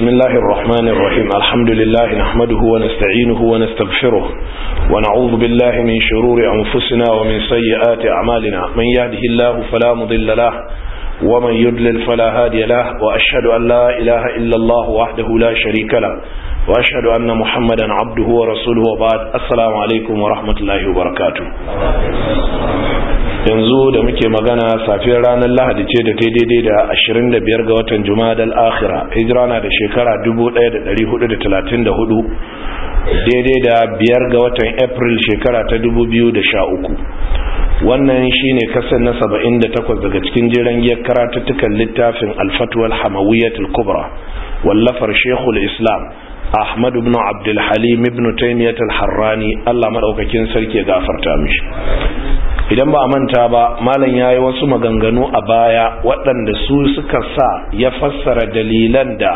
بسم الله الرحمن الرحيم الحمد لله نحمده ونستعينه ونستغفره ونعوذ بالله من شرور أنفسنا ومن سيئات أعمالنا من يهده الله فلا مضل له ومن يضلل فلا هادي له وأشهد أن لا إله إلا الله وحده لا شريك له وأشهد أن محمدا عبده ورسوله وبعد السلام عليكم ورحمة الله وبركاته. yanzu da muke magana safiyar ranar Lahadi ce da ta daidai da 25 ga watan Jumadal Akhira, hijira na da shekara 1434 daidai da 5 ga watan April shekara ta 2013. wannan shine kasan na 78 daga cikin jiran giyar karatuttukan littafin Al-Fatwa Al-Hamawiyyah Al-Kubra wallafar Sheikhul Islam Ahmad ibn Abdul Halim ibn Taymiyyah Al-Harrani, Allah madaukakin sarki ya gafarta mishi. Idan ba a manta ba, malam yayi wasu maganganu a baya waɗanda su suka sa ya fassara dalilan da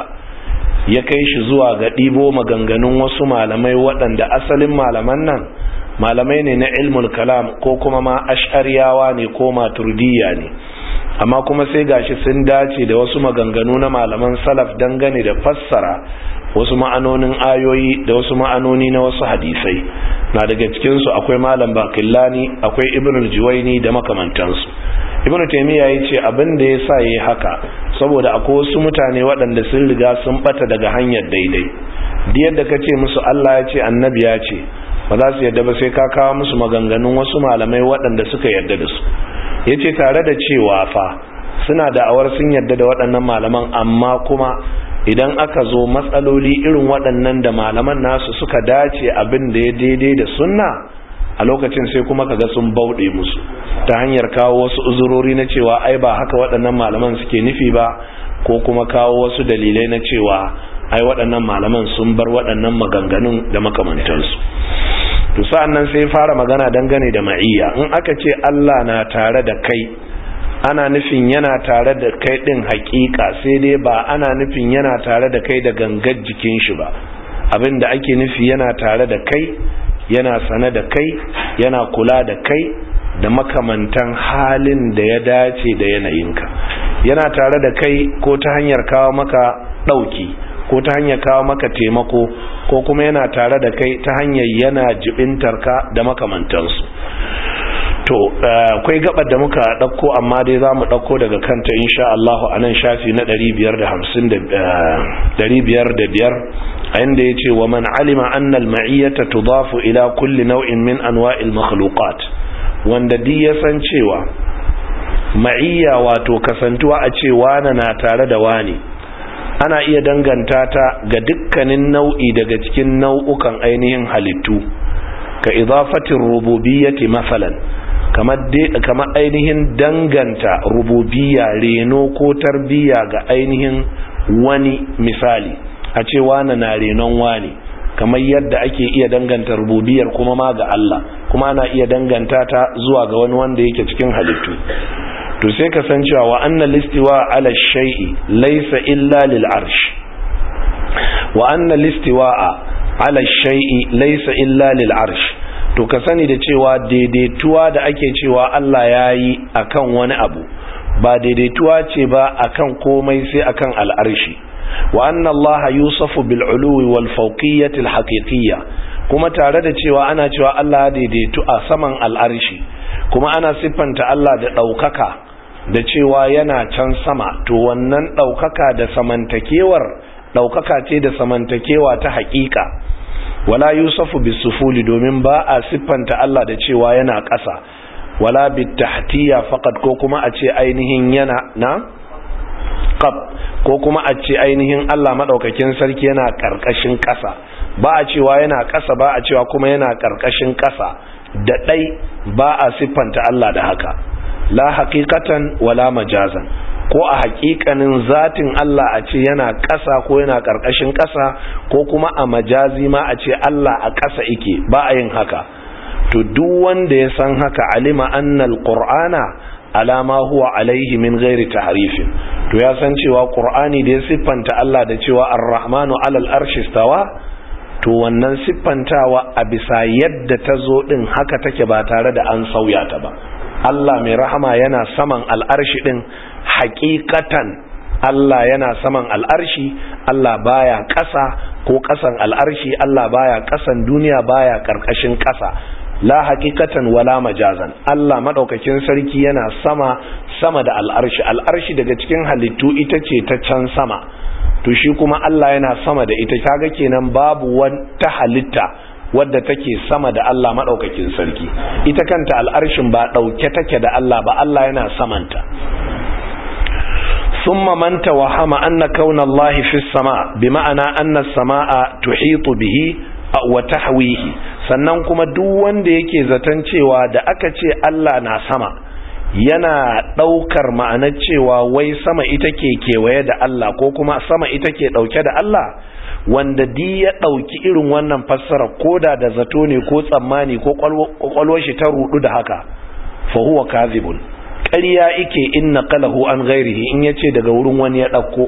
ya kai shi zuwa ga ɗibo maganganun wasu malamai waɗanda asalin malaman nan malamai ne na ilmul kalam ko kuma ma ash'ariyawa ne ko maturidiyya ne, amma kuma sai gashi sun dace da wasu maganganu na malaman salaf dangane da fassara wasu ma'anonin ayoyi da wasu ma'anoni na wasu hadisai. Na daga cikinsu akwai malam Baqillani, akwai Ibn al-Juwayni da makamantansu. Ibn Taymiyyah yace abin da yasa yayi haka saboda akwai wasu mutane waɗanda sun riga sun bata daga hanyar daidai. Duk yadda kace musu Allah ya ce annabi ya ce, ba za su yadda ba sai ka kawo musu maganganun wasu malamai waɗanda suka yadda da su. Yace tare da cewa fa suna da'awar sun yadda da waɗannan malaman, amma kuma idan aka zo matsaloli irin waɗannan da malaman nasu suka dace abin da ya daidai da sunna, a lokacin sai kuma kaga sun bauɗe musu ta hanyar kawo wasu uzurori na cewa ai ba haka waɗannan malaman suke nufi ba, ko kuma kawo wasu dalilai na cewa ai waɗannan malaman sun bar waɗannan maganganun da makamantansu. To sa'an nan sai fara magana dangane da ma'iyya. In aka ce Allah na tare da kai, ana nufin yana tare da kai din hakika, sai dai ba ana nufin yana tare da kai da gangar jikin shi ba. Abinda ake nufi yana tare da kai, yana sane da kai, yana kula da kai da makamantan halin da ya dace da yanayinka. Yana tare da kai ko ta hanyar kawo maka dauki, ko ta hanyar kawo maka taimako, ko kuma yana tare da kai ta hanyar yana jibintarka da makamantansu. To akwai gabar da muka dauko, amma dai zamu dauko daga kanta insha Allah anan shafi na 505 a inda yace wa man alima anna al-ma'iyyata tudafu ila kulli naw'in min anwa'il makhluqat, wanda di ya san cewa ma'iyya wato kasantuwa a ce wani na tare da wani ana iya danganta ta ga dukkanin nau'i daga cikin nau'ukan ainihin halittu, ka idafatir rububiyyati masalan, kamar ainihin danganta rububiyya, reno ko tarbiyya ga ainihin wani. Misali a ce wani na renon wani, kamar yadda ake iya danganta rububiyar kuma ma ga Allah, kuma ana iya danganta ta zuwa ga wani wanda yake cikin halittu. To sai ka san cewa wa annal istiwa ala shay'i laysa illa lil arsh, wa annal istiwa ala shay'i laysa illa lil arsh. To ka sani da cewa daidaituwa da ake cewa Allah ya yi akan wani abu, ba daidaituwa ce ba akan komai sai akan al'arshi. Wa anna Allah yusafu bil uluwi wal fawqiyyati al haqiqiyya, kuma tare da cewa ana cewa Allah ya daidaitu a saman al'arshi, kuma ana siffanta Allah da daukaka da cewa yana can sama. To wannan daukaka da samantakewar daukaka ce da samantakewa ta haƙiƙa. Wala yusafu bisufuli, domin ba a siffanta Allah da cewa yana ƙasa, wala bitahtiya faqat, ko kuma a ce ainihin yana na qab, ko kuma a ce ainihin Allah madaukakin sarki yana karkashin ƙasa. Ba a cewa yana ƙasa, ba a cewa kuma yana karkashin ƙasa, da dai ba a siffanta Allah da haka, la haqiqatan wala majazan. Ko a hakikanin zatin Allah a ce yana ƙasa ko yana ƙarƙashin ƙasa, ko kuma a majazi ma a ce Allah a ƙasa yake, ba a yin haka. To duk wanda ya san haka, alima annal qur'ana ala ma huwa alaihi min ghairi tahrifin, to ya san cewa qur'ani da ya siffanta Allah da cewa ar-rahmanu alal arshi stawa, to wannan siffantawa a bisa yadda ta zo din haka take, ba tare da an sauya ta ba. Allah mai rahama yana saman al'arshi din hakikatan Allah yana saman al'arshi, Allah baya ƙasa ko ƙasan al'arshi, Allah baya ƙasan duniya, baya ƙarƙashin ƙasa, la haqiqatan wala majazan. Allah madaukakin sarki yana sama da al'arshi. Al'arshi daga cikin halittu ita ce ta can sama, to shi kuma Allah yana sama da ita. Kaga kenan babu wata halitta wadda take sama da Allah madaukakin sarki. Ita kanta al'arshin ba dauke take da Allah ba, Allah yana samanta. ثم من توهم أن كون الله في السماء بمعنى أن السماء تحيط به وتحويه. sannan kuma duk wanda yake zaton cewa da aka ce Allah na sama yana daukar ma'anar cewa wai sama ita ke kewaye da Allah ko kuma sama ita ke dauke da Allah, wanda di ya dauki irin wannan fassara koda da zato ne ko tsammani ko kwakwalwar shi ta rudu da haka, fa huwa kadhibun, ƙarya ike in naqalahu an ghairihi, in yace daga wurin wani ya dauko.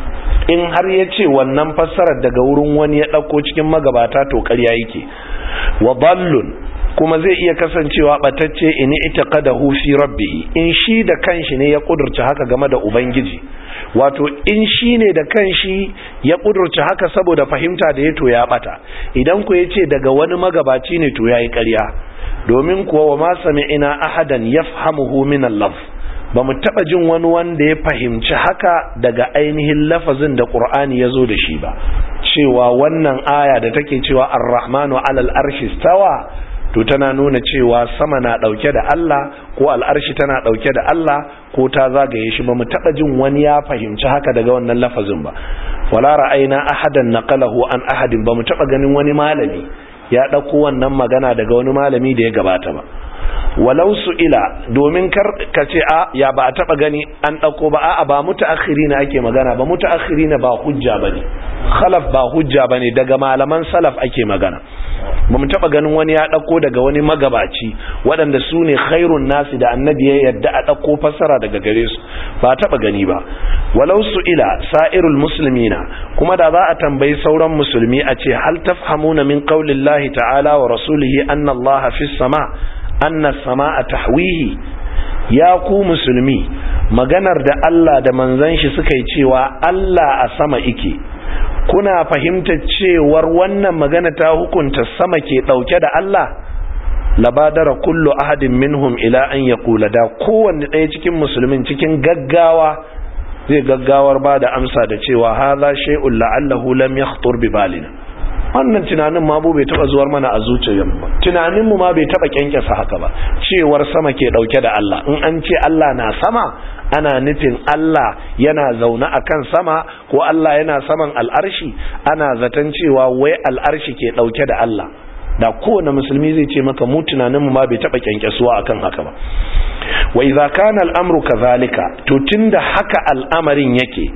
In har yace wannan fassarar daga wurin wani ya dauko cikin magabata, to ƙarya yake. Wa dallun, kuma zai iya kasancewa batacce in itaqadahu fi rabbih, in shi da kanshi ne ya kudurta haka game da ubangiji. Wato in shi ne da kanshi ya kudurta haka saboda fahimta da yato ya bata. Idan ku yace daga wani magabaci ne, to yayi ƙarya. Domin kuwa wa ma sami'ina ahadan yafhamuhu min al-lafz, ba mu taba jin wani wanda ya fahimci haka daga ainihin lafazin da Qur'ani yazo da shi ba, cewa wannan aya da take cewa ar-rahmanu 'alal arshi stawa, to tana nuna cewa sama na dauke da Allah ko al-arshi tana dauke da Allah ko ta zagaye shi. Ba mu taba jin wani ya fahimci haka daga wannan lafazin ba. Wala ra'ayna ahadan naqalahu an ahadin, ba mu taba ganin wani malami ya ɗauko wannan magana daga wani malami da ya gabata ba. Walau su'ila, domin kar ka ce ya ba a taɓa gani an ɗauko ba, a'a ba mutaakhirina ake magana ba, mutaakhirina ba hujja bane, khalaf ba hujja bane, daga malaman salaf ake magana. ba mu taba ganin wani ya dauko daga wani magabaci waɗanda su ne khairun nasi da annabi ya yadda a dauko fassara daga gare su, ba taba gani ba. walau su'ila sa'irul muslimina, kuma da za a tambayi sauran musulmi a ce hal tafhamuna min qaulillahi ta'ala wa rasulihi anna allaha fis sama anna as-samaa tahwihi, ya ku musulmi maganar da Allah da manzon shi suka yi cewa Allah a sama ike, kuna fahimtar cewar wannan magana ta hukunta sama ke dauke da Allah? Labadara kullu ahadin minhum ila an yaqula, da kowanne ɗaya cikin musulmin cikin gaggawa zai gaggawar ba da amsa da cewa hadha shay'un la'allahu lam yakhtur bi balina. Wannan tunanin ma bai taba zuwar mana a zuciyar ba, tunanin mu ma bai taba kyankyasa haka ba, cewar sama ke dauke da Allah. In an ce Allah na sama, ana nufin Allah yana zaune akan sama, ko Allah yana saman al'arshi, ana zaton cewa wai al'arshi ke dauke da Allah. Da kowane musulmi zai ce maka mu tunanin mu ma bai taba kyankyasuwa akan haka ba. Wa idza kana al'amru kadhalika, to tunda haka al'amarin yake,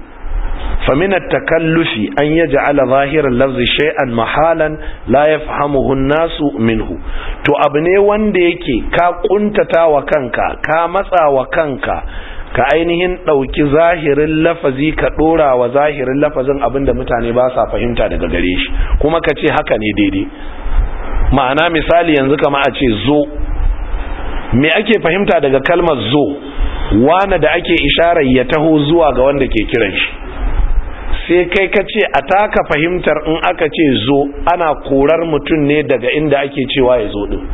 فمن التكلف أن يجعل ظاهر اللفظ شيئا محالا لا يفهمه الناس منه. to abne wanda yake ka kuntata wa kanka, ka matsa wa kanka, ka ainihin dauki zahirin lafazi ka dora wa zahirin lafazin abinda mutane ba sa fahimta daga gare shi, kuma ka ce haka ne daidai. Ma'ana misali yanzu kama a ce zo, me ake fahimta daga kalmar zo? Wane da ake isharar ya taho zuwa ga wanda ke kiran shi. Sai kai ka ce a taka fahimtar in aka ce zo ana korar mutum ne daga inda ake cewa ya zo din,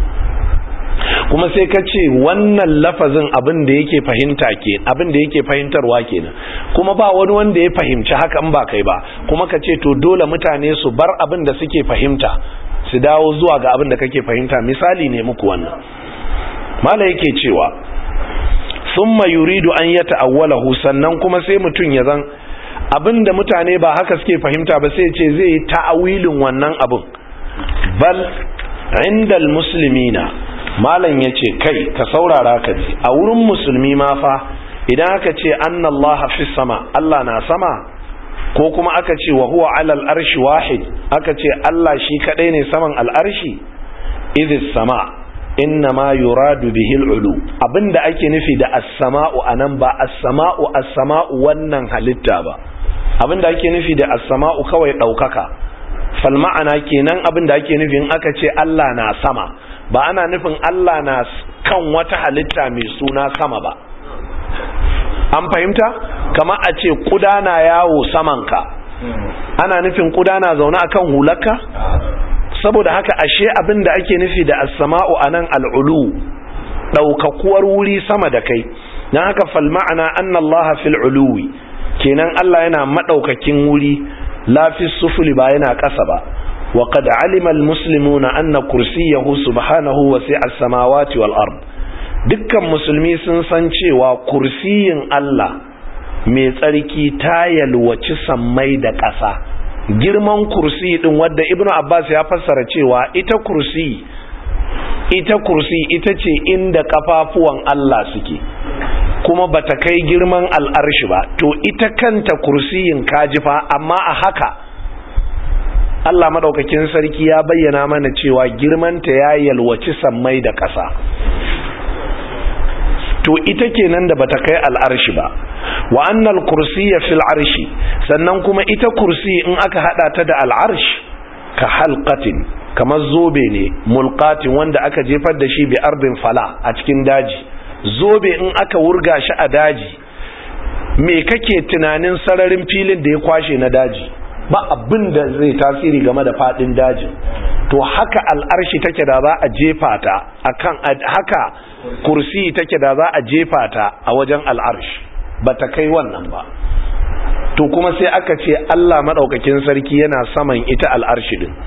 kuma sai ka ce wannan lafazin abin da yake fahimta ke, abin da yake fahimtarwa kenan, kuma ba wani wanda ya fahimci haka in ba kai ba, kuma ka ce to dole mutane su bar abin da suke fahimta su dawo zuwa ga abin da kake fahimta. Misali ne muku wannan, mala yake cewa summa yuridu an yata'awwalahu, sannan kuma sai mutum ya zan abinda mutane ba haka suke fahimta ba, sai ce zai yi ta'awilin wannan abin. Bal indal muslimina, malam yace kai ka saurara ka ji, a wurin musulmi ma fa idan aka ce annallaha fis sama, Allah na sama, ko kuma aka ce wa huwa alal arshi wahid, aka ce Allah shi kadai ne saman al'arshi, idhis sama innama yuradu bihil ulu, abinda ake nufi da as-sama'u anan ba as-sama'u wannan halitta ba, abinda ake nufi da as-sama'u kawai daukaka. Fal ma'ana kenan abinda ake nufi in aka ce Allah na sama, ba ana nufin Allah na kan wata halitta mai suna sama ba. An fahimta? kama a ce kuda na yawo samanka, ana nufin kuda na zaune akan hularka? Saboda haka ashe abin da ake nufi da as-sama'u anan al-ulu, daukakuwar wuri sama da kai. dan haka fal ma'ana anna Allah fil uluwi, kenan Allah yana madaukakin wuri, la fi sufli ba yana kasa ba. wa qad alima al-muslimuna anna kursiyahu subhanahu wasi'a as-samawati wal ard. Dukkan musulmi sun san cewa kursiyin Allah mai tsarki ta yalwaci sammai da ƙasa. Girman kursi din wadda Ibn Abbas ya fassara cewa ita kursi ita ce inda kafafuwan Allah suke, kuma bata kai girman al'arshi ba. To ita kanta kursiyin kajifa, amma a haka Allah madaukakin sarki ya bayyana mana cewa girmanta ya yalwaci sammai da ƙasa. To ita kenan da bata kai al'arshi ba. Wa annal kursiyya fil arshi, sannan kuma ita kursi in aka hada ta da al'arsh ka halqatin, kamar zobe ne, mulqatin wanda aka jefar da shi bi ardin fala, a cikin daji. Zobe in aka wurga shi a daji, me kake tunanin sararin filin da ya kwashe na daji? Ba abin da zai tasiri game da fadin dajin. To haka al'arshi take da za a jefa ta akan, haka kursi take da za a jefa ta a wajen al'arshi, bata kai wannan ba. To kuma sai aka ce Allah madaukakin sarki yana saman ita al'arshi din.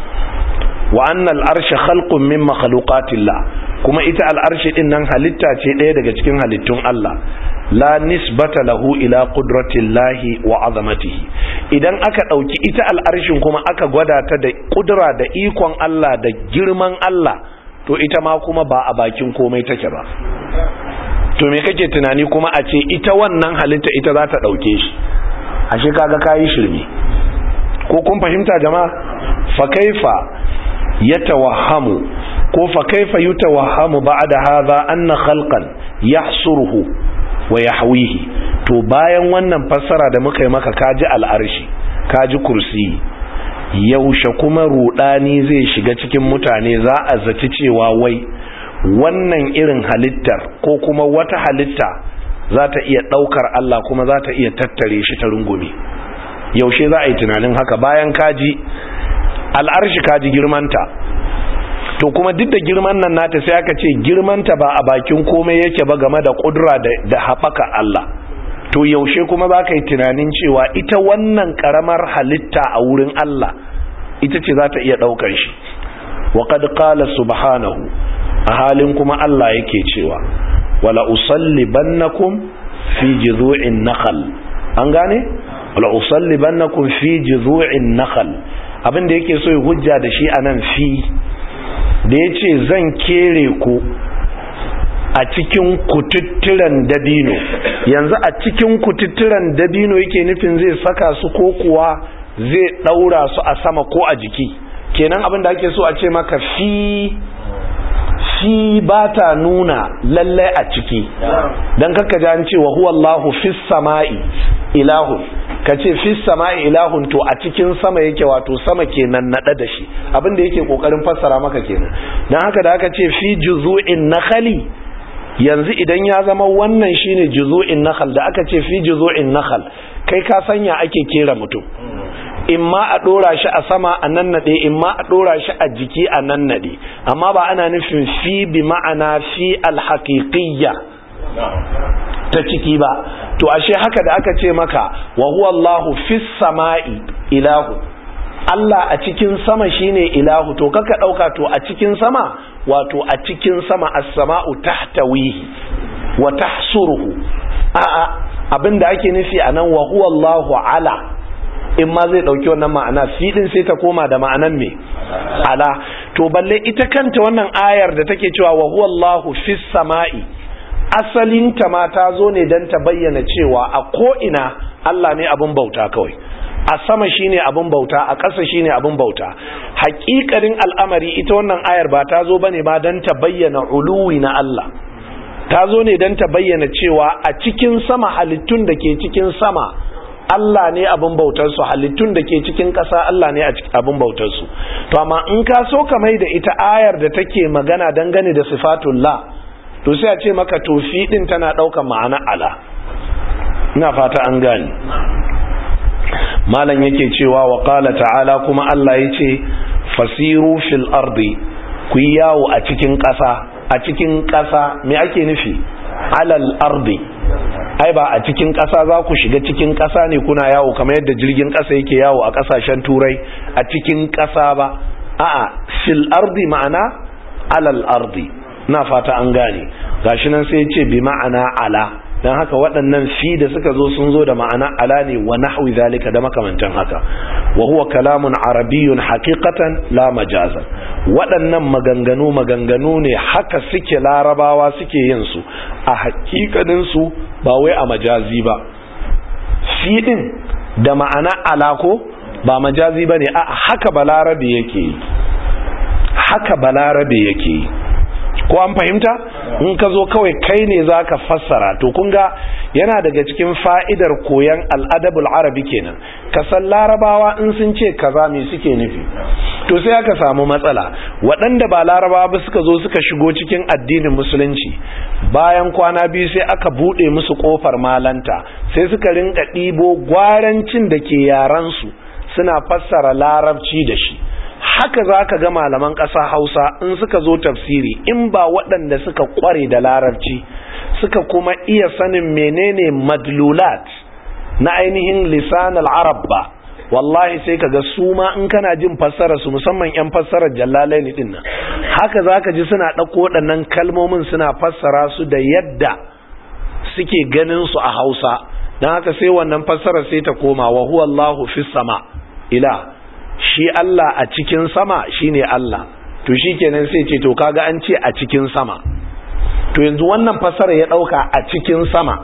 Wa anna al'arsha khalqun min makhluqatillah, kuma ita al'arshi din nan halitta ce ɗaya daga cikin halittun Allah. La nisbata lahu ila qudratillahi wa azamatihi. Idan aka dauki ita al'arshin kuma aka gwada ta da kudura da ikon Allah da girman Allah, to ita ma kuma ba a bakin komai take ba. To me kake tunani kuma a ce ita wannan halitta ita za ta dauke shi? Ashe kaga kayi shirme. Ko kun fahimta jama'a? Fa kaifa yatawahhamu, ko fa kaifa yutawahhamu ba'da hadha anna khalqan yahsuruhu wa yahwihi. To bayan wannan fassara da muka yi maka, kaji al'arshi, kaji kursi, yaushe kuma rudani zai shiga cikin mutane, za a zaci cewa wai wannan irin halittar ko kuma wata halitta za ta iya daukar Allah kuma za ta iya tattare shi ta rungume. Yaushe za a yi tunanin haka bayan kaji al'arshi, kaji girmanta? To kuma duk da girman nan nata sai aka ce girmanta ba a bakin komai yake ba game da kudura da haɓaka Allah. To yaushe kuma za ka yi tunanin cewa ita wannan karamar halitta a wurin Allah ita ce za ta iya ɗaukar shi? Wa qad qala subhanahu, a halin kuma Allah yake cewa wala usallibannakum fi jidhu'in nakhl. An gane? Wala usallibannakum fi jidhu'in nakhl. Abin da yake so ya hujja da shi anan, fi da yace zan kere ku a cikin kututturan dabino, yanzu a cikin kututturan dabino yake nufin zai saka su ko kuwa zai daura su a sama ko a jiki? Kenan abin da ake so a ce maka fi ba ta nuna lallai a ciki, don kakka ji an ce wa huwa Allahu fis sama'i ilahun, ka ce fis sama'i ilahun, to a cikin sama yake, wato sama kenan nada da shi. Abin da yake kokarin fassara maka kenan. don haka da aka ce fi juzu'in nakhali, yanzu idan ya zama wannan shine juzu'in nakhal, da aka ce fi juzu'in nakhal, kai ka sanya ake kera mutum, imma a dora shi a sama a nannade, imma a dora shi a jiki a nannade, amma ba ana nufin fi bi ma'ana fi alhaqiqiyya ta ciki ba. To ashe haka da aka ce maka wa huwa Allahu fis sama'i ilahu, Allah a cikin sama shine ilahu, to kaka dauka to a cikin sama, wato a cikin sama as-sama'u tahtawihi wa tahsuruhu. A'a, abinda ake nufi anan wa huwa Allahu ala, in ma zai dauki wannan ma'ana, fi din sai ta koma da ma'anan me? Ala. To balle ita kanta wannan ayar da take cewa wa huwa Allahu fis sama'i, asalin ta ma ta zo ne dan ta bayyana cewa a ko ina Allah ne abin bauta kawai. A sama shine abin bauta, a ƙasa shine abin bauta. Haƙiƙarin al'amari ita wannan ayar ba ta zo bane ba dan ta bayyana uluwi na Allah. Ta zo ne dan ta bayyana cewa a cikin sama, halittun da ke cikin sama Allah ne abin bautarsu, halittun da ke cikin ƙasa Allah ne abin bautarsu. To amma in ka so ka mai da ita ayar da take magana dangane da sifatullah, to sai a ce maka to fi din tana ɗaukar ma'ana ala. ina fata an gane. malam yake cewa wa qala ta'ala, kuma Allah yace fasiru fil ardi, ku yawo a cikin ƙasa. A cikin ƙasa me ake nufi? Alal ardi, ai ba a cikin ƙasa za ku shiga cikin ƙasa ne kuna yawo kamar yadda jirgin ƙasa yake yawo a ƙasashen turai a cikin ƙasa ba, a'a fil ardi ma'ana alal ardi. na fata an gane. gashi nan sai ya ce bi ma'ana ala, dan haka waɗannan fi da suka zo sun zo da ma'ana ala ne wa nahwi zalika da makamantan haka. wa huwa kalamun arabiyyun haqiqatan la majazan. waɗannan maganganu ne haka suke larabawa suke yin su a hakikanin su ba wai a majazi ba. fi din da ma'ana ala ko ba majazi bane, a haka balarabe yake yi, haka balarabe yake yi. ko an fahimta? in ka zo kawai kai ne za ka fassara, to kun ga yana daga cikin fa'idar koyan al'adabul arabi kenan, ka san larabawa in sun ce kaza me suke nufi. to sai aka samu matsala, waɗanda ba larabawa ba suka zo suka shigo cikin addinin musulunci, bayan kwana biyu sai aka buɗe musu ƙofar malanta, sai suka rinka ɗibo gwarancin da ke yaransu suna fassara larabci da shi. haka za ka ga malaman ƙasa Hausa in suka zo tafsiri, in ba waɗanda suka ƙware da larabci suka kuma iya sanin menene madlulat na ainihin lisan al-arab ba, wallahi sai ka ga su ma in kana jin fassara su, musamman yan fassarar Jallalaini din nan, haka za ka ji suna ɗauko waɗannan kalmomin suna fassara su da yadda suke ganin su a Hausa. don haka sai wannan fassara sai ta koma wa huwa Allahu fis sama ila, shi Allah a cikin sama shine Allah. to shikenan sai ce to kaga an ce a cikin sama, to yanzu wannan fasara ya dauka a cikin sama,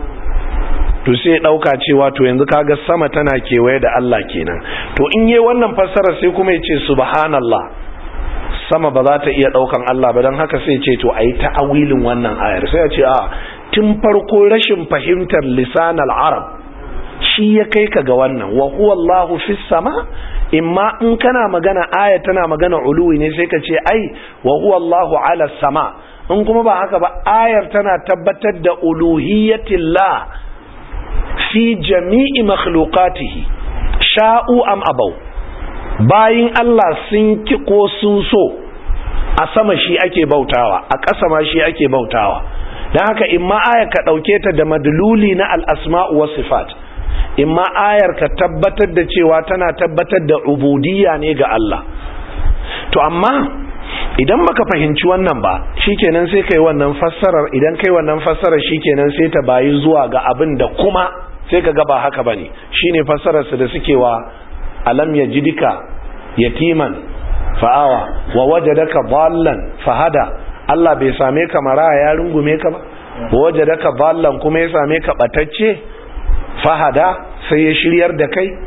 to sai ya dauka cewa to yanzu kaga sama tana kewaye da Allah kenan. to in yayi wannan fasara sai kuma ya ce subhanallah, sama ba za ta iya daukan Allah ba, dan haka sai ya ce to ayi ta'awilin wannan ayar. sai ya ce a tun farko rashin fahimtar lisan al-arab shi ya kai ka ga wannan. wa huwa Allahu fis sama, imma in kana magana aya tana magana uluwi ne sai ka ce ai wa huwa Allahu ala sama, in kuma ba haka ba ayar tana tabbatar da uluhiyyatillah fi jami'i makhluqatihi sha'u am abaw. bayin Allah sun ki ko sun so, a sama shi ake bautawa, a ƙasa ma shi ake bautawa. dan haka imma aya ka dauke ta da madluli na al-asma' wa sifat, imma ayar ka tabbatar da cewa tana tabbatar da ubudiyya ne ga Allah. to amma idan baka fahimci wannan ba, shikenan sai kai wannan fassarar, idan kai wannan fassarar shikenan sai ta bayi zuwa ga abin da kuma sai ka ga ba haka bane. shine fassarar su da suke wa alam yajidika yatiman fa'awa wa wajadaka dhallan fahada. Allah bai same ka maraya ya rungume ka ba, wa wajadaka dhallan kuma ya same ka batacce fahada sai ya shiryar da kai.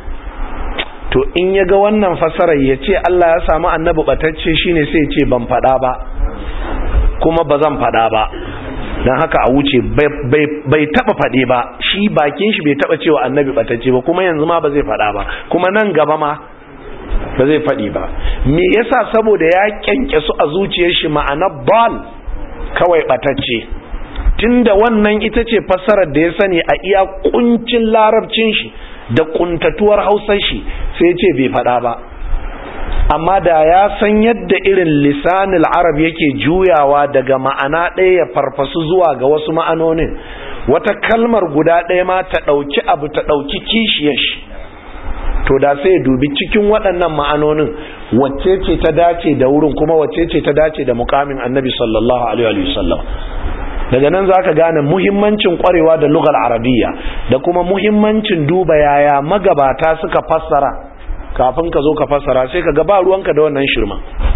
to in ya ga wannan fasarar ya ce Allah ya samu annabi batacce, shine sai ya ce ban fada ba kuma ba zan fada ba, dan haka a wuce. bai taba fade ba, shi bakin shi bai taba cewa annabi batacce ba, kuma yanzu ma ba zai fada ba, kuma nan gaba ma ba zai fadi ba. me yasa? saboda ya kyanke su a zuciyar shi ma'anar bal kawai batacce. tunda wannan ita ce fassarar da ya sani a iya kuncin larabcin shi da kuntatuwar hausar shi, sai ce bai fada ba. amma da ya san yadda irin lisanul arab yake juyawa daga ma'ana ɗaya ya farfasu zuwa ga wasu ma'anonin, wata kalmar guda ɗaya ma ta ɗauki abu ta ɗauki kishiyar shi, to da sai ya dubi cikin waɗannan ma'anonin wacce ce ta dace da wurin, kuma wacce ce ta dace da mukamin annabi sallallahu alaihi wasallam. daga nan zaka gane muhimmancin kwarewa da lugal arabiyya da kuma muhimmancin duba yaya magabata suka fassara kafin ka zo ka fassara, sai ka ga ba ruwanka da wannan shirma.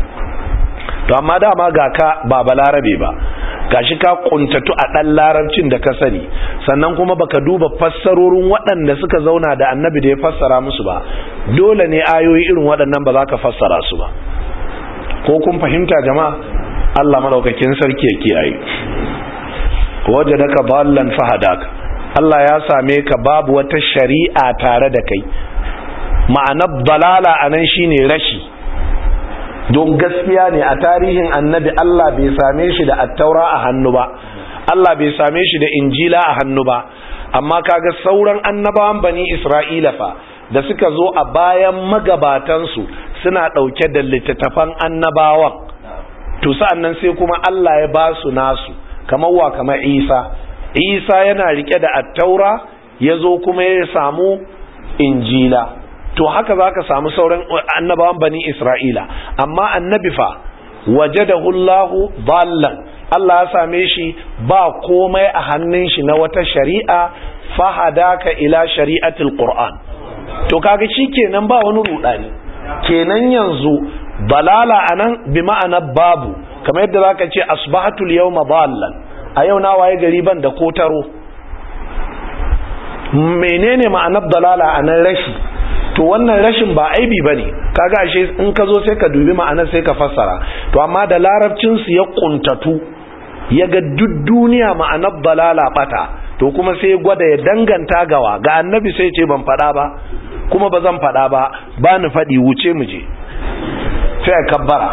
to amma dama ga ka ba balarabe ba, gashi ka kuntatu a dan larabcin da ka sani, sannan kuma baka duba fassarorin waɗanda suka zauna da annabi da ya fassara musu ba, dole ne ayoyi irin waɗannan ba za ka fassara su ba. ko kun fahimta jama'a? Allah madaukakin sarki ya kiyaye. wajadaka dallan fahadaka, Allah ya same ka babu wata shari'a tare da kai. ma'anar dalala anan shine rashi, don gaskiya ne a tarihin annabi Allah bai same shi da attaura a hannu ba, Allah bai same shi da injila a hannu ba, amma kaga sauran annabawan bani Isra'ila fa da suka zo a bayan magabatansu suna ɗauke da littattafan annabawan, to sa'annan sai kuma Allah ya ba su nasu, kamar Isa yana rike da attaura, ya zo kuma ya samu injila. To haka za ka samu sauran annabawan bani Isra'ila, amma annabi fa wajadahu Allahu dallan, Allah ya same shi ba komai a hannun shi na wata shari'a, fahadaka ila shari'atul Qur'an. To kaga shikenan ba wani rudani, kenan yanzu dalala anan bi ma'ana babu, kamar yadda zaka ce asbahatul yawma dallan, a yau na waye gari ban da kotaro. Menene ma'anar dalala anan rashi? To wannan rashin ba aibi bane, kaga ashe in ka zo sai ka dubi ma'anar sai ka fassara. To amma da larabcin su ya kuntatu, ya ga duk duniya ma'anar dalala bata, to kuma sai gwada ya danganta gawa ga annabi, sai ce ban fada ba kuma ba zan fada ba ni fadi, wuce mu je, sai kabbara.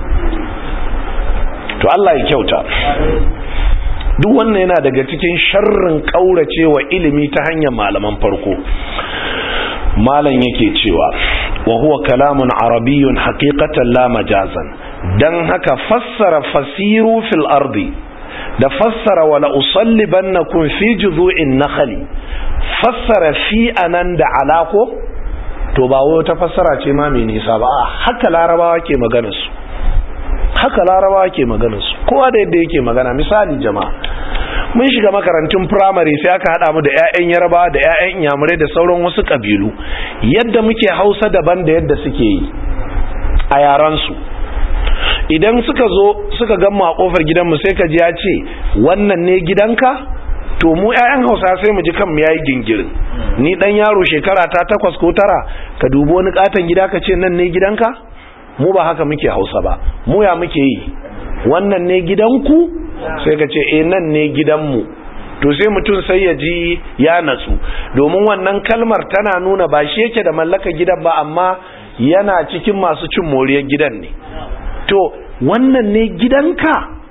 to Allah ya kyauta. Duk wannan yana daga cikin sharrin kauracewa ilimi ta hanyar malaman farko. Malam yake cewa wa huwa kalamun arabiyyun haqiqatan la majazan, dan haka fassara fasiru fil ardi da fassara wala usallibannakum fi juzu'in nakhli, fassara fi anan da alako, to ba wata fassara ce ma mai nisa ba, haka larabawa ke magana su, haka larabawa ke magana su, kowa da yadda yake magana. Misali jama'a, mun shiga makarantun firamare sai aka hada mu da ƴaƴan Yarbawa da ƴaƴan Inyamurai da sauran wasu kabilu, yadda muke Hausa daban da yadda suke yi a yaran su. Idan suka zo suka gan mu a kofar gidanmu sai ka ji ya ce wannan ne gidanka, to mu ƴaƴan Hausa sai mu ji kanmu yayi gingirin. Ni dan yaro shekara ta 8 ko 9 ka dubi wani katon gida ka ce nan ne gidanka? Mu ba haka muke Hausa ba, mu ya muke yi, wannan ne gidanku? Sai ka ce nan ne gidanmu. To sai mutum sai ya ji ya natsu, domin wannan kalmar tana nuna ba shi yake da mallaka gidan ba, amma yana cikin masu cin moriyar gidan ne. To wannan ne gidanka?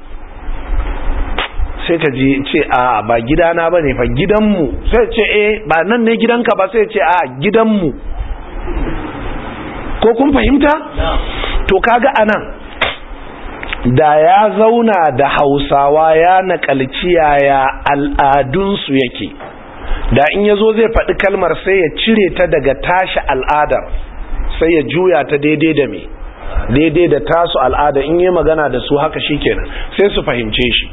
Sai ka ji ce a ba gidana bane fa, gidanmu. Sai ce ba nan ne gidanka ba, sai ce a gidanmu. Ko kun fahimta? To kaga anan da ya zauna da Hausawa ya nakalci yaya al'adunsu yake, da in yazo zai faɗi kalmar sai ya cire ta daga tashi al'adar, sai ya juya ta daidai da me, daidai da tasu al'ada. In yi magana da su haka shikenan sai su fahimce shi.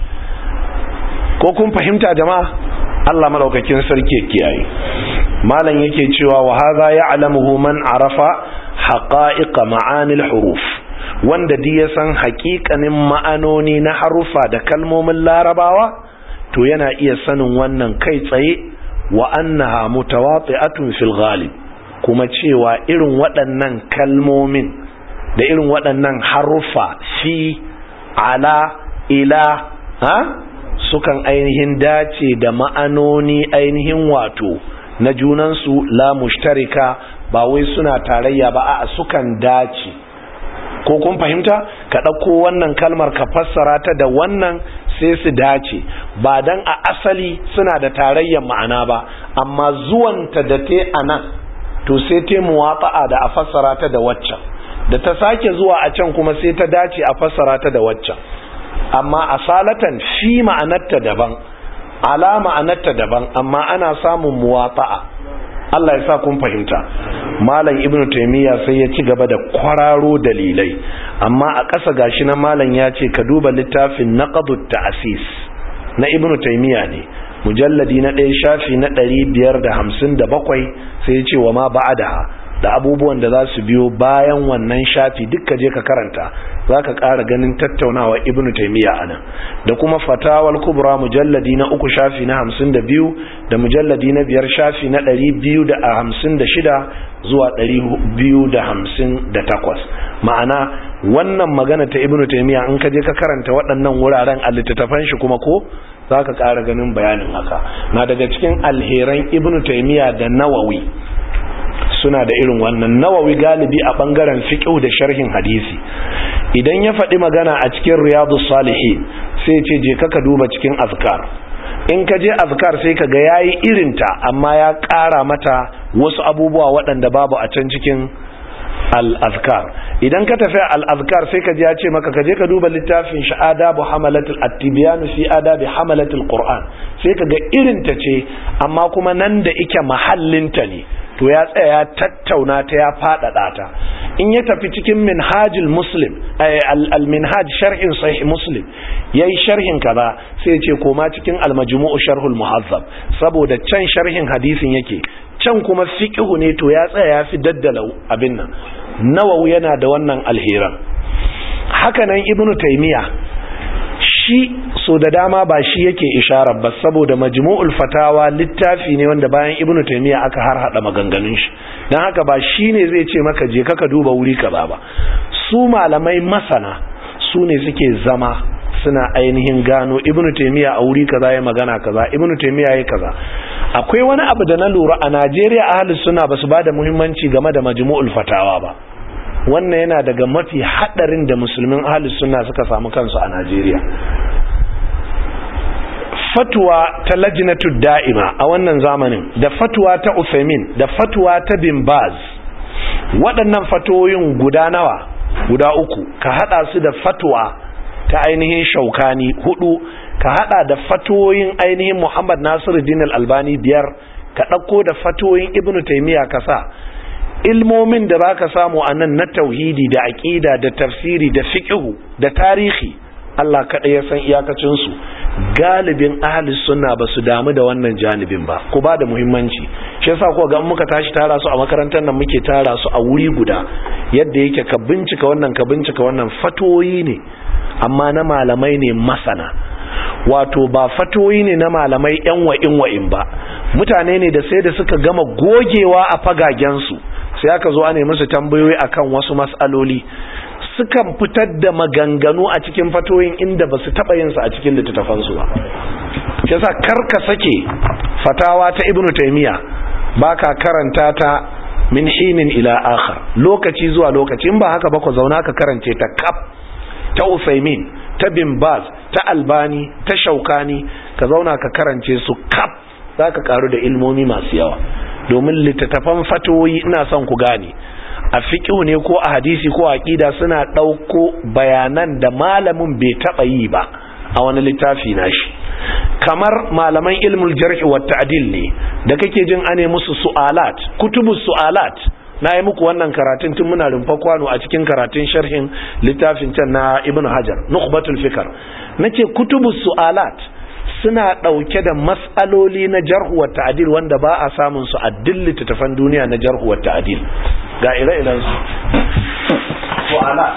Ko kun fahimta jama'a? Allah madaukakin sarki ya kiyaye. Malam yake cewa wa hadha ya'lamuhu man arafa haqa'iq ma'anil huruf, wanda di ya san haƙiƙanin ma'anoni na harufa da kalmomin larabawa, to yana iya sanin wannan kai tsaye, wa annaha mutawati'atun fil ghalib, kuma cewa irin waɗannan kalmomin da irin waɗannan harufa fi, ala, ila, sukan ainihin dace da ma'anoni ainihin wato na junansu, la mushtarika, ba wai suna tarayya ba, a sukan dace. Ko kun fahimta? Ka ɗauko wannan kalmar ka fassara ta da wannan sai su dace, ba dan a asali suna da tarayyar ma'ana ba, amma zuwanta da te anan to sai te muwafa'a da a fassara ta da waccan, da ta sake zuwa a can kuma sai ta dace a fassara ta da waccan. Amma asalatan fi ma'anarta daban, ala ma'anarta daban, amma ana samun muwafa'a. Allah ya sa kun fahimta. Malam Ibn Taymiyyah sai ya ci gaba da kwararo dalilai, amma a ƙasa gashi na malam ya ce ka duba littafin Naqdut Ta'sis na Ibn Taymiyyah ne, mujalladi na 1 shafi na 557, sai ya ce wa ma ba'daha, da abubuwan da za su biyo bayan wannan shafi dukka je ka karanta, za ka ƙara ganin tattaunawa Ibn Taymiyyah anan, da kuma Fatawal Kubra mujalladi na 3 shafi na 52 da mujalladi na 5 shafi na 256 zuwa 258. Ma'ana wannan magana ta Ibn Taymiyyah in ka je ka karanta waɗannan wuraren a littattafan shi kuma ko za ka ƙara ganin bayanin haka. Na daga cikin alheran Ibn Taymiyyah da Nawawi suna da irin wannan. Nawawi galibi a bangaren fiqh da sharhin hadisi, idan ya faɗi magana a cikin Riyadus Salihin sai ce je ka duba cikin azkar, in ka je azkar sai ka ga yayi irinta amma ya ƙara mata wasu abubuwa waɗanda babu a can cikin al-azkar. Idan ka tafi al-azkar sai ka ji ya ce maka ka je ka duba littafin shi adabu hamalatul at-tibyan fi adabi hamalatul qur'an, sai ka ga irinta ce amma kuma nan da ike mahallinta ne, to ya tsaya ya tattauna ta ya faɗaɗa ta. In ya tafi cikin minhajul muslim al-minhaj sharhin sahih muslim yayi sharhin kaza sai ya ce koma cikin al-majmu'u sharhul muhazzab, saboda can sharhin hadisin yake, can kuma fiqhu ne, to ya tsaya ya fi daddala abin nan. Nawawi yana da wannan alheran. Haka nan ibnu taymiya shi so da dama ba shi yake isharar ba, saboda majmu'ul fatawa littafi ne wanda bayan ibnu taymiya aka har hada maganganun shi, dan haka ba shi ne zai ce maka je ka duba wuri kaza ba. Su malamai masana su ne suke zama suna ainihin gano ibnu taymiya a wuri kaza ya magana kaza, ibnu taymiya yayi kaza. Akwai wani abu da na lura a Najeriya ahlus sunna basu bada muhimmanci game da majmu'ul fatawa ba. Wannan yana daga mafi hadarin da musulmin ahlus sunna suka samu kansu a Najeriya. Fatwa ta lajnatud da'ima a wannan zamanin, da fatwa ta Uthaymin, da fatwa ta Bin Baz, waɗannan fatoyin guda nawa? Guda uku. Ka hada su da fatwa ta ainihin Shaukani 4, ka hada da fatoyin ainihin Muhammad Nasiruddin Al-Albani 5, ka dauko da fatoyin Ibn Taymiyyah ka sa. Ilmomin da zaka samu anan na tauhidi da aqida da tafsiri da fiqh da tarihi, Allah kada ya san iyakacin su. Galibin ahli sunna basu damu da wannan janibin ba, ku ba da muhimmanci. Shi yasa ko ga muka tashi tara su a makarantar nan muke tara su a wuri guda, yadda yake ka bincika wannan fatoyi ne amma na malamai ne masana. Wato ba fatoyi ne na malamai yan wa'in ba, mutane ne da sai da suka gama gogewa a fagagen su sai aka zo ane musu tambayoyi akan wasu mas'aloli, sukan fitar da maganganu a cikin fatoyin inda ba su taɓa yinsa a cikin littattafansu ba. Shi yasa karka sake fatawa ta Ibn Taymiyyah baka karanta ta min hinin ila akhar, lokaci zuwa lokaci. In ba haka ba ku zauna ka karance ta kaf, ta Uthaymin, ta Bin Baz, ta Albani, ta Shaukani, ka zauna ka karance su kaf, zaka karu da ilmomi masu yawa. Domin littattafan fatoyi ina son ku gane, a fiqh ne ko a hadisi ko a aqida suna dauko bayanan da malamin bai taba yi ba a wani littafi nashi. Kamar malaman ilmul jarh wa ta'dil ne da kake jin ane musu su'alat, kutubus su'alat. Na yi muku wannan karatun tun muna rumfa kwano a cikin karatun sharhin littafin can na Ibn Hajar, Nukhbatul Fikr. Nace kutubus su'alat suna dauke da mas'aloli na jarh wa ta'dil wanda ba a samun su a dillita tafan duniya na jarh wa ta'dil. Ga ire-iren su su'alat,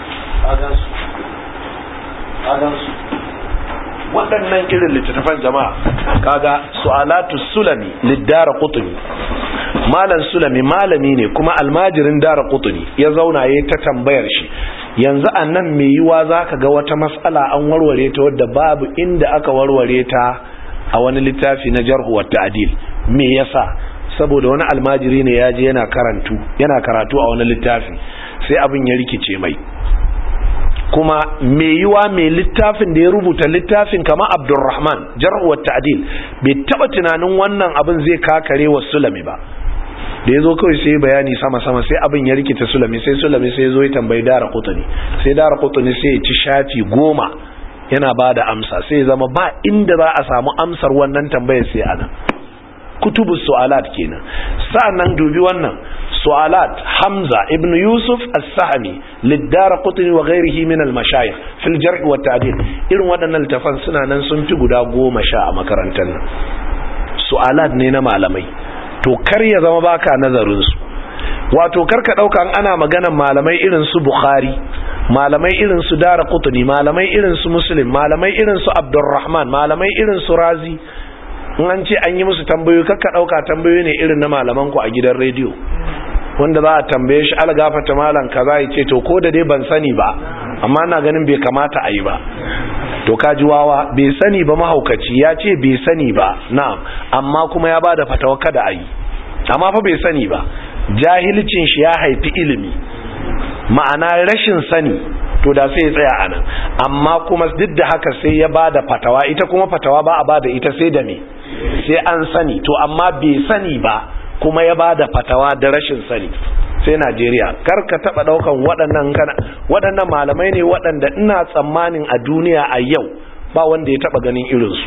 agan su waɗannan irin littattafan jama'a. Kaga su'alatu sulami lidara qutni, malam sulami malami ne kuma almajirin dara qutni, ya zauna yayin ta tambayar shi. Yanzu annan me yiwa zaka ga wata mas'ala an warware ta wadda babu inda aka warware ta a wani littafi na jarh wa ta'dil. Me yasa? Saboda wani almajiri ne ya je yana karatu a wani littafi, sai abin ya rikice mai. Kuma me yiwa mai littafin da ya rubuta littafin kama Abdurrahman jarh wa ta'dil bai taba tunanin wannan abin zai kakare wa Sulami ba. Da yazo kawai sai bayani sama sai abin ya rikita Sulami sai yazo ya tambayi Daraqutni, sai Daraqutni sai ya ci shafi 10 yana bada amsa, sai ya zama ba inda za a samu amsar wannan tambayar sai ana kutubus su'alat kenan. Sa'annan dubi wannan su'alat Hamza ibn Yusuf as-Sahmi lid-Daraqutni wa ghayrihi min al-mashayikh fil jarh wa ta'dil. Irin waɗannan littafan suna nan sun fi guda 10 a makarantar nan. Su'alat ne na malamai, to kar ya zama baka nazarin su. Wato karka dauka ana maganan malamai irin su Bukhari, malamai irin su Daraqutni, malamai irin su Muslim, malamai irin su Abdurrahman, malamai irin su Razi. In an ce an yi musu tambayoyi, kakka dauka tambayoyi ne irin na malaman ku a gidan rediyo wanda za a tambaye shi algafata malam kaza ya ce to ko da dai ban sani ba amma ina ganin bai kamata a yi ba. To kaji wawa, bai sani ba mahaukaci, ya ce bai sani ba, na'am, amma kuma ya bada fatawa kada a yi, amma fa bai sani ba. Jahilcin shi ya haifi ilimi, ma'ana rashin sani to da sai ya tsaya a nan. Amma kuma duk da haka sai ya bada fatawa, ita kuma fatawa ba a bada ita sai da me, sai an sani. To amma bai sani ba kuma ya bada fatawa da rashin sani, sai Najeriya. Kar ka taba daukan waɗannan malamai ne waɗanda ina tsammanin a duniya a yau ba wanda ya taba ganin irinsu.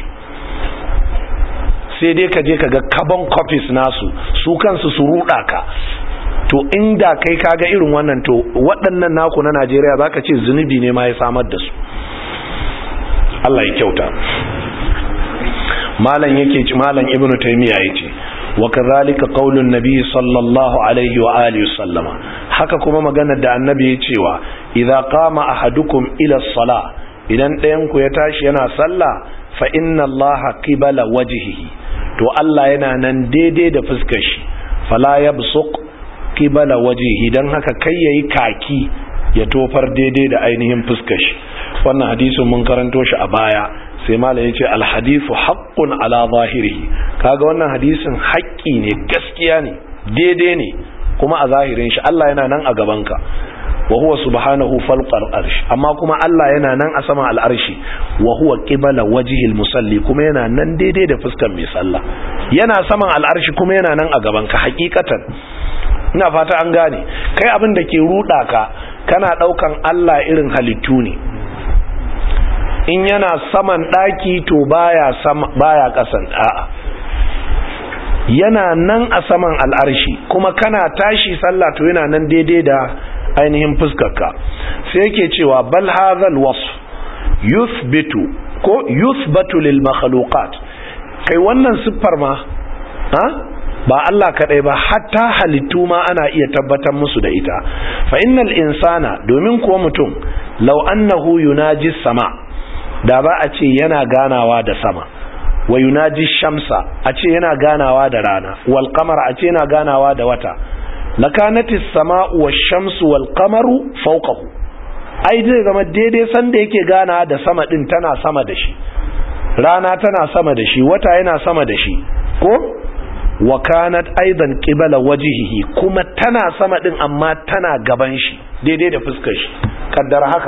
Sai dai ka je ka ga carbon copies nasu, su kansu su ruɗa ka. To inda kai kaga irin wannan, to waɗannan naku na Najeriya zaka ce zunubi ne ma ya samar da su. Allah ya kyauta. Malam Ibn Taymiyyah yace wa kadhalika qaulun nabiy sallallahu alaihi wa alihi sallama, haka kuma maganar da annabi ya cewa idza qama ahadukum ila as-salah, idan ɗayan ku ya tashi yana sallah, fa inna allaha qibala wajhihi, to Allah yana nan daidai da fuskar shi, fala yabsuq qibala wajhihi, dan haka kai yayi kaki ya tofar daidai da ainihin fuskar shi. Wannan hadisin mun karanto shi a baya, sai malam yace al hadithu haqqun ala zahirihi, kaga wannan hadisin haƙƙi ne, gaskiya ne, daidai ne kuma a zahirin shi. Allah yana nan a gabanka, wa huwa subhanahu fawqa al-arsh, amma kuma Allah yana nan a sama al-arshi, wa huwa qibala wajhil musalli, kuma yana nan daidai da fuskar mai sallah. Yana saman al-arshi kuma yana nan a gabanka hakikatan. Ina fata an gane. Kai abin da ke ruda ka, kana daukan Allah irin halittu ne. In yana saman daki to baya kasan, a'a, yana nan a saman al-arshi, kuma kana tashi sallah to yana nan daidai da ainihin fuskarka. Sai yake cewa bal hadhal wasf yuthbatu lil makhluqat, kai wannan siffar ma ba Allah kadai ba, hatta halittu ma ana iya tabbatar musu da ita. Fa innal insana, domin kuwa mutum, law annahu yunaji sama, da ba a ce yana ganawa da sama, wa yunaji shamsa, a ce yana ganawa da rana, wal qamara, a ce yana ganawa da wata, lakanatis sama'u wash-shamsu wal-qamaru fawqahu, ai zai zama daidai sanda yake gana da sama din tana sama da shi, rana tana sama da shi, wata yana sama da shi, ko wa kanat aidan qibala wajhihi, kuma tana sama din amma tana gaban shi daidai da fuskar shi. Kaddara haka,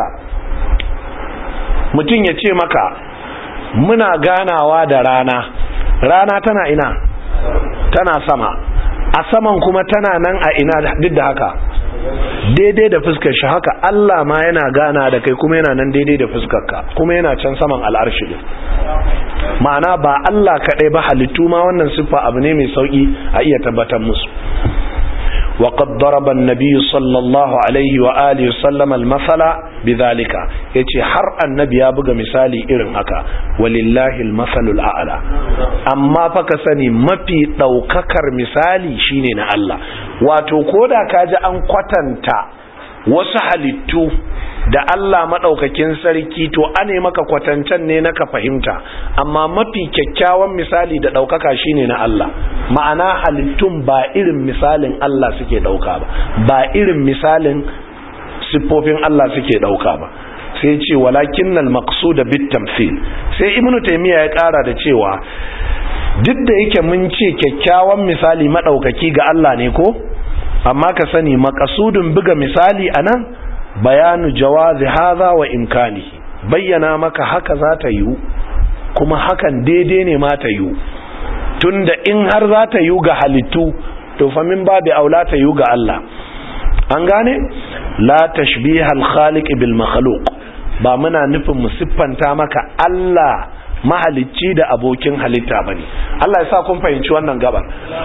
mutum ya ce maka muna ganawa da rana, rana tana ina, tana sama, a saman kuma tana nan a ina, duk da haka daidai da fuskar shi. Haka Allah ma yana gana da kai kuma yana nan daidai da fuskarka, kuma yana can saman al'arshi din. Ma'ana ba Allah kaɗai ba, halittu ma wannan siffa abu ne mai sauki a iya tabbatar musu. wa qad daraba an-nabiy sallallahu alaihi wa alihi sallam al-masala bidhalika, yace har annabi ya buga misali irin haka, walillahi al-masalul a'la. Amma fa ka sani mafi daukakar misali shine na Allah. Wato koda kaji an kwatanta wasu halittu da Allah madaukakin sarki, to ane maka kwatancan ne naka fahimta, amma mafi kyakkyawan misali da daukaka shine na Allah. Ma'ana halittun ba irin misalin Allah suke dauka ba irin misalin siffofin Allah suke dauka ba. Sai ce walakinnal maqsud bit tamthil, sai Ibn Taymiyyah ya kara da cewa duk da yake mun ce kyakkyawan misali madaukaki ga Allah ne ko, amma ka sani maqsudun buga misali anan bayanu jawazi hadha wa imkanihi, bayyana maka haka za ta yiwu kuma hakan daidai ne ma ta yiwu. Tunda in har za ta yiwu ga halittu, to fa min babu aula ta yiwu ga Allah. An gane? La tashbiha al-khaliq bil makhluq, ba muna nufin mu siffanta maka Allah mahalicci da abokin halitta bane. Allah ya sa kun fahimci wannan gabar.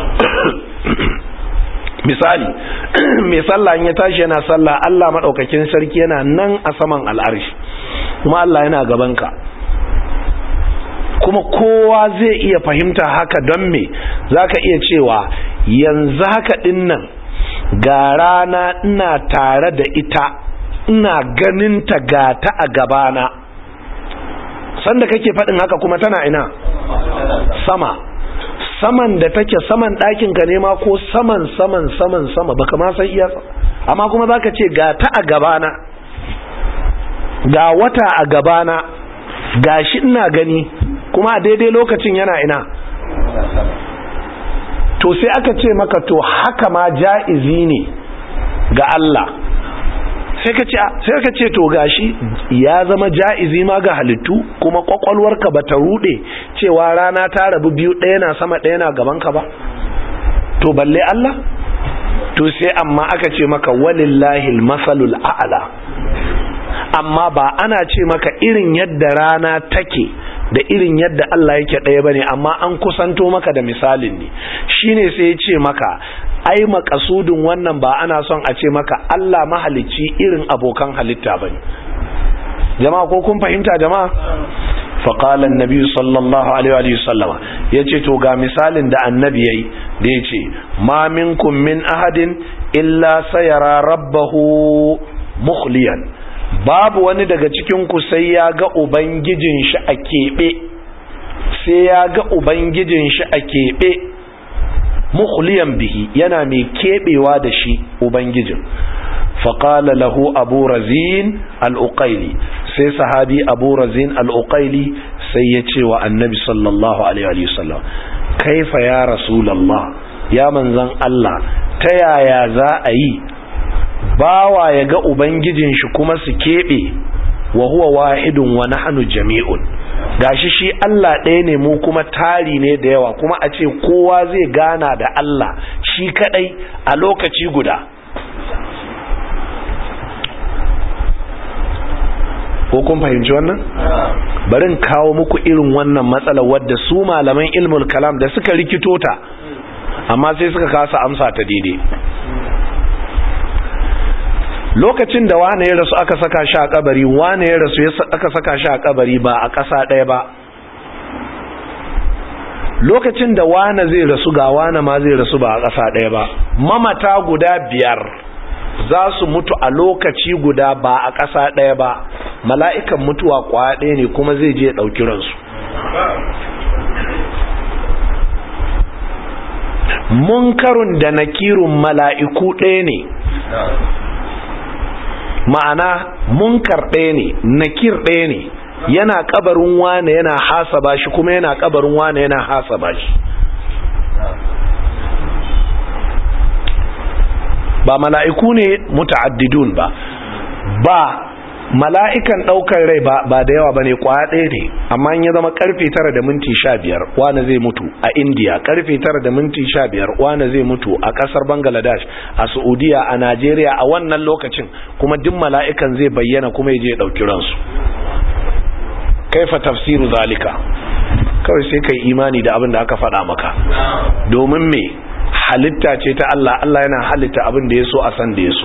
Misali, mai sallah in ya tashi yana sallah, Allah madaukakin sarki yana nan a saman al'arshi, kuma Allah yana gabanka, kuma kowa zai iya fahimta haka. Don me zaka iya cewa yanzu haka dinnan ga rana ina tare da ita, ina ganin ta ga ta a gabana, sanda kake faɗin haka kuma tana ina, sama, saman da take saman ɗakinka ne ma, ko saman sama baka ma san iya, amma kuma zaka ce ga ta a gabana, ga wata a gabana, ga shi ina gani, kuma a daidai lokacin yana ina. To sai aka ce maka to haka ma ja'izi ne ga Allah. sai ka ce to gashi ya zama ja'izi ma ga halittu kuma kwakwalwarka bata rude cewa rana ta rabu biyu, ɗaya na sama ɗaya na gaban ka ba, to balle Allah. To sai amma aka ce maka walillahil masalul a'la, amma ba ana ce maka irin yadda rana take da irin yadda Allah yake ɗaya bane, amma an kusanto maka da misalin ne. Shine sai ya ce maka ai makasudin wannan ba ana son a ce maka Allah mahalicci irin abokan halitta bane. Jama'a ko kun fahimta jama'a? Faqala annabi sallallahu alaihi wa sallama, yace to ga misalin da annabi yayi da yace ma minkum min ahadin illa sayara rabbahu mukhliyan, babu wani daga cikin ku sai ya ga ubangijin shi a kebe, sai ya ga ubangijin shi a kebe, mukhliyan bihi, yana mai kebewa da shi ubangijin. faqala lahu abu razin al-uqayli, sai sahabi abu razin al-uqayli sai ya ce wa annabi sallallahu alaihi wasallam, kaifa ya rasulullah, ya manzon Allah, ta yaya za a yi bawa ya ga ubangijin shi kuma su kebe, wa huwa wahidun wa nahnu jami'un, gashi shi Allah ɗaya ne mu kuma tari ne da yawa, kuma a ce kowa zai gana da Allah shi kadai a lokaci guda. Ko kun fahimci wannan? Bari in kawo muku irin wannan matsalar wadda su malaman ilmul kalam da suka rikito ta amma sai suka kasa amsa ta daidai. Lokacin da wane ya rasu aka saka shi a kabari, wane ya rasu aka saka shi a kabari ba a ƙasa ɗaya ba. Lokacin da wane zai rasu ga wane ma zai rasu ba a ƙasa ɗaya ba. Mamata guda 5 za su mutu a lokaci guda ba a ƙasa ɗaya ba. Mala'ikan mutuwa kwaya ɗaya ne kuma zai je ɗauki ransu. Munkarun da nakirun mala'iku ɗaya ne, ma'ana munkar ɗaya ne, nakir ɗaya ne, yana kabarin wane yana hasaba shi kuma yana kabarin wane yana hasaba shi. Ba mala'iku ne muta'addidun ba mala'ikan daukar rai ba da yawa bane, kwaya ɗaya ne, amma in ya zama karfe 9:15 wani zai mutu a India, karfe 9:15 wani zai mutu a kasar Bangladesh, a Saudiya, a Najeriya a wannan lokacin, kuma duk mala'ikan zai bayyana kuma ya je dauki ransu. Kaifa tafsiru zalika? Kawai sai kai imani da abin da aka faɗa maka. Domin me? Halitta ce ta Allah, Allah yana halitta abin da ya so a san da ya so.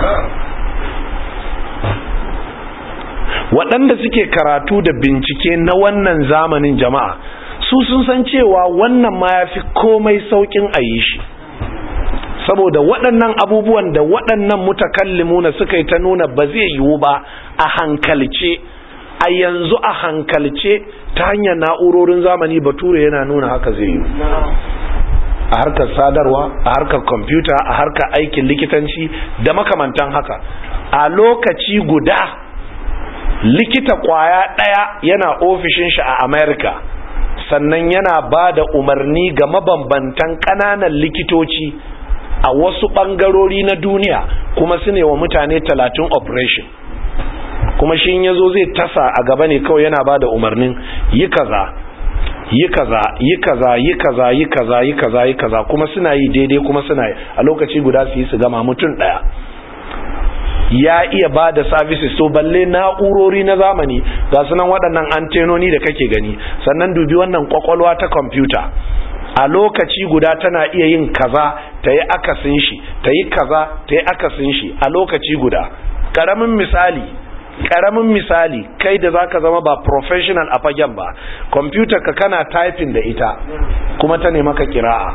Waɗanda suke karatu da bincike na wannan zamanin jama'a, su sun san cewa wannan ma ya fi komai sauƙin a yi shi, saboda waɗannan abubuwan da waɗannan mutakallimuna suka yi ta nuna ba zai yiwu ba a hankalce, a yanzu a hankalce ta hanyar na'urorin zamani bature yana nuna haka zai yiwu. A harkar sadarwa, a harkar kwamfuta, a harkar aikin likitanci da makamantan haka, a lokaci guda likita kwaya ɗaya yana ofishin shi a America, sannan yana ba da umarni ga mabambantan ƙananan likitoci a wasu ɓangarori na duniya, kuma su ne wa mutane 30 operation, kuma shi ya zo zai tasa a gaba ne kawai yana ba da umarnin yi kaza yi kaza yi kaza yi kaza yi kaza yi kaza yi kaza, kuma suna yi daidai, kuma suna yi a lokaci guda su yi su gama. Mutum ɗaya ya iya ba da services. To balle na'urori na zamani ga sunan waɗannan antenoni da kake gani, sannan dubi wannan kwakwalwa ta kwamfuta, a lokaci guda tana iya yin kaza ta yi akasin shi, ta yi kaza ta yi akasin shi a lokaci guda. Ƙaramin misali kai da zaka zama ba professional a fagen ba, kwamfutar ka kana typing da ita kuma ta nema ka kira'a,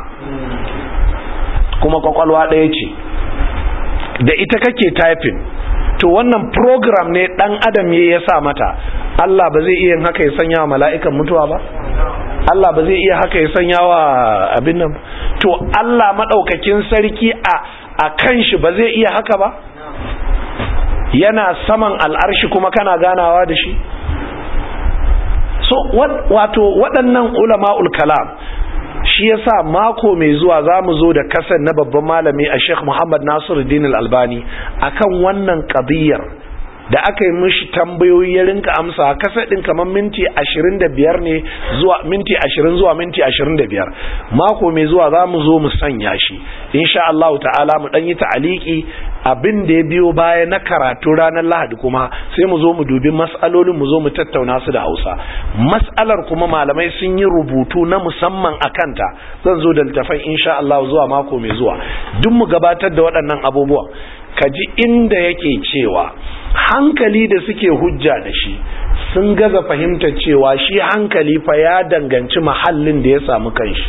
kuma kwakwalwa ɗaya ce da ita kake typing. To wannan program ne dan adam ya sa mata. Allah ba zai iya haka ya sanya wa mala'ikan mutuwa ba? Allah ba zai iya haka ya sanya wa abin nan? To Allah madaukakin sarki a kanshi ba zai iya haka ba? Yana saman al'arshi kuma kana ganawa da shi? So wato waɗannan ulama'ul kalam shi yasa mako mai zuwa zamu zo da kasan na babban malami a Sheikh Muhammad Nasiruddin Al-Albani akan wannan qadiyar da aka yi mishi tambayoyi ya rinka amsa. Kasa din kamar minti 25 ne zuwa minti 20 zuwa minti 25. Mako mai zuwa zamu zo mu sanya shi insha Allah ta'ala, mu dan yi ta'aliki abin da ya biyo baya na karatu ranar Lahadi, kuma sai mu zo mu dubi mas'alolin, mu zo mu tattauna su da Hausa. Mas'alar kuma malamai sun yi rubutu na musamman akan ta, zan zo da littafin insha Allah zuwa mako mai zuwa duk mu gabatar da waɗannan abubuwan. Kaji inda yake cewa hankali da suke hujja da shi sun gaza fahimtar cewa shi hankali fa ya danganci mahallin da ya samu kanshi.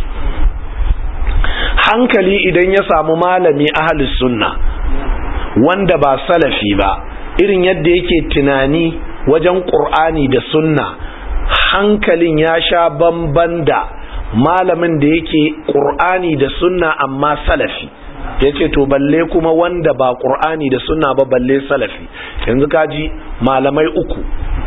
Hankali idan ya samu malami ahlus sunna wanda ba salafi ba, irin yadda yake tunani wajen Qur'ani da sunna, hankalin ya sha bamban da malamin da yake Qur'ani da sunna amma salafi. Yace to balle kuma wanda ba Qur'ani da sunna ba, balle salafi. Yanzu kaji malamai uku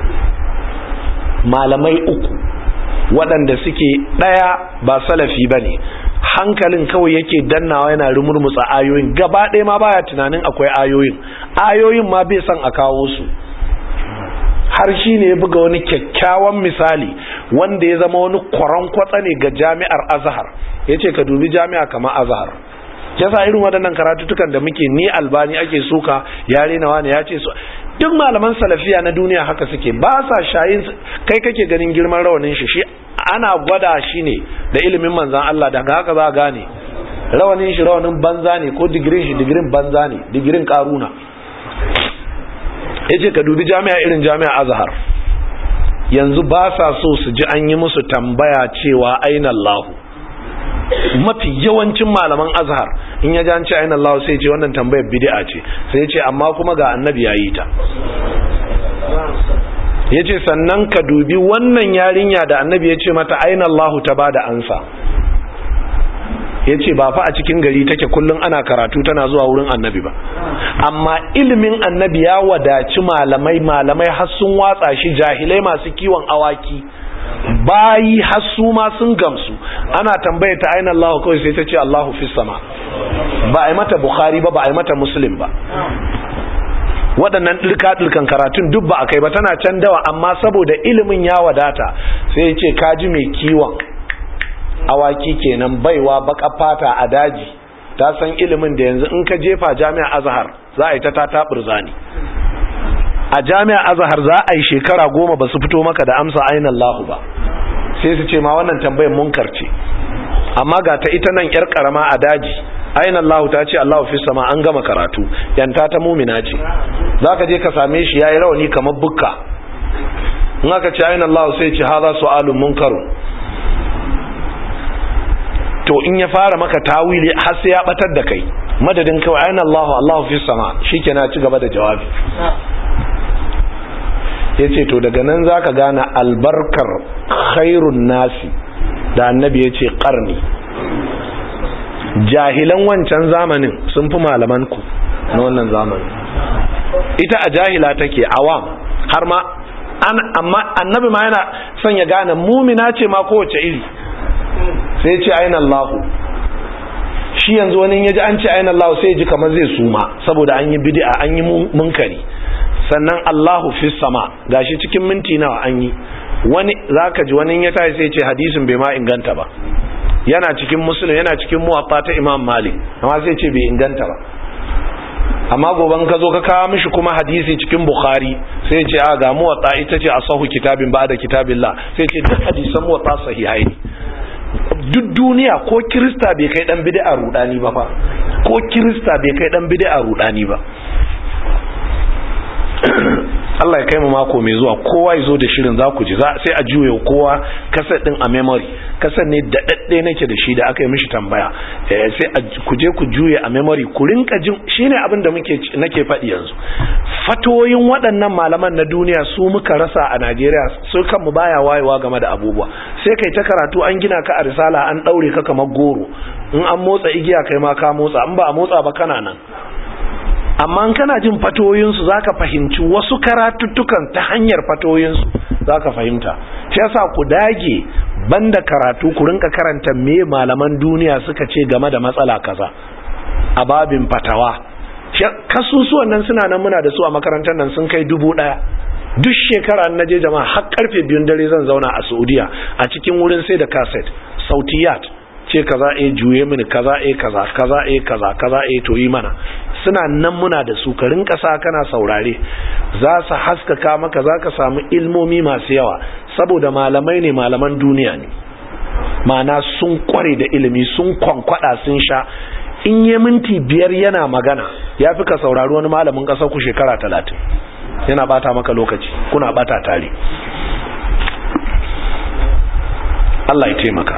waɗanda suke ɗaya ba salafi bane, hankalin kawai yake dannawa yana rumurmutsa ayoyin, gaba ɗaya ma baya tunanin akwai ayoyin ma bai san a kawo su. Har shi ne ya buga wani kyakkyawan misali wanda ya zama wani kwarankwatsa ne ga jami'ar Azhar. Yace ka dubi jami'a kamar Azhar, yasa irin waɗannan karatutukan da muke, ni Albani ake suka, yare nawa ne ya ce su, duk malaman salafiya na duniya haka suke, ba sa shayin. Kai kake ganin girman rawanin shi ana gwada shi ne da ilimin manzan Allah, daga haka za a gane rawanin shi rawanin banza ne, ko digirin shi digirin banza ne, digirin karuna. Yace ka dubi jami'a irin jami'a Azhar, yanzu ba sa so su ji an yi musu tambaya cewa aina Allah. Mafi yawancin malaman Azhar in ya ji an ce aina Allah sai ce wannan tambayar bid'a ce, sai ya ce amma kuma ga annabi yayi ta. Yace sannan ka dubi wannan yarinya da annabi ya ce mata aina Allah ta bada ansa. Yace ba fa a cikin gari take kullun ana karatu tana zuwa wurin annabi ba, amma ilimin annabi ya wadaci malamai har sun watsa shi, jahilai masu kiwon awaki bayi har su ma sun gamsu. Ana tambaye ta aina Allah kawai sai ta ce Allahu fis sama. Ba a yi mata Bukhari ba, ba a yi mata Muslim ba. Waɗannan ɗirka-ɗirkan karatun duk ba a kai ba, tana can dawa, amma saboda ilimin ya wadata sai ya ce kaji mai kiwon awaki kenan, baiwa baka fata a daji, ta san ilimin da yanzu in ka jefa jami'a Azhar za a yi ta taɓurzani. A jami'a Azhar za a yi shekara 10 ba su fito maka da amsa aina Allah ba, sai su ce ma wannan tambayar munkar ce. Amma ga ta ita nan yar karama a daji, aina Allah ta ce Allahu fi sama, an gama karatu, yanta ta mumina ce. Zaka je ka same shi yayi rawani kamar bukka, in aka ce aina Allah sai ce hadha su'alun munkarun. To in ya fara maka tawili har sai ya batar da kai, madadin kawai aina Allah, Allahu fi sama, shikenan ci gaba da jawabi. Yace to daga nan zaka gane albarkar khairun nasi da annabi yace qarni. Jahilan wancan zamanin sun fi malaman ku na wannan zamanin. Ita a jahila take, awam, har ma amma annabi ma yana son ya gane mumina ce ma kowace iri, sai ce aina Allah. Shi yanzu wani yaji an ce aina Allah sai ya ji kamar zai suma saboda an yi bid'a, an yi munkari. Sannan Allahu fi sama, gashi cikin minti nawa an yi. Wani zaka ji wani ya tashi sai ce hadisin bai ma inganta ba, yana cikin Muslim, yana cikin Muwatta ta Imam Malik, amma sai ce bai inganta ba. Amma goban ka zo ka kawo mishi kuma hadisi cikin Bukhari, sai ce a ga Muwatta ita ce asahu kitabin ba'da kitabillah, sai ce duk hadisan Muwatta sahihai ne. Duk duniya ko Kirista bai kai dan bid'a rudani ba fa, ko Kirista bai kai dan bid'a rudani ba. Allah ya kai mu mako mai zuwa, kowa ya zo da shirin, za ku ji, sai a juye kowa kasar din a memory. Kasar ne da dadde nake da shi da aka yi mishi tambaya, sai ku je ku juye a memory, ku rinka jin. Shine abin da nake faɗi yanzu. Fatoyin waɗannan malaman na duniya su muka rasa a Najeriya, su kanmu baya wayewa game da abubuwa. Sai kai ta karatu, an gina ka a risala, an daure ka kamar goro, in an motsa igiya kai ma ka motsa, in ba a motsa ba kana nan. Amma in kana jin fatoyinsu za ka fahimci wasu karatuttukan ta hanyar fatoyinsu za ka fahimta. Shi yasa ku dage banda karatu ku rinka karanta me malaman duniya suka ce game da matsala kaza a babin fatawa. Kasusuwan nan suna nan muna da su a makarantar nan sun kai 1000. duk shekara na je jama'a har karfe 2 dare zan zauna a Saudiya a cikin wurin sai da cassette sautiyat, ce kaza juye mini kaza kaza kaza kaza kaza to yi mana. Suna nan muna da su, ka rinka sa kana saurare, za su haskaka maka, za ka samu ilmomi masu yawa, saboda malamai ne, malaman duniya ne, ma'ana sun kware da ilimi, sun kwankwada sun sha. In yi minti 5 yana magana ya fi ka saurari wani malamin ƙasar ku shekara 30 yana bata maka lokaci, kuna bata tare. Allah ya taimaka.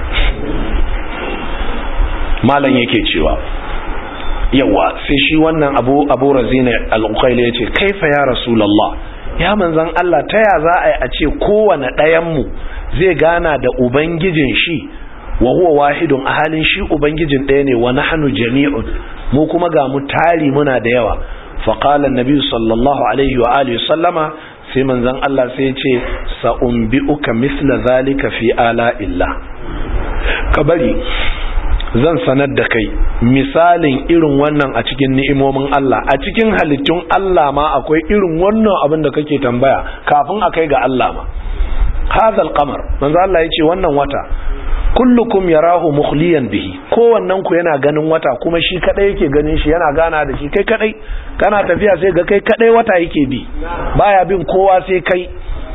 Malam yake cewa yawa sai shi wannan abu razina al-uqayli yace kaifa ya rasulullah, ya manzon Allah ta ya za a ce kowane ɗayan mu zai gana da ubangijin shi wa huwa wahidun, a halin shi ubangijin ɗaya ne, wa nahnu jami'un, mu kuma ga mu tari muna da yawa. fa qala an-nabi sallallahu alaihi wa alihi sallama, sai manzon Allah sai ya ce sa'unbi'uka mithla zalika fi ala illa, kabari zan sanar da kai misalin irin wannan a cikin ni'imomin Allah. A cikin halittun Allah ma akwai irin wannan abin da kake tambaya kafin a kai ga Allah ma. Hazal qamar, manzo Allah yace wannan wata, kullukum yarahu mukhliyan bihi, kowannen ku yana ganin wata kuma shi kadai yake ganin shi, yana gana da shi kai kadai. Kana tafiya sai ga kai kadai wata yake bi, baya bin kowa sai kai.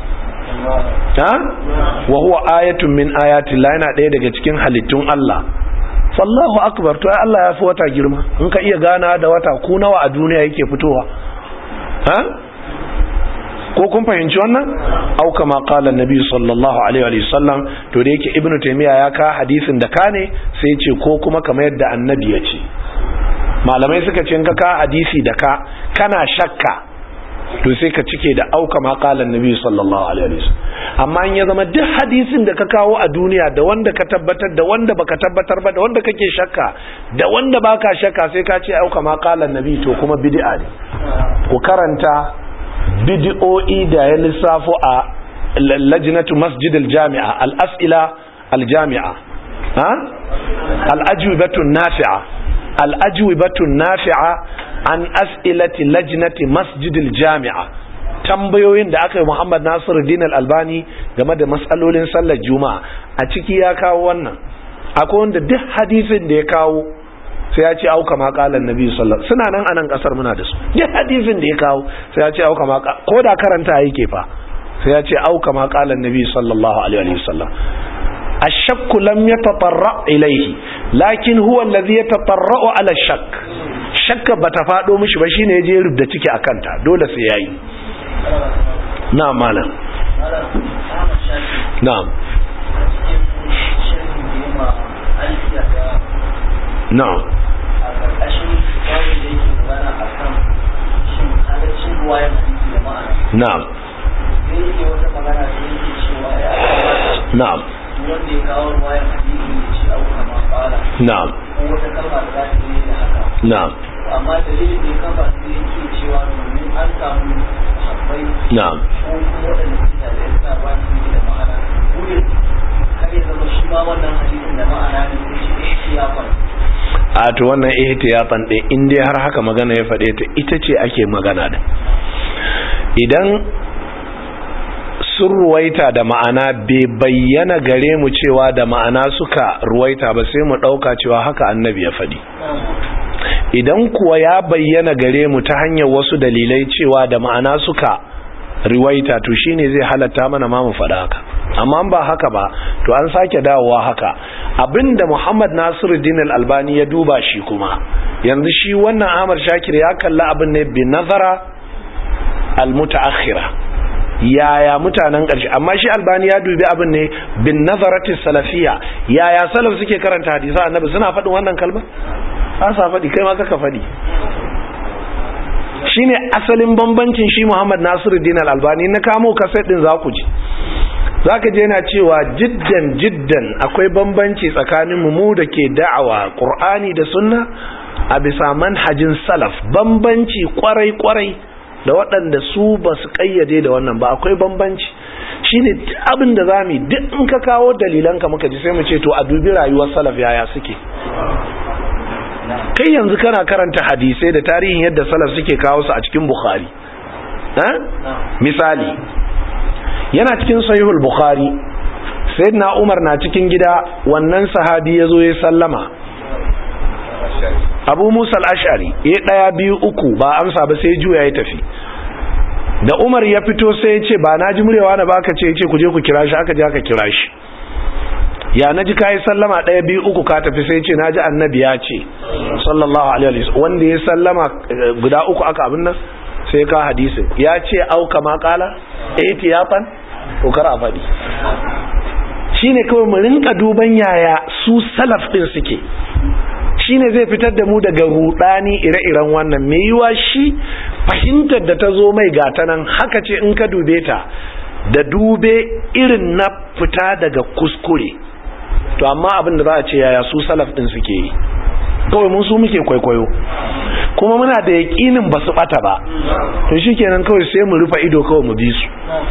Wa huwa ayatun min ayati Allah, yana daya daga cikin halittun Allah. Sallahu akbar, to Allah ya fi wata girma. In ka iya gana da wata, ku nawa a duniya yake fitowa? Ko kun fahimci wannan? Au kama qala annabi sallallahu alaihi wa sallam, to da yake ibnu taymiya ya ka hadisin da ka ne, sai ya ce ko kuma kamar yadda annabi ya ce. Malamai suka ce in ka hadisi da ka kana shakka, to sai ka cike da au kama qala annabi sallallahu alaihi wa sallam. Amma in ya zama duk hadisin da ka kawo a duniya, da wanda ka tabbatar da wanda baka tabbatar ba, da wanda kake shakka da wanda baka shakka, sai ka ce au kama qala annabi, to kuma bid'a ne. Ku karanta bid'o'i da ya lissafo a lajnatu masjid al-jami'a, al-as'ila al-jami'a, al-ajwibatu nafi'a, al-ajwibatu nafi'a an as'ilati lajnati masjid al-jami'a, tambayoyin da aka yi Muhammad Nasiruddin al-Albani game da matsalolin sallar juma'a. A ciki ya kawo wannan. Akwai wanda duk hadisin da ya kawo sai ya ce au kama qala annabi sallallahu, suna nan anan kasar muna da su, duk hadisin da ya kawo sai ya ce au kama, ko da karanta yake fa sai ya ce au kama qala annabi sallallahu alaihi wasallam. ash-shakku lam yatatarra ilayhi, lakin huwa alladhi yatatarra'u ala ash-shakk. Shakka bata fado mishi ba, shine yaje rubda ciki akan ta, dole sai yayi. Na'am malam. Na'am. Na'am. Na'am. Na'am. Na'am. Na'am. Amma dalilin da ya kafa su yake cewa domin an samu habbai na'am ko kuma wadanda suke da yasa ba su da ma'ana, wurin kare zama shi ma wannan hadisin da ma'ana ne ko shi ihtiyafan. A to wannan ihtiyafan ɗin in dai har haka magana ya faɗe ta, ita ce ake magana da. Idan sun ruwaita da ma'ana bai bayyana gare mu cewa da ma'ana suka ruwaita ba, sai mu ɗauka cewa haka annabi ya faɗi. Idan kuwa ya bayyana gare mu ta hanyar wasu dalilai cewa da ma'ana suka riwaita, to shine zai halatta mana ma mu faɗa haka. Amma ba haka ba, to an sake dawowa haka. Abinda Muhammad Nasiruddin al-Albani ya duba shi kuma, yanzu shi wannan Ahmad Shakir ya kalla abin ne bi nazara al-mutaakhira, yaya mutanen ƙarshe. Amma shi Albani ya dubi abin ne bin nazarati salafiyya, yaya salaf suke karanta hadisi annabi, suna faɗin wannan kalmar? Ba sa faɗi, kai ma kaka faɗi. Shine asalin bambancin shi Muhammad Nasiruddin al-Albani. Na kamo kaset din za ku ji, za ka je yana cewa jiddan akwai bambanci tsakanin mu da ke da'awa Qur'ani da sunna a bisa manhajin salaf, bambanci kwarai da waɗanda su ba su ƙayyade da wannan ba, akwai bambanci. shine abin da zamu duk in ka kawo dalilan ka muka ji sai mu ce to a dubi rayuwar salaf yaya suke. Kai yanzu kana karanta hadisai da tarihin yadda salaf suke kawo su a cikin Bukhari. Misali yana cikin sahihul Bukhari, sayyidina Umar na cikin gida, wannan sahabi yazo ya sallama, Abu Musa al-Ash'ari ya 1 2 3 ba amsa ba sai juya ya tafi. Da Umar ya fito sai ya ce ba na ji murewa na baka ce ku je ku kira shi, aka je aka kira shi. Ya naji kai sallama 1 2 3 ka tafi, sai ya ce naji annabi ya ce sallallahu alaihi wasallam wanda ya sallama guda 3 aka abin nan, sai ka hadisin ya ce au kama kala ihtiyatan to kar a fadi. Shine kawai mu rinka duban yaya su salaf din suke, shine zai fitar da mu daga rudani ire-iren wannan. Me yiwa shi fahimtar da ta zo mai gata nan haka ce in ka dube ta da dube irin na fita daga kuskure, to amma abin da za a ce yaya su salaf din suke yi, kawai mun su muke kwaikwayo kuma muna da yaƙinin ba su bata ba, to shikenan kawai sai mu rufe ido kawai mu bi su.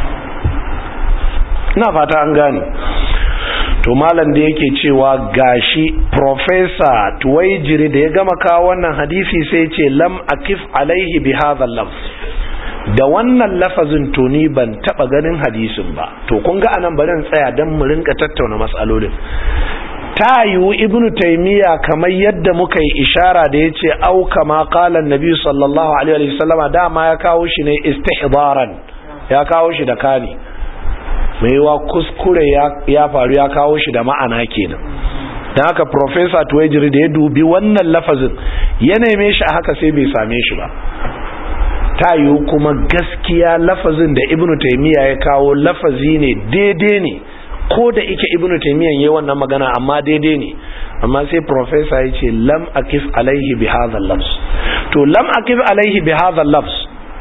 ina fata an gane. To malam da yake cewa gashi Professor Tuwaijiri da ya gama kawo wannan hadisi sai ce lam akif alaihi bi hadha lafz, da wannan lafazin to ni ban taba ganin hadisin ba. To kun ga anan bari tsaya dan mu rinka tattauna mas'alolin. Ta yiwu Ibn Taymiyyah kamar yadda muka yi ishara da yace au kama qala annabi sallallahu alaihi wasallama, dama ya kawo shi ne istihdaran, ya kawo shi da kani, mai wa kuskure ya faru ya kawo shi da ma'ana kenan. dan haka Professor Tuwaijiri da ya dubi wannan lafazin ya neme shi a haka sai bai same shi ba. Ta yiwu kuma gaskiya lafazin da Ibn Taymiyyah ya kawo lafazi ne daidai ne, ko da ike Ibn Taymiyyah yayin wannan magana amma daidai ne, amma sai Professor ya ce lam akif alaihi bi hadha al-lafz. To lam akif alaihi bi hadha al-lafz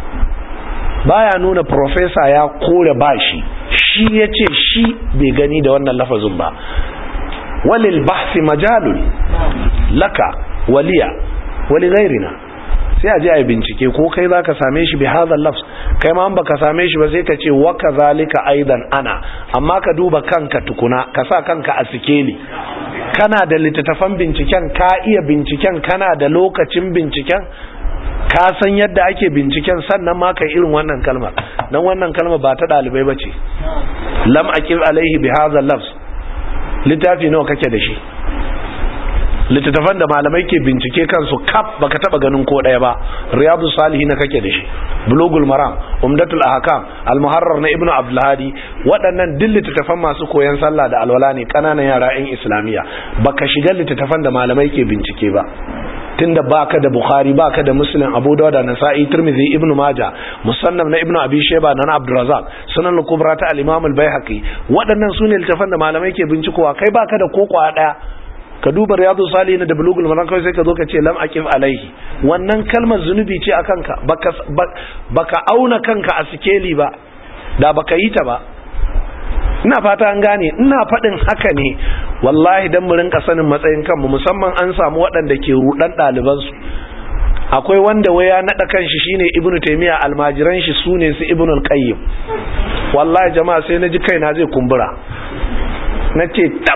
baya nuna Professor ya kore bashi, shi yace shi bai gani da wannan lafazin ba. Walil bahthi majalun laka waliya wali ghairina, sai a je a bincike ko kai zaka same shi bi hadha lafz, kai ma an baka same shi ba sai ka ce wa kadhalika aidan ana, amma ka duba kanka tukuna, ka sa kanka a sikeli. Kana da littattafan binciken, ka iya binciken, kana da lokacin binciken, ka san yadda ake binciken, sannan ma kai irin wannan kalmar. Dan wannan kalmar ba ta dalibai bace. Lam aqif alaihi bi hadha lafz, littafi nawa kake da shi? Littattafan da malamai ke bincike kansu kaf baka taba ganin ko daya ba. Riyadus Salihin kake da shi, Bulughul Maram, Umdatul Ahkam, Al-Muharrar na Ibn Abdul Hadi, waɗannan duk littattafan masu koyon sallah da alwala ne, kananan yara ɗin Islamiyya. Baka shiga littattafan da malamai ke bincike ba. Tunda baka da Bukhari, baka da Muslim, Abu Dawud, Nasa'i, Tirmidhi, Ibn Majah, Musannaf na Ibn Abi Shayba na Abdul Razzaq, Sunan al-Kubra ta al-Imam al-Baihaqi, waɗannan sune littattafan da malamai ke bincikowa, kai baka da kokwa daya. Ka duba Riyadus Salihin da Bulughul Maram kai sai ka zo ka ce lam aqif alaihi, wannan kalmar zunubi ce akan ka, baka auna kanka a sikeli ba, da baka yi ta ba. Ina fata an gane, ina faɗin haka ne wallahi dan mu rinka sanin matsayin kanmu, musamman an samu waɗanda ke rudan ɗaliban su. Akwai wanda waya nada kanshi shine Ibn Taymiyyah, almajiran shi sune su Ibn al-Qayyim. Wallahi jama'a sai naji kaina zai kumbura, nace tab,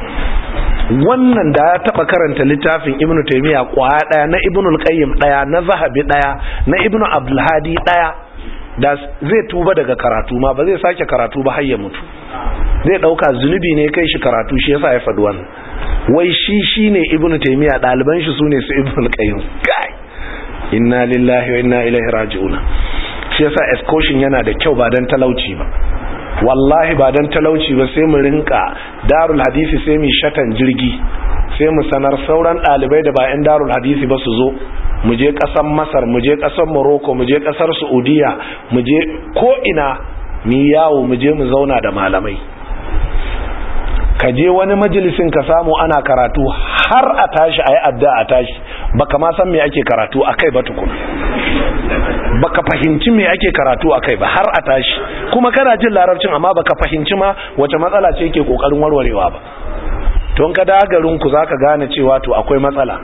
wannan da ya taba karanta littafin Ibn Taymiyyah kwaya daya, na Ibn al-Qayyim daya, na Zahabi daya, na Ibn Abdul Hadi daya, da zai tuba daga karatu ma ba zai sake karatu ba har ya mutu. Zai dauka zunubi ne kai shi karatu, shi yasa ya faɗi wannan. Wai shi shine Ibn Taymiyyah, daliban shi sune su Ibn al-Qayyim. Kai, inna lillahi wa inna ilaihi raji'un. Shi yasa excursion yana da kyau ba dan talauci ba. Wallahi ba dan talauci ba sai mu rinka darul hadisi, sai mu shatan jirgi, sai mu sanar sauran dalibai da ba yan darul hadisi ba su zo, mu je kasar Masar, mu je kasar Morocco, mu je kasar Saudiya, mu je ko ina mu yawo, mu je mu zauna da malamai. Ka je wani majalisin ka samu ana karatu har a tashi ayi addu'a a tashi, baka ma san me ake karatu akai ba tukuna, baka fahimci me ake karatu akai ba har a tashi, kuma kana jin larabcin amma baka fahimci ma wace matsala ce yake kokarin warwarewa ba. To in ka da garin ku zaka gane cewa to akwai matsala.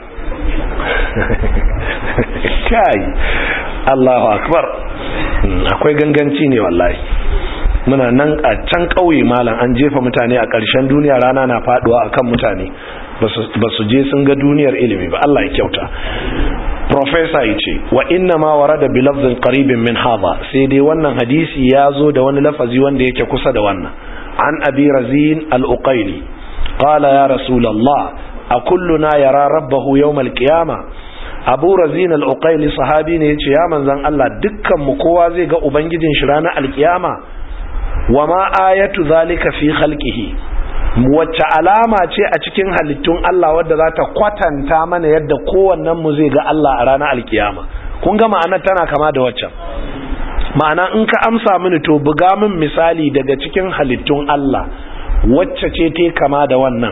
Kai, Allahu akbar, akwai ganganci ne wallahi. muna nan a can ƙauye malam an jefa mutane a ƙarshen duniya, rana na faduwa akan mutane ba su je sun ga duniyar ilimi ba. Allah ya kyauta. Professor yace wa inna ma warada bi lafzin qaribin min hadha, sai dai wannan hadisi ya zo da wani lafazi wanda yake kusa da wannan. An Abi Razin al-Uqayli qala ya Rasulullah akulluna yara rabbahu yawm al-qiyamah. Abu Razin al-Uqayli sahabi ne yace ya manzon Allah, dukkan mu kowa zai ga ubangijin shi ranar al-qiyama. Wa ma ayatu zalika fi khalqihi, wacce alama ce a cikin halittun Allah wadda za ta kwatanta mana yadda kowannen mu zai ga Allah a ranar alkiyama. Kun ga ma'anar tana kama da waccan. Ma'ana in ka amsa mini to buga min misali daga cikin halittun Allah wacce ce ta kama da wannan.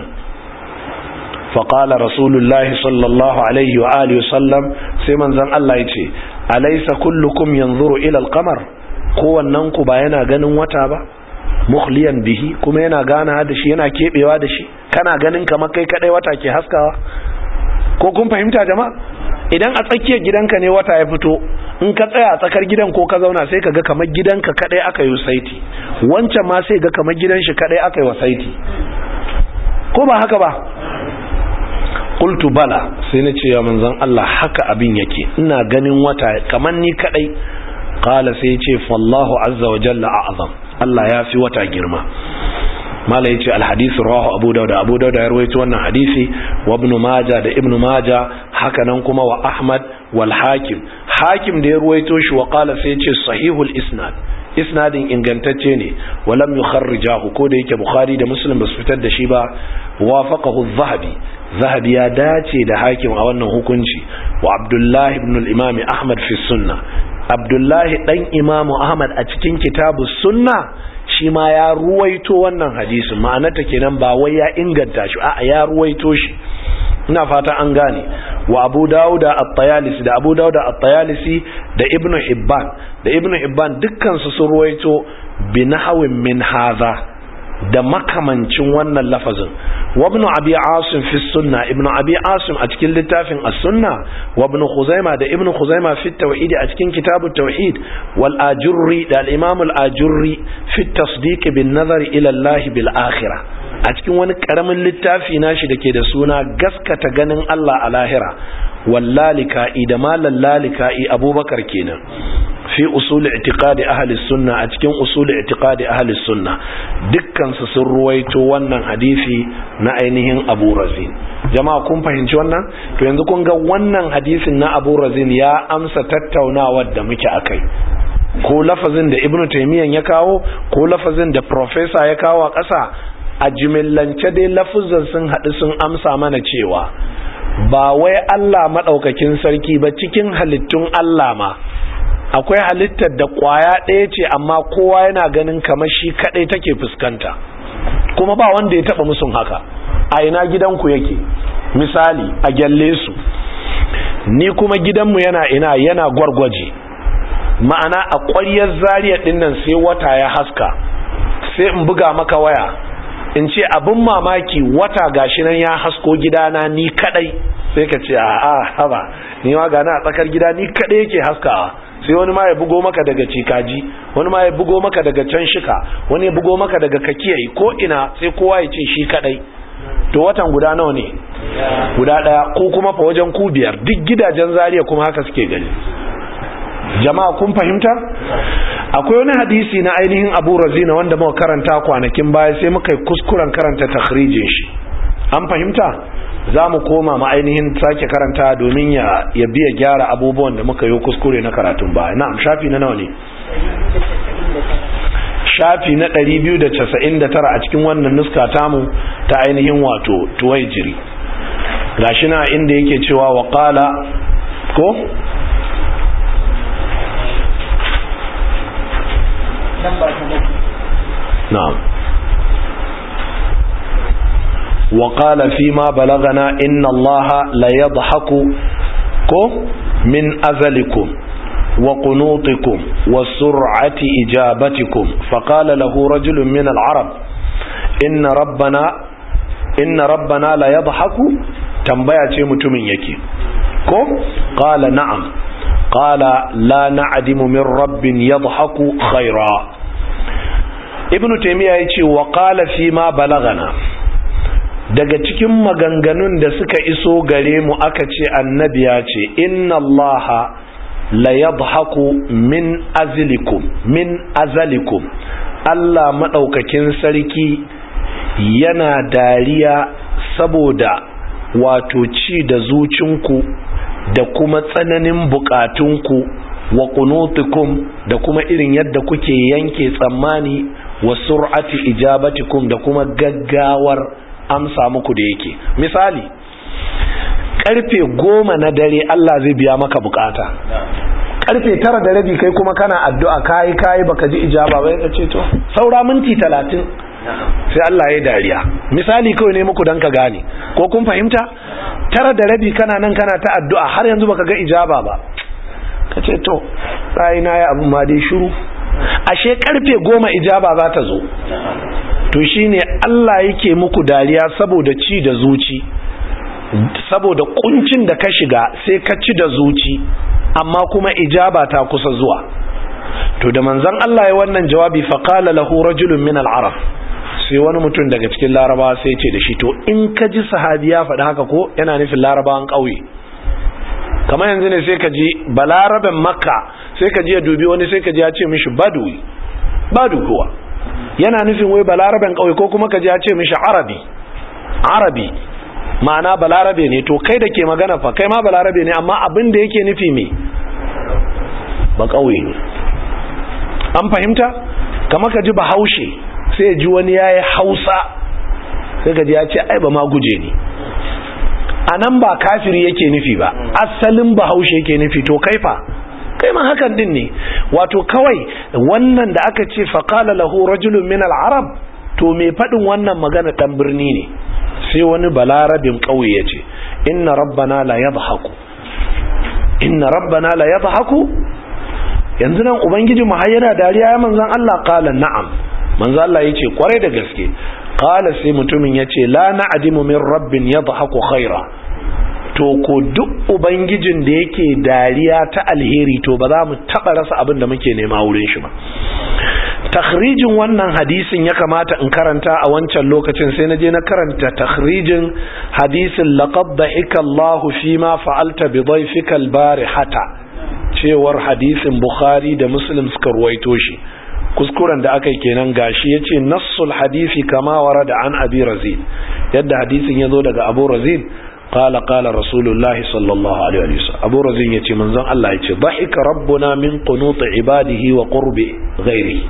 Faqala Rasulullahi sallallahu alaihi wa alihi wasallam, sai manzon Allah yace alaysa kullukum yanzuru ila al-qamar, kowannen ku ba yana ganin wata ba, mukhliyan bihi, kuma yana gana da shi, yana kebewa da shi, kana ganin kamar kai kadai wata ke haskawa. Ko kun fahimta jama'a? Idan a tsakiyar gidanka ne wata ya fito, in ka tsaya a tsakar gidan ko ka zauna sai ka ga kamar gidanka kadai aka yi saiti, wancan ma sai ga kamar gidan shi kadai aka yi saiti, ko ba haka ba? Qultu bala, sai na ce ya manzon Allah haka abin yake, ina ganin wata kamar ni kadai. Qala, sai ya ce fallahu azza wa jalla a'zam, Allah ya fi wata girma. Mala yace alhadith rawahu Abu Dawud ya rawaito wannan hadisi, wa Ibn Majah da Ibn Majah, haka nan kuma wa Ahmad wal Hakim da ya rawaito shi, wa qala, sai yace sahihul isnad, isnadin ingantacce ne, wa lam yukharrijahu, ko da yake Bukhari da Muslim ba su fitar da shi ba. Wafaqahu Zahabi ya dace da Hakim a wannan hukunci, wa Abdullah ibn al-Imam Ahmad fi sunnah, Abdullahi dan Imam Ahmad a cikin kitabus sunna shi ma ya ruwaito wannan hadisin. Ma'anarta kenan ba wai ya inganta shi, a'a ya ruwaito shi. Ina fata an gane. Wa Abu Dawud at-Tayalisi da Abu Dawud at-Tayalisi da Ibn Hibban dukkan su sun ruwaito bi nahwin min hadha, da makamancin wannan lafazin. Wa Ibn Abi Asim fi sunna, Ibn Abi Asim a cikin littafin as-sunna, wa Ibn Khuzaimah da Ibn Khuzaimah fi tauhid a cikin kitabut tauhid, wal Ajurri da al-Imam al-Ajurri fi tasdiq bin nazar ila Allah bil akhirah, a cikin wani karamin littafi nashi dake da suna gaskata ganin Allah a lahira. Wallalika'i da malal lalika'i Abubakar kenan fi usul i'tiqadi ahli sunna, a cikin usul i'tiqadi ahli sunna dukkan su sun ruwaito wannan hadisi na ainihin Abu Razin. Jama'a kun fahimci wannan? To yanzu kun ga wannan hadisin na Abu Razin ya amsa tattaunawar da muke akai, ko lafazin da Ibn Taymiyyah ya kawo, ko lafazin da professor ya kawo a ƙasa. A jimillance dai lafuzan sun haɗu sun amsa mana cewa ba wai Allah maɗaukakin sarki ba, cikin halittun Allah ma akwai halittar da ƙwaya ɗaya ce amma kowa yana ganin kamar shi kaɗai take fuskanta, kuma ba wanda ya taɓa musun haka. A ina gidanku yake? Misali a Gyalle su, ni kuma gidanmu yana Gwargwaje. Ma'ana a ƙwaryar Zaria ɗin nan sai wata ya haska, sai in buga maka waya in ce abin mamaki wata gashi nan ya hasko gidana ni kadai, sai ka ce a'a haba, ni ma gana a tsakar gida ni kadai yake haskawa. Sai wani ma ya bugo maka daga Cikaji, wani ma ya bugo maka daga can Shika, wani ya bugo maka daga Kakiyayi, ko ina sai kowa ya ce shi kadai. To watan guda nawa ne? Guda daya. Ko kuma fa wajen ku biyar, duk gidajen Zaria kuma haka suke gani. Jama'a kun fahimta? Akwai wani hadisi na ainihin Abu Razina wanda muka karanta kwanakin baya, sai muka yi kuskuren karanta takhrijin shi. An fahimta? Za mu koma ma ainihin sake karanta domin ya biya gyara abubuwan da muka yi kuskure na karatun baya. Na'am, shafi na nawa ne? Shafi na 299 a cikin wannan nuska tamu ta ainihin wato Tuwaijiri. Gashi na inda yake cewa wa qala, ko نعم وقال فيما بلغنا إن الله لا يضحك من أذلكم وقنوطكم وسرعة إجابتكم. فقال له رجل من العرب إن ربنا لا يضحك، تنبيا متمن يكي قال نعم. قال لا نعدم من رب يضحك خيرا. ibnu taymiya yace wa qala fi ma balagana, daga cikin maganganun da suka iso gare mu aka ce annabi ya ce inna allaha la yadhaku min azalikum Allah madaukakin sarki yana dariya saboda wato ci da zucinku da kuma tsananin bukatunku wa qunutukum da kuma irin yadda kuke yanke tsammani wa sur'ati ijabatikum da kuma gaggawar amsa muku da yake. Misali, karfe 10 na dare Allah zai biya maka bukata, karfe 9:30 kai kuma kana addu'a kai baka ji ijaba ba, ya ce to saura minti 30 sai Allah ya dariya. Misali kawai ne muku dan ka gane, ko kun fahimta? 9:30 kana nan kana ta addu'a har yanzu baka ga ijaba ba, ka ce to na ya abu ma dai shiru, ashe karfe 10 ijaba za ta zo. To shine Allah yake muku dariya saboda ci da zuci, saboda kuncin da ka shiga sai ka ci da zuci, amma kuma ijaba ta kusa zuwa. To da manzon Allah ya wannan jawabi fa qala lahu rajulun min al-arab, sai wani mutum daga cikin larabawa sai ya ce da shi, to in ka ji sahabi ya faɗi haka ko yana nufin larabawan ƙauye. Kamar yanzu ne sai ka ji balaraben makka sai ka ji ya dubi wani sai ka ji ya ce mishi badu kuwa yana nufin wai balaraben ƙauye, ko kuma ka ji ya ce mishi arabi ma'ana balarabe ne. To kai da ke magana fa kai ma balarabe ne, amma abin da yake nufi me ba ƙauye ne. An fahimta? Kamar ka ji bahaushe sai ji wani yayi hausa sai ka ji ya ce ai ba ma guje ne. Anan ba kafiri yake nufi ba, asalin bahaushe yake nufi. To kai fa kai ma hakan din ne. Wato kawai wannan da aka ce faqala lahu rajulun min al-arab, to me fadin wannan magana dan birni ne. Sai wani balarabin kauye yace inna rabbana la yadhaku, yanzu nan ubangiji mu har yana dariya ya manzon Allah. Qala na'am, manzon Allah yace kware da gaske. Qala sai mutumin yace la na'dimu min rabbin yadhaku khaira, to ko duk ubangijin da yake dariya ta alheri to ba za mu taba rasa abin da muke nema wurin shi ba. Takhrijin wannan hadisin ya kamata in karanta a wancan lokacin, sai na je na karanta takhrijin hadisin laqad dhahika Allahu fima fa'alta bi dhayfika al-barihata, cewar hadisin Bukhari da Muslim suka ruwaito shi. Kuskuren da aka yi kenan, gashi yace nassul hadisi kama warada an Abi Razin, yadda hadisin yazo daga Abu Razin. qala rasulullahi sallallahu alaihi wasallam, Abu Razin yace manzon Allah yace dhahika rabbuna min qunut ibadihi wa qurbi ghairihi,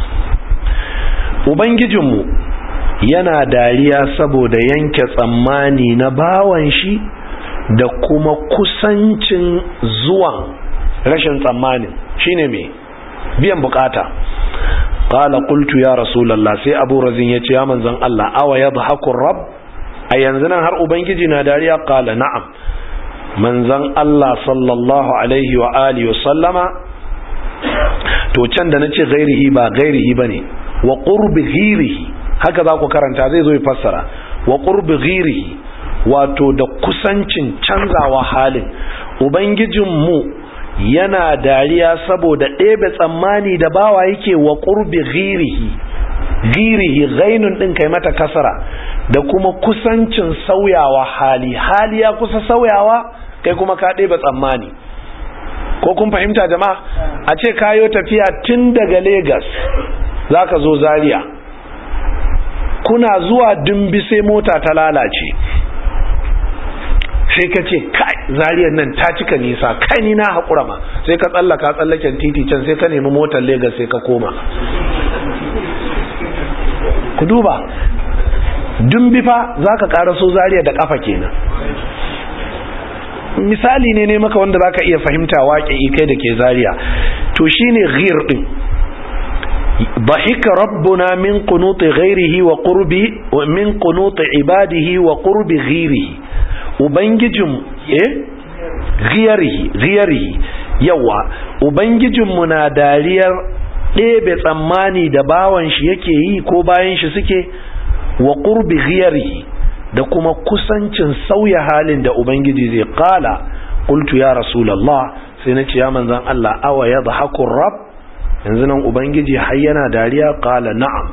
ubangijinmu yana dariya saboda yanke tsammani na bawan shi da kuma kusancin zuwan rashin tsammanin, shine me biyan bukata. Qala qultu ya rasulullah, sai Abu Razin yace ya manzon Allah, awa yadhaku rabb, a yanzu nan har ubangiji na dariya? Qala na'am. Manzon Allah sallallahu alaihi wa alihi sallama, to can da nace ghairihi ba ghairihi bane, wa qurbi ghairihi, haka za ku karanta, zai zo ya fassara wa qurbi ghairihi, wato da kusancin canzawa halin. Ubangijinmu yana dariya saboda ɗebe tsammani da bawa yake, wa qurbi ghirihi ghainun din kai mata kasara, da kuma kusancin sauyawa hali ya kusa sauyawa, kai kuma ka ɗebe tsammani. Ko kun fahimta jama'a? A ce kayo tafiya tun daga Lagos zaka zo Zaria, kuna zuwa Dumbi sai mota ta lalace, sai ka ce kai Zariyar nan ta cika nisa, kai ni na haƙura ma, sai ka tsallaken titi can, sai ka nemi motar Lagos sai ka koma. Ku duba, Dumbi fa za ka ƙaraso Zariya da ƙafa kenan. Misali ne maka wanda za ka iya fahimta waƙe kai da ke Zariya. To shi ne ghir ɗin, bahika rabbuna min qunuti ghairihi wa qurbi, min qunuti ibadihi wa qurbi ghirihi, ubangijin ghiyarihi, yawa ubangijinmu na dariyar ɗebe tsammani da bawan shi yake yi ko bayan shi suke, wa qurbi ghiyarihi, da kuma kusancin sauya halin da ubangiji zai. Qala qultu ya rasulullah, sai na ce ya manzon Allah, awa yadhaku rabb, yanzu nan ubangiji har yana dariya qala na'am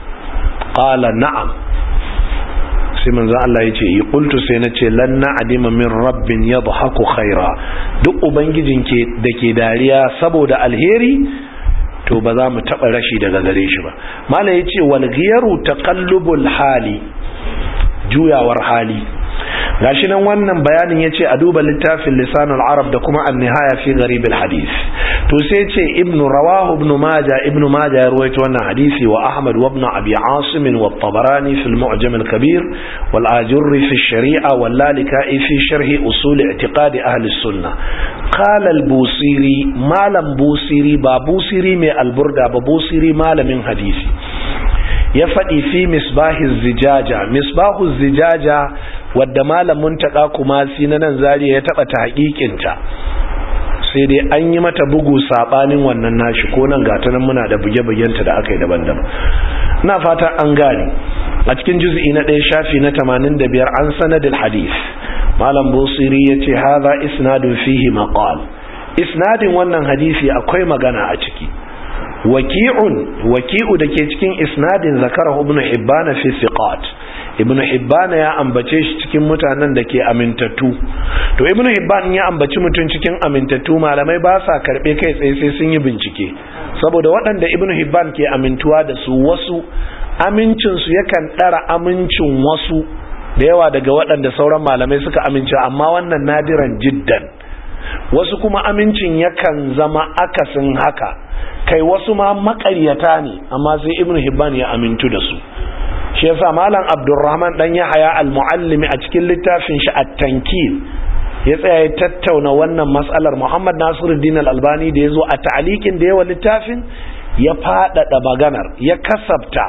sai manzo Allah ya ce qultu sai nace lan na'dima min rabbin yadhaku khaira, duk ubangijin ke dake dariya saboda alheri to ba za mu taba rashi daga gare shi ba. Malai yace wal ghiyaru taqallubul hali, juyawar hali. Gashi nan wannan bayanin yace a duba littafin lisanul arab da kuma an-nihaya fi gharib al-hadith. To sai yace ibnu majah ya rawaito wannan hadisi wa ahmad wa ibn abi asim wa at-tabarani fi al-mu'jam al-kabir wal ajurri fi ash-shari'a wal lalika'i fi sharh usul i'tiqad ahli as-sunnah. Qala al-busiri, malam busiri, ba busiri mai alburda ba, busiri malamin hadisi, ya faɗi fi misbahiz zijaja wadda malamin taƙa kuma na nan zariya ya taɓa ta haƙiƙinta, sai dai an yi mata bugu saɓanin wannan nashi, ko nan gata nan muna da buge-bugenta da aka yi daban-daban. Na fata an gani a cikin juz'i na 1 shafi na 85 an sanadil hadith, malam busiri ya ce haza isnadun fihi maqal, isnadin wannan hadisi akwai magana a ciki. waki'u da ke cikin isnadin zakarahu ibn hibban fi thiqat, ibn hibban ya ambace shi cikin mutanen da ke amintattu. To ibn hibban ya ambaci mutun cikin amintattu, malamai ba sa karbe kai tsaye sai sun yi bincike, saboda waɗanda ibn hibban ke amintuwa da su, wasu amincin su yakan dara amincin wasu da yawa daga waɗanda sauran malamai suka amince, amma wannan nadiran jiddan. Wasu kuma amincin yakan zama akasin haka, kai wasu ma makaryata ne amma sai ibn hibban ya amintu da su. Shi yasa malam abdurrahman dan yahya al-muallimi a cikin littafin shi at-tankil ya tsaya ya tattauna wannan mas'alar. Muhammad Nasiruddin al-Albani da yazo a ta'liqin da yawa littafin ya fadada maganar, ya kasabta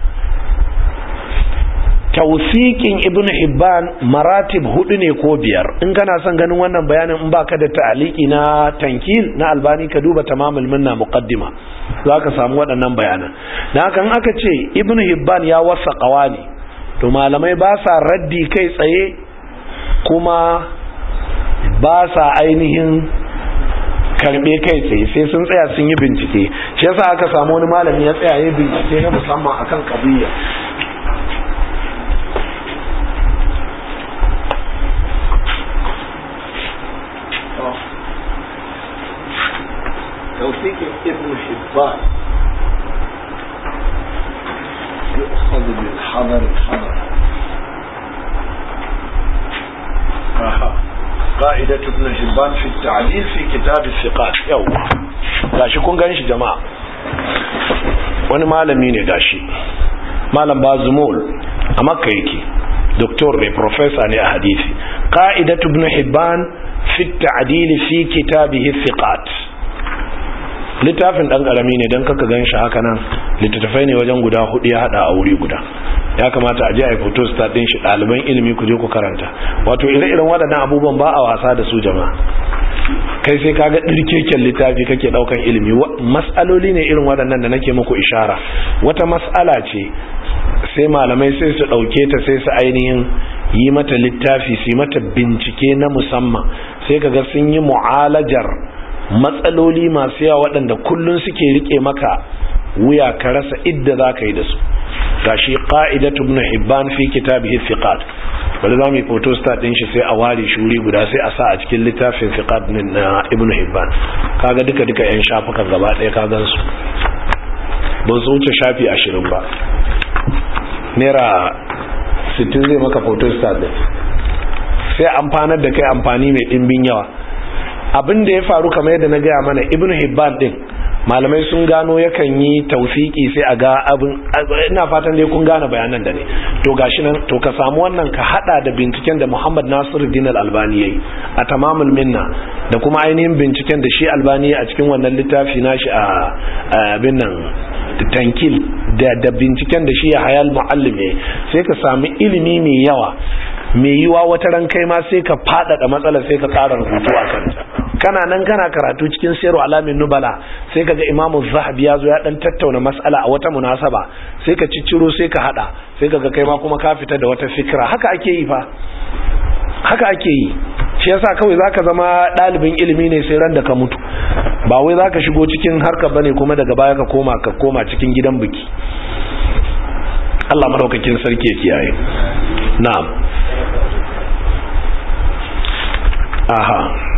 tawsiqin ibn hibban maratib 4 ne ko 5. in kana son ganin wannan bayanin, in baka da ta'liqi na tankil na albani, ka duba tamamul minna muqaddima, zaka samu waɗannan bayanan. dan haka in aka ce ibn hibban ya wasaqa wani, to malamai ba sa raddi kai tsaye, kuma ba sa ainihin karbe kai tsaye, sai sun tsaya sun yi bincike. shi yasa aka samu wani malami ya tsaya ya bincike na musamman akan qadiyya. توثيق ابن حبان يؤخذ بالحذر الحذر. قاعدة ابن حبان في التعديل في كتاب الثقات. gashi kun gani shi jama'a, wani malami ne gashi, malam Bazumul a Makka yake, doktor ne, professor ne a hadisi. Qa'idatu ibn Hibban fi at-ta'dil fi kitabihi thiqat. Littafin dan karami ne, dan kaka ganshi haka nan, littattafai ne wajen guda 4 ya hada a wuri guda. Ya kamata a je a photo start din shi, ɗaliban ilimi ku je ku karanta. Wato ire-iren waɗannan abubuwan ba a wasa da su jama'a. Kai sai kaga dirkeken littafi kake daukan ilimi. Mas'aloli ne irin waɗannan da nake muku ishara. Wata mas'ala ce sai malamai sai su dauke ta, sai su ainihin yi mata littafi, su yi mata bincike na musamman, sai kaga sun yi mu'alajar matsaloli masu yawa waɗanda kullun suke rike maka wuya ka rasa idda za ka yi da su. gashi qa'idatu ibn hibban fi kitabihi thiqat, wanda zamu yi photo start din shi sai a ware shuri guda, sai a sa a cikin littafin thiqat na ibn hibban. kaga duka yan shafukan gaba ɗaya ka gansu ba su wuce shafi 20 ba, naira 60 zai maka photo start din, sai amfanar da kai amfani mai dimbin yawa. abin da ya faru kamar yadda na gaya mana, ibn hibban din malamai sun gano yakan yi tawfiki, sai a ga abin, ina fatan dai kun gane bayanan da ne. to gashi nan, to ka samu wannan ka hada da binciken da Muhammad Nasiruddin al-Albani yayi a tamamul minna, da kuma ainihin binciken da shi Albani a cikin wannan littafi nashi a abin nan tankil, da binciken da shi ya hayal muallim yayi, sai ka samu ilimi mai yawa. mai yiwa wata ran kai ma sai ka fadada matsalar, sai ka ƙara rubutu a kanta. kana nan kana karatu cikin Siyar Alamin Nubala, sai kaga Imam Zahabi ya zo ya dan tattauna mas'ala a wata munasaba, sai ka cicciro sai ka hada, sai kaga kai ma kuma ka fita da wata fikra. haka ake yi fa, haka ake yi. shi yasa kawai zaka zama ɗalibin ilimi ne sai ran da ka mutu, ba wai zaka shigo cikin harka bane kuma daga baya ka koma cikin gidan biki. Allah madaukakin sarki ya kiyaye. Na'am. Aha.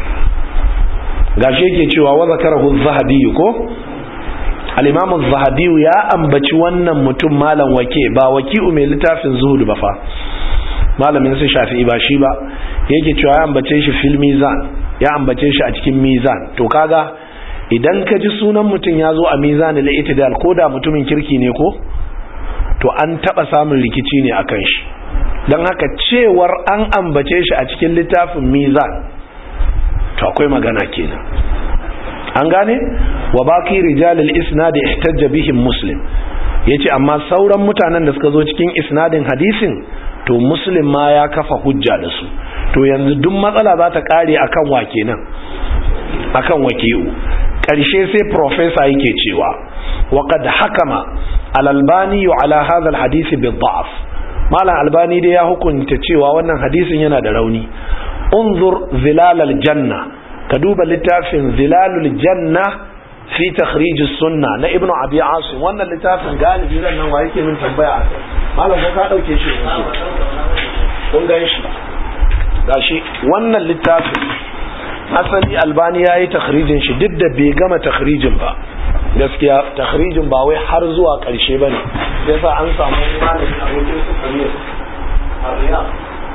Gashi yake cewa wa zakarahu az-Zahabi ko al-Imam az-Zahabi ya ambaci wannan mutum malam Wake, ba Waki'u mai littafin Zuhud ba fa, malamin sai Shafi'i ba shi ba, yake cewa ya ambace shi fil Mizan, ya ambace shi a cikin Mizan. To kaga idan ka ji sunan mutum ya zo a Mizan al-I'tidal, ko da mutumin kirki ne ko, to an taba samun rikici ne akan shi. Dan haka cewar an ambace shi a cikin littafin Mizan, to akwai magana kenan. An gane? Wa baqi rijal al-isnad ihtajja bihim Muslim, yace amma sauran mutanen da suka zo cikin isnadin hadisin to Muslim ma ya kafa hujja da su. To yanzu duk matsala za ta kare akan wa kenan, akan Waki'u. Karshe sai professor yake cewa wa qad hakama al-Albani ala hadha al-hadith bi-dha'f. Malam Albani dai ya hukunta cewa wannan hadisin yana da rauni. Unzur zilal al-janna, ka duba littafin zilalul janna fi takhrij as-sunnah na Ibn Abi Asim. wannan littafin galibi ran nan wa yake min tambaya malam ko ka dauke shi kun ga shi gashi wannan littafin asali Albani yayi takhrijin shi duk da bai gama takhrijin ba, gaskiya takhrijin ba wai har zuwa karshe bane, yasa an samu malami abokin su Samir Ariya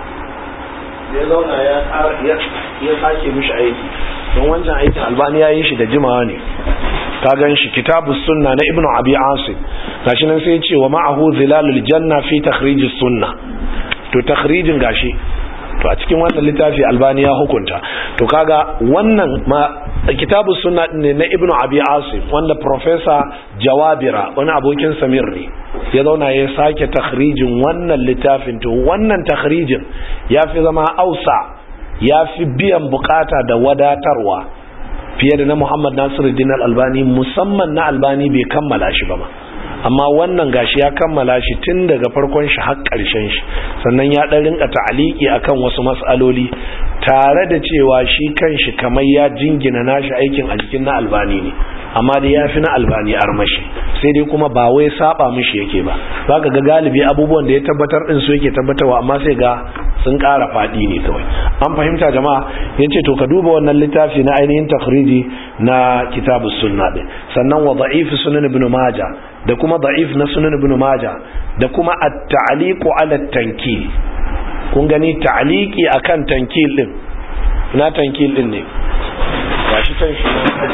ya zauna ya sake mishi aiki, don wancan aikin Albani ya yi shi da jimawa ne. ka gan shi kitabus sunna na Ibn Abi Asim, gashi nan sai ya ce wa ma'ahu zilalul janna fi takhrijis sunna. To takhrijin gashi to a cikin wannan littafi Albani ya hukunta. To kaga wannan ma kitabus sunna ne na Ibn Abi Asim, wanda professor Jawabira wani abokin Samir ne ya zauna ya sake takhrijin wannan littafin. To wannan takhrijin ya fi zama ausa, ya fi biyan bukata da wadatarwa fiye da na Muhammad Nasiruddin Al-Albani, musamman na Albani bai kammala shi ba ma, amma wannan gashi ya kammala shi tun daga farkon shi har ƙarshen shi, sannan ya dan rinka ta'aliki akan wasu mas'aloli, tare da cewa shi kanshi kamar ya jingina nashi aikin a jikin na Albani ne, amma dai ya fi na Albani armashi, sai dai kuma ba wai saba mishi yake ba. Zaka ga galibi abubuwan da ya tabbatar din su yake tabbatarwa, amma sai ga sun ƙara faɗi ne kawai. An fahimta jama'a? Yace to ka duba wannan littafi na ainihin takhriji na kitabus sunna din, sannan wa da'if sunan ibn majah, da kuma da'if na sunan ibn majah, da kuma at-ta'liq ala at-tankil. Kun gani ta'liqi akan tankil din, na tankil din ne gashi kan shi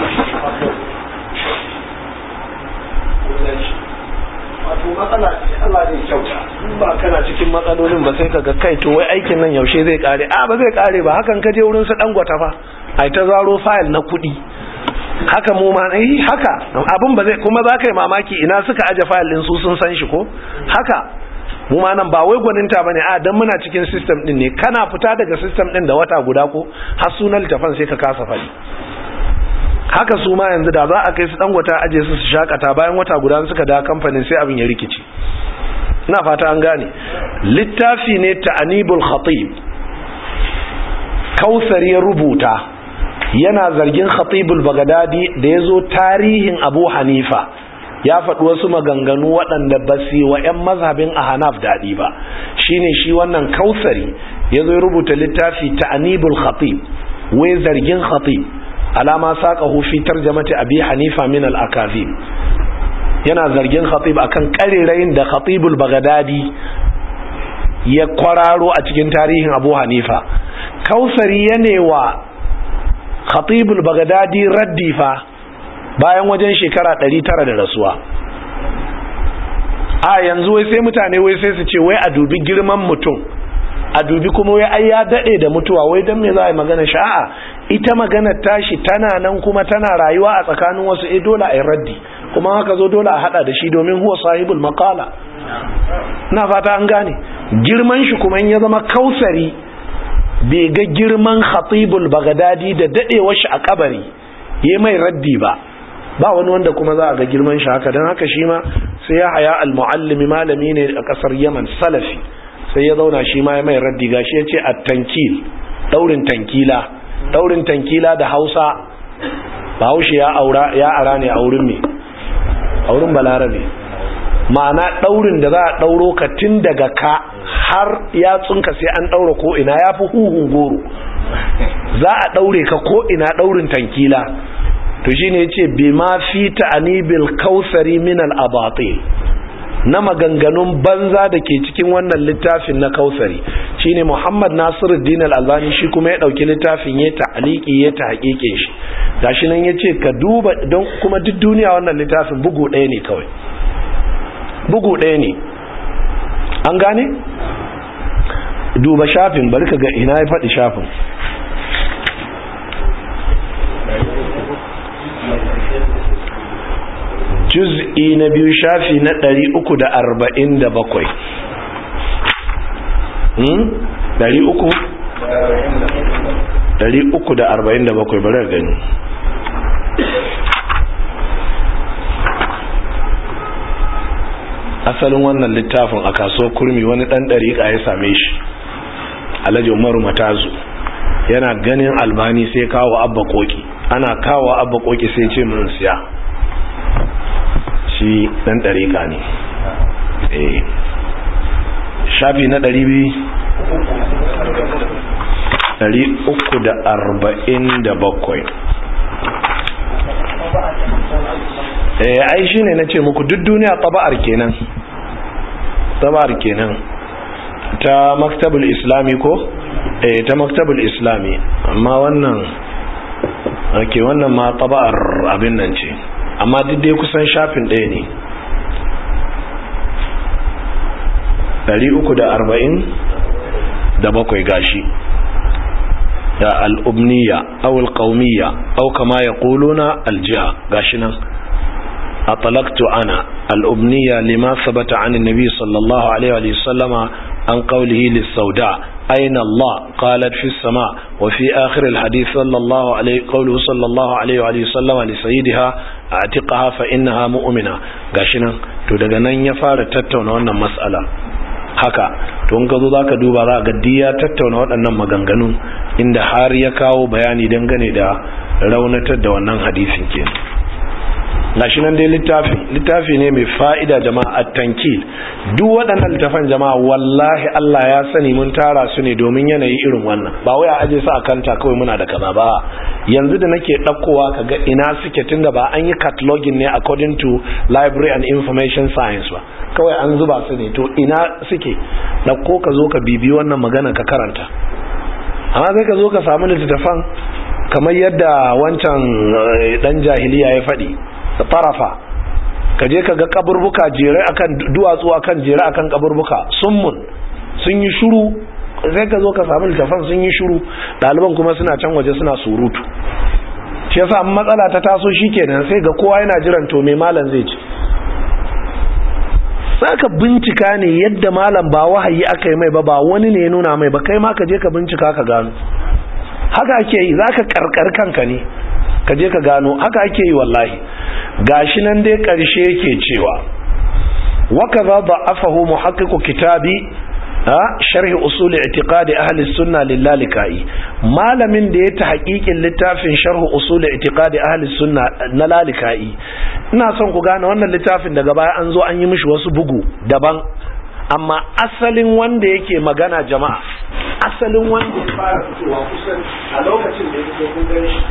wato matsala ce, Allah zai kyauta. In ba kana cikin matsalolin ba sai kaga kai to wai aikin nan yaushe zai kare? Ba zai kare ba, hakan kaje wurin su Dangote fa ai ta zaro file na kudi, haka mu ma haka abin ba zai, kuma za ka yi mamaki ina suka aje file din su sun san shi ko haka. Mu ma nan ba wai gwaninta bane, dan muna cikin system din ne, kana fita daga system din da wata guda ko har sunan littafin sai ka kasa fadi. Haka su ma yanzu da za a kai su Dangote aje su shakata, bayan wata guda suka da kamfanin sai abin ya rikici. Ina fata an gane. Littafi ne Ta'anibul Khatib, Kausar ya rubuta, yana zargin Khatibul Baghdadi da yazo tarihin Abu Hanifa ya faɗi wasu maganganu waɗanda ba su wa 'yan mazhabin Ahnaf daɗi ba. Shine shi wannan Kausari yazo ya rubuta littafi Ta'anibul Khatib, wai zargin Khatib alama saqahu fi tarjamati Abi Hanifa min al-akazib. Yana zargin Khatib akan karerayin da Khatibul Baghdadi ya kwararo a cikin tarihin Abu Hanifa. Kausari yanewa Khatibul Baghdadi raddi fa bayan wajen shekara 900 da rasuwa. Yanzu wai sai mutane wai sai su ce wai a dubi girman mutum, a dubi kuma wai ai ya dade da mutuwa, wai dan me za a yi magana shi? Ita maganar tashi tana nan kuma tana rayuwa a tsakanin wasu, dole a yi raddi, kuma haka zo dole a hada da shi domin huwa sahibul maqala. Na fata an gane girman shi, kuma in ya zama Kausari bai ga girman Khatibul Baghdadi da dadewar shi a kabari yayi mai raddi ba wani wanda kuma za a ga girman shi haka. Dan haka shi ma sai ya haya al-Muallimi, malami ne a kasar Yaman, salafi, sai ya zauna shi ma ya mai raddi. Gashi yace at-tankil daurin tankila da Hausa Bahaushe ya ara ne a wurin me a wurin Balarabe, ma'ana daurin da za a dauro ka tun daga ka har yatsunka sai an daura ko ina yafi huhun goro, za a daure ka ko ina daurin tankila. to shine yace bima fi ta'nibil kausari min al abatil, na maganganun banza da ke cikin wannan littafin na kausari. shine Muhammad Nasiruddin Al-Albani shi kuma ya dauki littafin ya ta'liqi ya tahqiqe shi, gashi nan yace ka duba, don kuma duk duniya wannan littafin bugu ɗaya ne kawai, bugu ɗaya ne, an gane. duba shafin, bari ka ga ina ya faɗi shafin. juz'i na 2 shafi na 347. 347 bari gani. asalin wannan littafin a kasuwar kurmi wani dan dariƙa ya same shi, Alhaji Umaru Matazu, yana ganin Albani sai kawo Abba Koki, ana kawo Abba Koki sai ce mun siya, shi dan dariƙa ne. shafi na 347. ai shine nace muku duk duniya taba'ar kenan ta maktabul islami ko ta maktabul islami, amma wannan wannan ma taba'ar abin nan ce, amma duk dai kusan shafin ɗaya ne. 347 gashi da al-ubniya aw al-qawmiya aw kama yaquluna al-jiha, gashi nan atlaqtu ana al-ubniya lima sabata an an-nabi sallallahu alaihi wa sallama an qawlihi lis-sauda ayna Allah qalat fi as-sama wa fi akhir al-hadith sallallahu alaihi qawluhu sallallahu alaihi wa sallama li sayyidiha atiqaha fa innaha mu'mina. gashi nan to daga nan ya fara tattauna wannan mas'ala. haka to in ka zo zaka duba za ga diya tattauna waɗannan maganganun inda har ya kawo bayani dangane da raunatar da wannan hadisin kenan. gashi nan dai littafi ne mai fa'ida jama'a, at-tankil. duk waɗannan littafan jama'a wallahi Allah ya sani mun tara su ne domin yanayi irin wannan, ba wai a aje su a kanta kawai muna da kaza ba. yanzu da nake ɗaukowa kaga ina suke, tunda ba an yi cataloging ne according to library and information science ba, kawai an zuba su ne, to ina suke, ɗauko ka zo ka bibi wannan magana ka karanta. amma sai ka zo ka samu littafan kamar yadda wancan dan jahiliya ya faɗi da tarafa, ka je ka ga kaburbuka jere akan duwatsu, akan jere akan kaburbuka sun yi shuru, sai ka zo ka samu littafan sun yi shuru, ɗaliban kuma suna can waje suna surutu. shi yasa matsala ta taso shikenan sai ga kowa yana jiran to me malam zai ci. saka bincika ne yadda malam ba wahayi aka yi mai ba wani ne ya nuna mai ba, kai ma ka je ka bincika ka gano. haka ake yi, zaka karkar kanka ne ka je ka gano, haka ake yi wallahi. gashi nan dai karshe yake cewa wa kaza da'afahu muhaqqiqu kitabi sharh usul i'tiqad ahli sunna lilalikai, malamin da ya ta haƙiƙin littafin sharh usul i'tiqad ahli sunna na lalikai. ina son ku gane wannan littafin daga baya an zo an yi mishi wasu bugu daban, amma asalin wanda yake magana jama'a, asalin wanda ya fara fitowa kusan a lokacin da yake kun gani shi,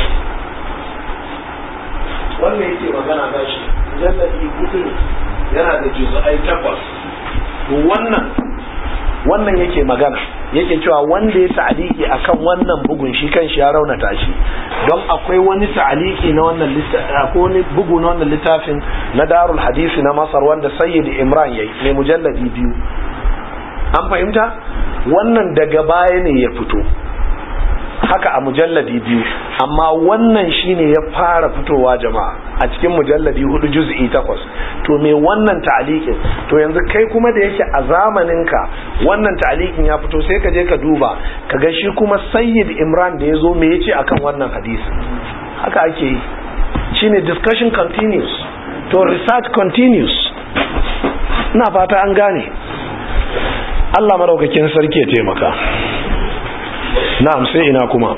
wannan yake magana gashi jalladi kudu yana da juz'ai 8. wannan yake magana yake cewa wanda ya ta'aliki akan wannan bugun shi kanshi ya raunata shi, don akwai wani ta'aliki na wannan littafin, ko wani bugu na wannan littafin na Darul Hadisi na Masar wanda Sayyid Imran yayi mai mujalladi 2. an fahimta, wannan daga baya ne ya fito haka a mujalladi 2, amma wannan shine ya fara fitowa jama'a a cikin mujalladi 4 juz'i 8. to me wannan ta'aliqin, to yanzu kai kuma da yake a zamaninka wannan ta'aliqin ya fito, sai ka je ka duba kaga shi kuma Sayyid Imran da yazo me yace akan wannan hadisi. haka ake yi, shine discussion continues to research continues. ina fata an gane. Allah madaukakin sarki ya taimaka. na'am sai ina kuma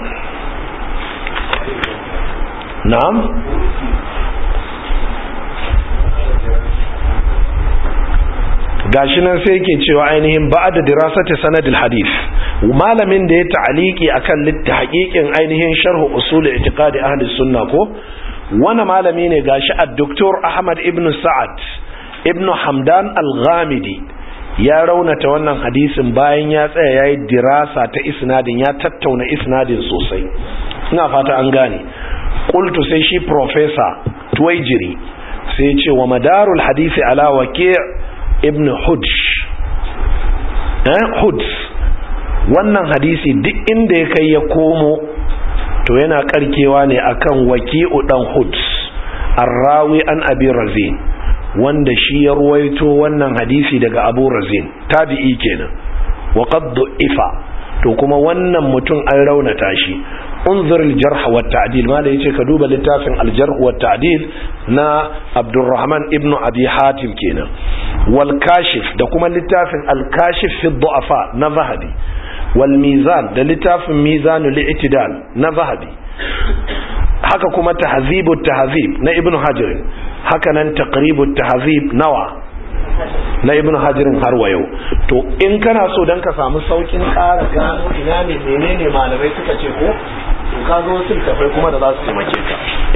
na'am gashi nan sai yake cewa ainihin ba'da dirasati sanadil hadith malamin da ya ta'aliki akan haƙiƙin ainihin sharh usul i'tiqadi ahli sunna ko wani malami ne gashi ad-doktor Ahmad ibn Sa'ad ibn Hamdan al-Ghamidi ya raunata wannan hadisin bayan ya tsaya yayi dirasa ta isnadin, ya tattauna isnadin sosai. Ina fata an gane. Qultu sai shi professor Tuwaijiri sai ya ce wa madarul hadisi ala Waki' ibn Huds wannan hadisi duk inda ya kai ya komo to yana karkewa ne akan Waki'u dan Huds arrawi an Abi Razin, wanda shi ya ruwaito wannan hadisi daga Abu Razin, tabi'i kenan. wa qad du'ifa, to kuma wannan mutum an raunata shi. unzur al-jarh wa at-ta'dil, ma da yace ka duba littafin al-jarh wa at-ta'dil na Abdurrahman ibn Abi Hatim kenan. wal kashif, da kuma littafin al-kashif fi ad-du'afa na Zahabi. wal mizan, da littafin mizanul i'tidal na Zahabi. haka kuma tahzibut tahzib na Ibn Hajar, haka nan taqribut tahzib na Ibn Hajar har wa yau. To in kana so dan ka samu saukin ƙara gano ina ne menene malamai suka ce ko to ka zo wasu tafai kuma da za su taimake ka.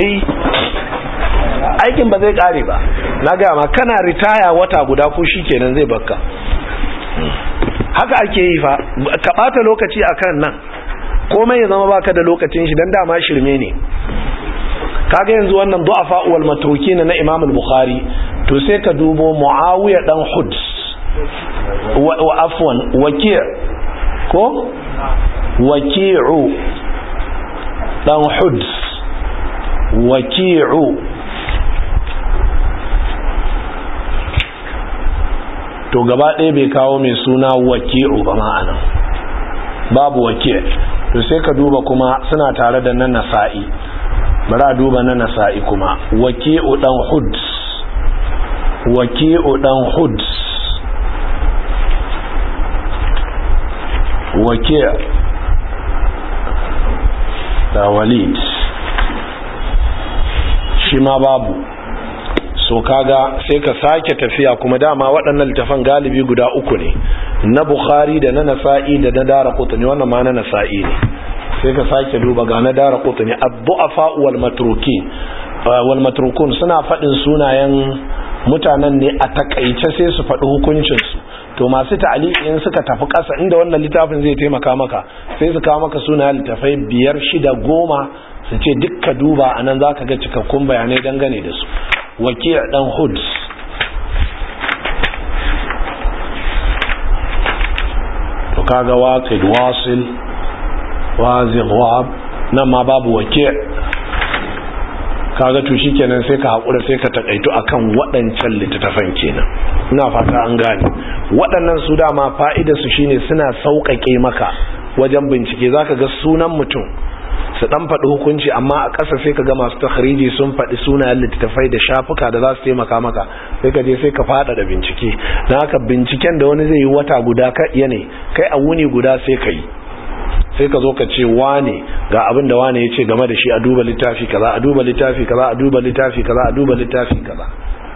Aikin ba zai ƙare ba, na ga ma kana ritaya wata guda ko shikenan zai bakka. Haka ake yi fa, ka bata lokaci akan nan komai ya zama baka da lokacin shi dan dama shirme ne. Kaga yanzu wannan du'afa wal matrukin na Imam al-Bukhari, to sai ka dubo Muawiya dan Huds wa afwan Waki' ko Waki'u dan Huds, Waki'u to gaba ɗaya bai kawo mai suna Waki'u ba ma'ana babu Waki'. to sai ka duba kuma suna tare da nan Nasa'i, bari a duba na Nasa'i kuma Waki'u dan Huds, Waki'u dan Huds, Waki' da Walid shi ma babu. so kaga sai ka sake tafiya kuma dama waɗannan littafan galibi guda uku ne, na Bukhari da na Nasa'i da na Daraqutni, wannan ma na Nasa'i ne. sai ka sake duba ga na Daraqutni ad-du'afa wal matrukun suna faɗin sunayen mutanen ne a takaice sai su faɗi hukuncin su. to masu ta'liqi in suka tafi ƙasa inda wannan littafin zai taimaka maka sai su kawo maka sunayen littafai 5, 6, 10 su ce dukka duba anan zaka ga cikakkun bayanai dangane da su. Waki' dan Huds, to kaga Waqid, Wasil, Wazigh, Wahab, nan ma babu Waki'. kaga to shikenan sai ka hakura sai ka takaitu akan waɗancan littattafan kenan. ina fata an gane waɗannan su dama fa'idar su shine suna sauƙaƙe maka wajen bincike. zaka ga sunan mutum su dan faɗi hukunci amma a ƙasa sai ka ga masu takhriji sun faɗi sunayen littattafai da shafuka da za su taimaka maka, sai ka je sai ka faɗa da bincike. dan haka binciken da wani zai yi wata guda ka iya ne kai a wuni guda sai ka yi, sai ka zo ka ce wane ga abin da wane ya ce game da shi, a duba littafi kaza, a duba littafi kaza, a duba littafi kaza, a duba littafi kaza.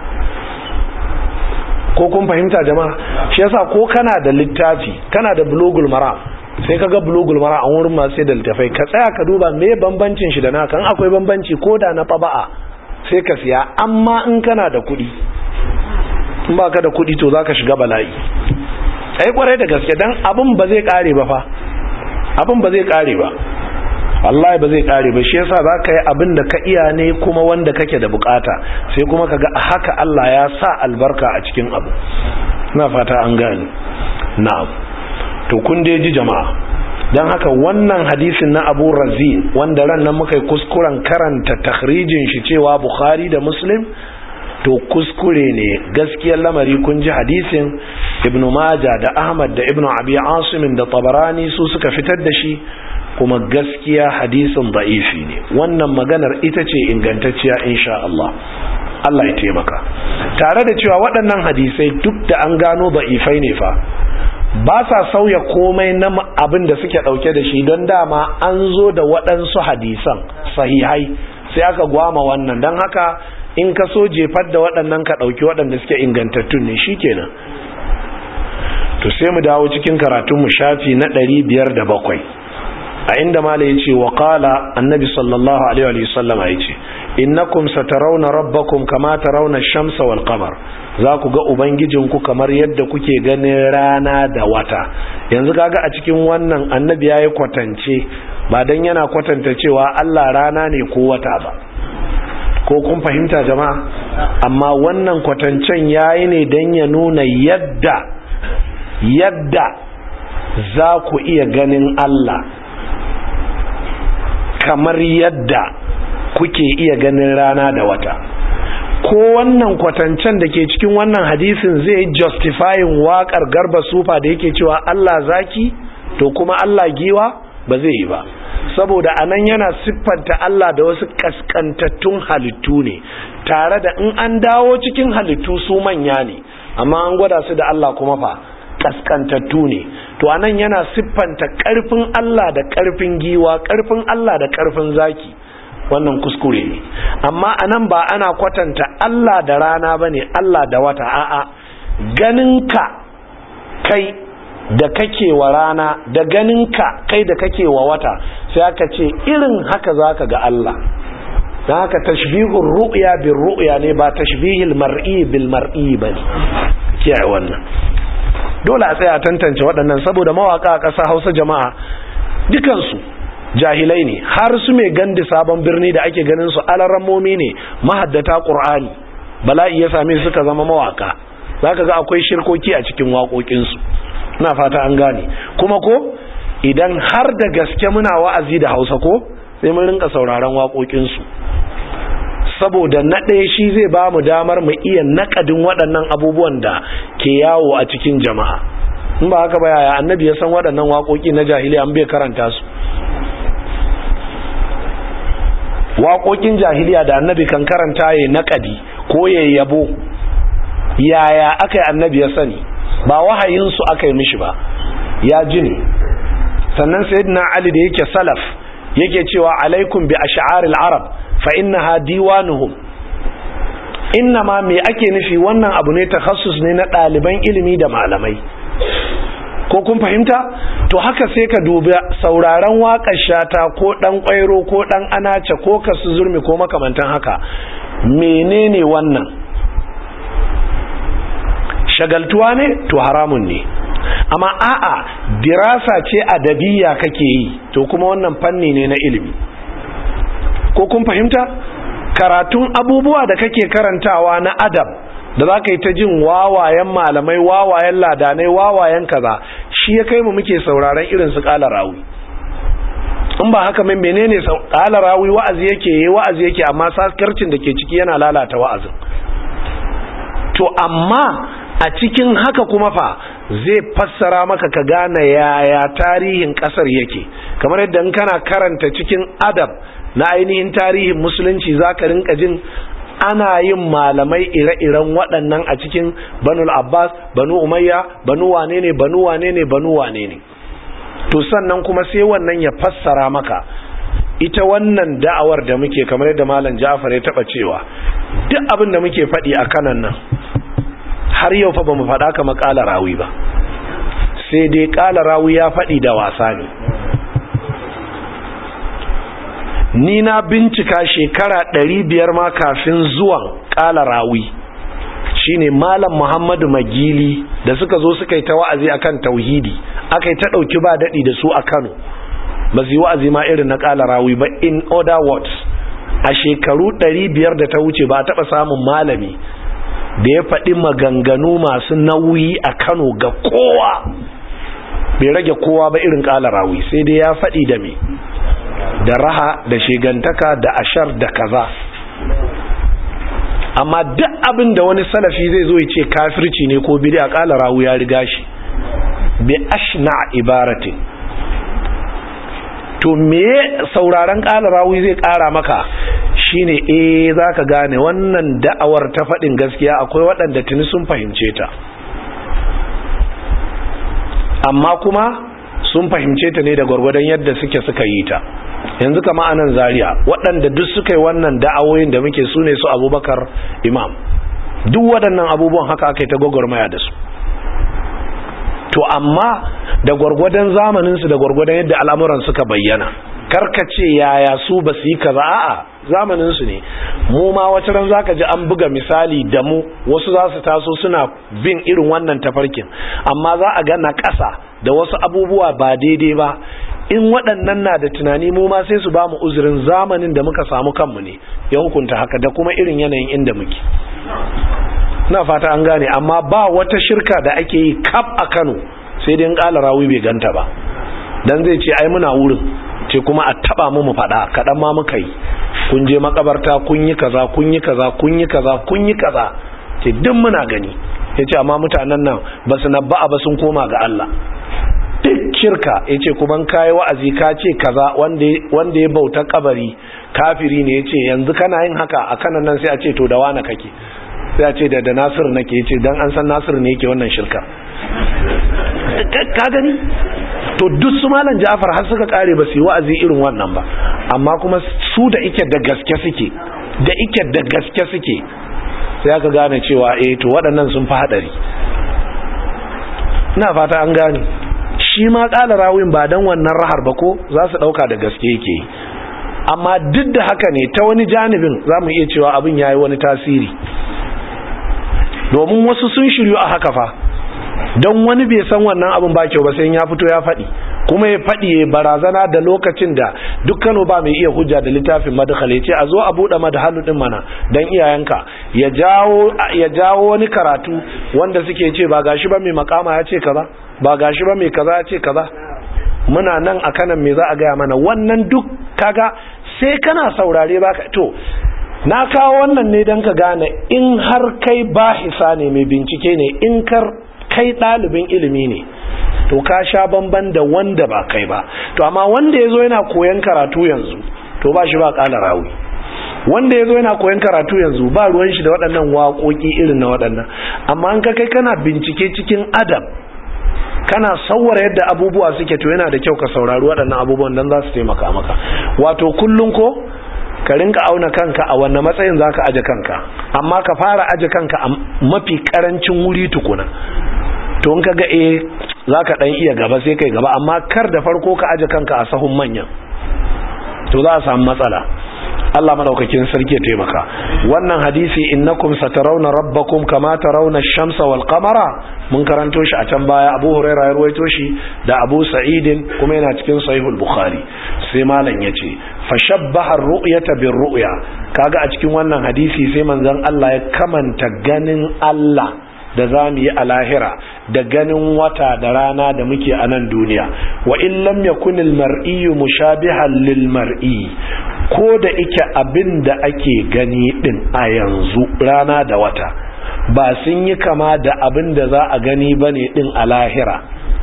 ko kun fahimta jama'a? shi yasa ko kana da littafi, kana da bulugul maram, sai ka ga bulugul maram an wurin masu sai da littafai, ka tsaya ka duba me bambancin shi da naka. in akwai bambanci ko da na taba'a sai ka siya, amma in kana da kuɗi, in ba ka da kuɗi to za ka shiga bala'i. ai kwarai da gaske, dan abin ba zai kare ba fa, abin ba zai kare ba, wallahi ba zai kare ba. shi yasa zaka yi abin da ka iya ne kuma wanda kake da bukata, sai kuma kaga haka Allah ya sa albarka a cikin abu. ina fata an gane. na'am, to kun dai ji jama'a. dan haka wannan hadisin na Abu Razin wanda ran nan muka yi kuskuren karanta takhrijin shi cewa Bukhari da Muslim, to kuskure ne gaskiyar lamari. kun ji hadisin Ibn Majah da Ahmad da Ibn Abi Asim da Tabarani su suka fitar da shi, kuma gaskiya hadisin da'ifi ne. wannan maganar ita ce ingantacciya insha Allah. Allah ya taimaka. tare da cewa waɗannan hadisai duk da an gano da'ifai ne fa, ba sa sauya komai na abin da suke ɗauke da shi, don dama an zo da waɗansu hadisan sahihai sai aka gwama wannan, don haka in ka so jefar da waɗannan ka ɗauki waɗanda suke ingantattun ne shi kenan. To sai mu dawo cikin karatunmu shafi na 507 a inda mala ya ce wa qala annabi sallallahu alaihi wa sallama ya ce innakum satarawna rabbakum kama tarawna shamsa wal qamar, za ku ga ubangijinku kamar yadda kuke ganin rana da wata. Yanzu kaga a cikin wannan annabi yayi kwatance, ba dan yana kwatanta cewa Allah rana ne ko wata ba, ko kun fahimta jama'a? Amma wannan kwatancen yayi ne dan ya nuna yadda za ku iya ganin Allah kamar yadda kuke iya ganin rana da wata. Ko wannan kwatancen da ke cikin wannan hadisin zai justifying waƙar Garba Sufa da yake cewa Allah zaki to kuma Allah giwa, ba zai yi ba, saboda anan yana siffanta Allah da wasu kaskantattun halittu ne, tare da in an dawo cikin halittu su manya ne, amma an gwada su da Allah kuma fa kaskantattu ne. To anan yana siffanta karfin Allah da karfin giwa, karfin Allah da karfin zaki, wannan kuskure ne. Amma anan ba ana kwatanta Allah da rana bane, Allah da wata, a'a, ganinka kai da kake wa rana da ganinka kai da kake wa wata, sai aka ce irin haka zaka ga Allah. Dan haka tashbihur ru'ya bil ru'ya ne, ba tashbihil mar'i bil mar'i bane. Kiyaye wannan. Dole a tsaya a tantance waɗannan, saboda mawaka a ƙasa Hausa jama'a dukansu jahilai ne, har su mai gandi sabon birni da ake ganin su alarammomi ne, mahaddata Qur'ani, bala'i ya same suka zama mawaka. Zaka ga akwai shirkoki a cikin waƙoƙinsu. Ina fata an gane. Kuma ko idan har da gaske muna wa'azi da Hausa ko sai mun rinka sauraron waƙoƙinsu, saboda na ɗaya shi zai ba mu damar mu iya naƙadin waɗannan abubuwan da ke yawo a cikin jama'a. In ba haka ba yaya annabi ya san waɗannan waƙoƙi na jahiliya an bai karanta su? Waƙoƙin jahiliya da annabi kan karanta ya naƙadi ko ya yabo, yaya aka yi annabi ya sani? Ba wahayinsu aka yi mishi ba, ya ji ne. Sannan sayyidina Ali da yake salaf yake cewa alaikum bi ash'aril arab fa innaha diwanuhum. Innama me ake nufi, wannan abu ne takhassus ne na ɗaliban ilimi da malamai, ko kun fahimta? To haka sai ka dubi sauraron waƙar Shata ko ɗan ƙwairo ko ɗan Anace ko Kasu Zurmi ko makamantan haka, menene wannan? Shagaltuwa ne? To haramun ne. Amma a'a, dirasa ce adabiyya kake yi, to kuma wannan fanni ne na ilimi, ko kun fahimta? Karatun abubuwa da kake karantawa na adab da za ka yi ta jin wawayen malamai, wawayen ladanai, wawayen kaza, shi ya kai mu muke sauraron irin su Qala Rawi. In ba haka mai menene Qala Rawi wa'azi yake amma sakarcin da ke ciki yana lalata wa'azin. To amma a cikin haka kuma fa zai fassara maka ka gane yaya tarihin kasar yake, kamar yadda in kana karanta cikin adab na ainihin tarihin musulunci zaka rinka jin ana yin malamai ire-iren waɗannan a cikin Banul Abbas, Banu Umayya, Banu wane ne. To sannan kuma sai wannan ya fassara maka ita wannan da'awar da muke, kamar yadda Malam Ja'far ya taba cewa duk abin da muke faɗi a kanan nan har yau fa bamu faɗa kamar Qala Rawi ba, sai dai Qala Rawi ya faɗi da wasa ne. Ni na bincika shekara 500 ma kafin zuwan Qala Rawi, shine Malam Muhammadu Magili da suka zo suka yi ta wa'azi akan tauhidi, aka yi ta ɗauki ba daɗi da su a Kano, ba su yi wa'azi ma irin na Qala Rawi ba. In other words, a shekaru 500 da ta wuce ba a taɓa samun malami da ya faɗi maganganu masu nauyi a Kano ga kowa, bai rage kowa ba irin Qala Rawi, sai dai ya faɗi da me, da raha, da shegantaka, da ashar, da kaza. Amma duk abin da wani salafi zai zo ya ce kafirci ne ko bid'a, Qala Rawi ya riga shi bi ashna ibaratin. To me sauraron Qala Rawi zai ƙara maka shine zaka gane wannan da'awar ta faɗin gaskiya akwai waɗanda tuni sun fahimce ta. amma kuma sun fahimce ta ne da gwargwadon yadda suka yi ta. Yanzu kama anan Zaria waɗanda duk suka yi wannan da'awoyin da muke su ne su Abubakar Imam, duk waɗannan abubuwan haka aka yi ta gwagwarmaya da su. To amma da gwargwadon zamaninsu da gwargwadon yadda al'amuran suka bayyana, karkace yaya su ba su yi kaza, a'a zamaninsu ne. Mu ma wata ran zaka ji an buga misali da mu, wasu za su taso suna bin irin wannan tafarkin, amma za a ga na ƙasa da wasu abubuwa ba daidai ba. In waɗannan na da tunani, mu ma sai su ba mu uzurin zamanin da muka samu kanmu ne ya hukunta haka, da kuma irin yanayin inda muke. Na fata an gane. Amma ba wata shirka da ake yi kaf a Kano sai dai in ƙala rawi bai ganta ba, dan zai ce ai muna wurin, ce kuma a taba mu faɗa kaɗan ma muka yi, kun je makabarta kun yi kaza kun yi kaza kun yi kaza kun yi kaza, ce duk muna gani. Ya ce amma mutanen nan ba su nabba'a ba, sun koma ga Allah. Duk shirka. Ya ce kuma kayi wa'azi ka ce kaza wanda ya bauta kabari kafiri ne, ya ce yanzu kana yin haka a kanan nan, sai a ce to da wane kake, sai a ce da Nasir nake, ya ce dan an san Nasir ne yake wannan shirka. Ka gani? To duk su malam Ja'far har suka kare ba su yi wa'azi irin wannan ba, amma kuma su da ike da gaske suke sai aka gane cewa to waɗannan sun fi hadari. Ina fata an gane. Shi ma ƙala rawin ba dan wannan rahar ba ko za su ɗauka da gaske yake yi, amma duk da haka ne ta wani janibin za mu iya cewa abin ya yi wani tasiri, domin wasu sun shiryu a haka fa. Don wani bai san wannan abin ba kyau ba sai ya fito ya faɗi, kuma ya faɗi ya barazana da lokacin da dukkanu ba mai iya hujja da littafin madkhal, ya ce a zo a buɗe madhalu din mana dan iyayenka, ya jawo wani karatu wanda suke ce ba gashi ba mai makama ya ce kaza, ba gashi ba mai kaza ya ce kaza. Muna nan a kanan me za a gaya mana wannan duk kaga sai kana saurare baka. To na kawo wannan ne dan ka gane in har kai bahisa ne mai bincike ne, in kai ɗalibin ilimi ne, to ka sha bamban da wanda ba kai ba. To amma wanda ya zo yana koyan karatu yanzu, to ba shi ba ƙala rawi. Wanda ya zo yana koyan karatu yanzu ba ruwan shi da waɗannan waƙoƙi irin na waɗannan. Amma an ka kai kana bincike cikin adab, kana saurara yadda abubuwa suke, to yana da kyau ka saurari waɗannan abubuwan dan za su taimaka maka. Wato kullum ko ka rinka auna kanka a wanne matsayin za ka aje kanka, amma ka fara aje kanka a mafi ƙarancin wuri tukuna. To in ka ga za ka ɗan iya gaba sai kai gaba, amma kar da farko ka aje kanka a sahun manyan, to za a samu matsala. Allah madaukakin sarki ya taimaka. Wannan hadisi innakum satarawna rabbakum kama tarawna ash-shamsa wal qamara, mun karanto shi a can baya. Abu Hurairah ya ruwaito shi da Abu Sa'id, kuma yana cikin Sahihul Bukhari. Sai malam yace fashabbaha ar-ru'yata bir-ru'ya, kaga a cikin wannan hadisi sai manzon Allah ya kamanta ganin Allah da za mu yi a lahira da ganin wata da rana da muke a nan duniya. Wa in lam yakun al-mar'i mushabihan lil-mar'i, ko da ike abin da ake gani din a yanzu rana da wata ba sun yi kama da abin da za a gani bane din a lahira,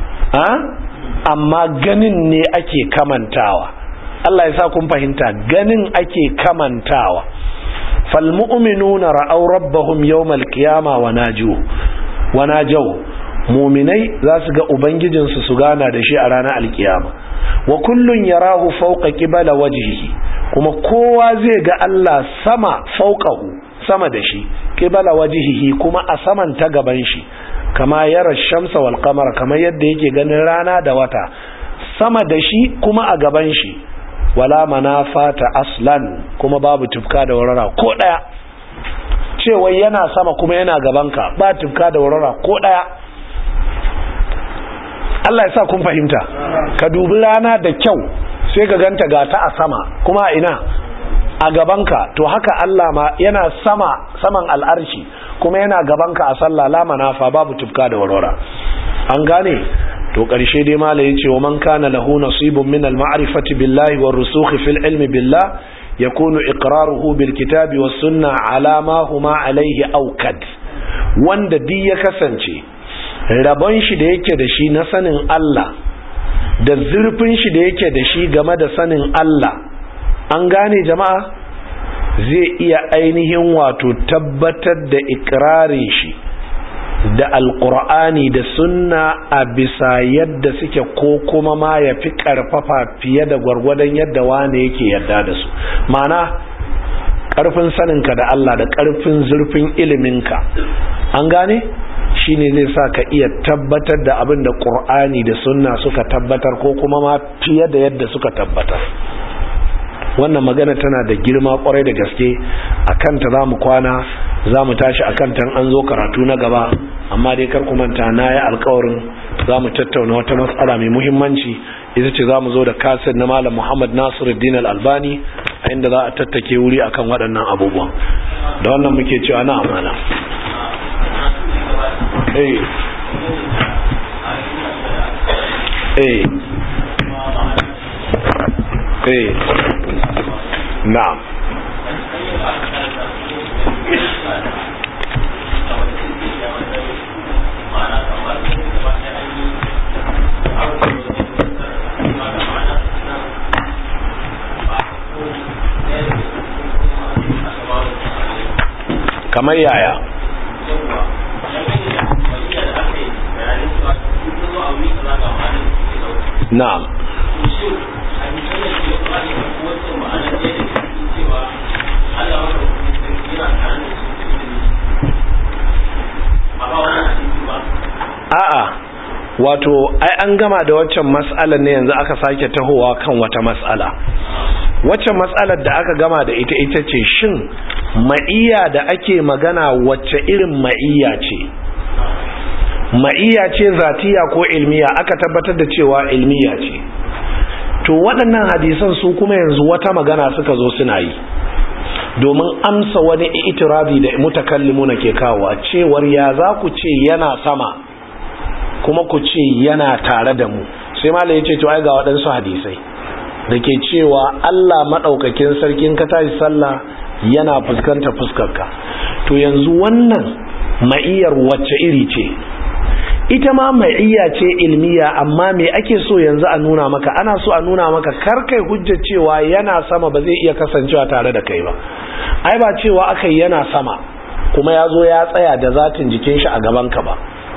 amma ganin ne ake kamantawa. Allah ya sa kun fahimta, ganin ake kamantawa. فالمؤمنون رأوا ربهم يوم القيامة وناجوا muminai za su ga ubangijinsu su gana da shi a ranar alkiyama. Wa kullun yarahu fawqa qibala wajhihi, kuma kowa zai ga Allah sama fawqahu, sama da shi, qibala wajhihi, kuma a saman ta gaban shi, kama yara shamsa wal qamara, kamar yadda yake ganin rana da wata sama da shi kuma a gaban shi. Wala manafata aslan, kuma babu tufka da warara ko daya. Cewa yana sama kuma yana gabanka, ba tufka da warara ko daya. Allah ya sa kun fahimta. Ka dubi rana da kyau sai ka ganta ga ta a sama, kuma ina a gabanka. To haka Allah ma yana saman al'arshi kuma yana gabanka a sallah, la manafa, babu tufka da warara. An gane? To ƙarshe dai mala yace wa man kana lahu nasibun min al-ma'rifati billahi war rusukh fil ilmi billah yakunu iqraruhu bil kitabi was sunnah ala ma huma alayhi awkad. Wanda duk ya kasance rabon shi da yake da shi na sanin Allah da zurfin shi da yake da shi game da sanin Allah, an gane jama'a, zai iya ainihin wato tabbatar da ikrarin shi, da alqur'ani da sunna a bisa yadda suke ko kuma ma yafi karfafa fiye da gwargwadon yadda wani yake yadda da su. Ma'ana karfin saninka da Allah da karfin zurfin iliminka, an gane, shine zai sa ka iya tabbatar da abin da Qur'ani da sunna suka tabbatar ko kuma ma fiye da yadda suka tabbatar. Wannan magana tana da girma kwarai da gaske, akan ta zamu kwana, zamu tashi akan ta an zo karatu na gaba, amma dai kar ku manta nayi alƙawarin zamu tattauna wata mas'ala mai muhimmanci, ita ce zamu zo da kaset na Malam Muhammad Nasiruddin Al-Albani a inda za a tattake wuri akan waɗannan abubuwan. Da wannan muke cewa na amana. Na'am. Kamar yaya? Na'am. A'a, wato ai an gama da waccan mas'alar ne, yanzu aka sake tahowa kan wata mas'ala. Waccan mas'alar da aka gama da ita ce shin ma'iyya da ake magana wacce irin ma'iyya ce? Ma'iyya ce zatiya ko ilmiya? Aka tabbatar da cewa ilmiya ce. To waɗannan hadisan su kuma yanzu wata magana suka zo suna yi domin amsa wani itirazi da mutakallimuna ke kawo cewar ya za ku ce yana sama kuma ku ce yana tare da mu. Sai malai ya ce to ai ga waɗansu hadisai da ke cewa Allah maɗaukakin sarkin ka tashi sallah yana fuskanta fuskarka. To yanzu wannan ma'iyyar wacce iri ce? Ita ma ma'iyya ce ilmiya, amma me ake so yanzu a nuna maka? Ana so a nuna maka kar kai hujja cewa yana sama ba zai iya kasancewa tare da kai ba. Ai ba cewa akai yana sama kuma ya zo ya tsaya da zatin jikin shi a gaban ka ba.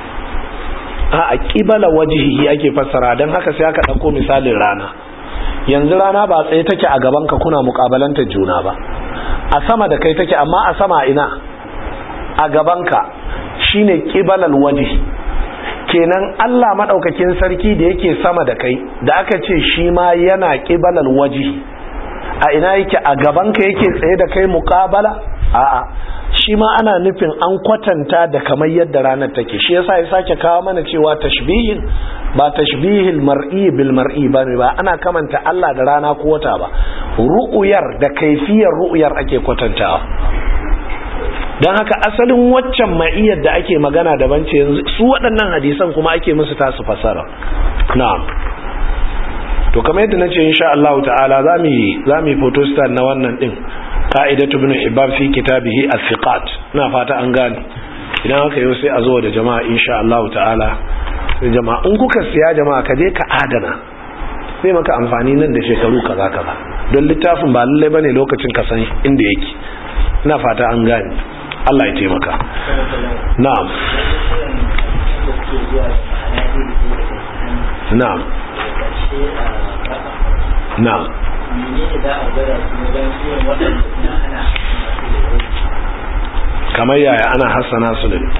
A qibala wajhihi ake fassara, dan haka sai aka dauko misalin rana. Yanzu rana ba tsaye take a gaban ka kuna muƙabalantar juna ba. A sama da kai take, amma a sama ina? A gaban ka, shine qibalal wajhi. Kenan Allah madaukakin sarki da yake sama da kai, da aka ce shi ma yana qibalal wajhi, a ina yake? A gaban ka yake tsaye da kai muqabala? A'a, shi ma ana nufin an kwatanta da kamar yadda ranar take. Shi yasa ya sake kawo mana cewa tashbihin ba tashbihil mar'i bil mar'i bane, ba ana kamanta Allah da rana ko wata ba. Ru'uyar da kaifiyar ru'uyar ake kwatantawa. don haka asalin waccan ma'iyyar da ake magana daban ce, yanzu su waɗannan hadisan kuma ake musu tasu fasara. na'am, to kamar yadda nace insha Allah ta'ala zamu photostat na wannan din qa'idatu ibn Hibban fi kitabihi al-thiqat. ina fata an gane. idan haka yau sai a zo da jama'a insha Allah ta'ala. sai jama'a in kuka siya jama'a ka je ka adana, sai maka amfani nan da shekaru kaza don littafin ba lalle bane lokacin ka san inda yake. ina fata an gane. Allah ya taimaka. na'am na'am na'am kamar yaya ana hassana su ne?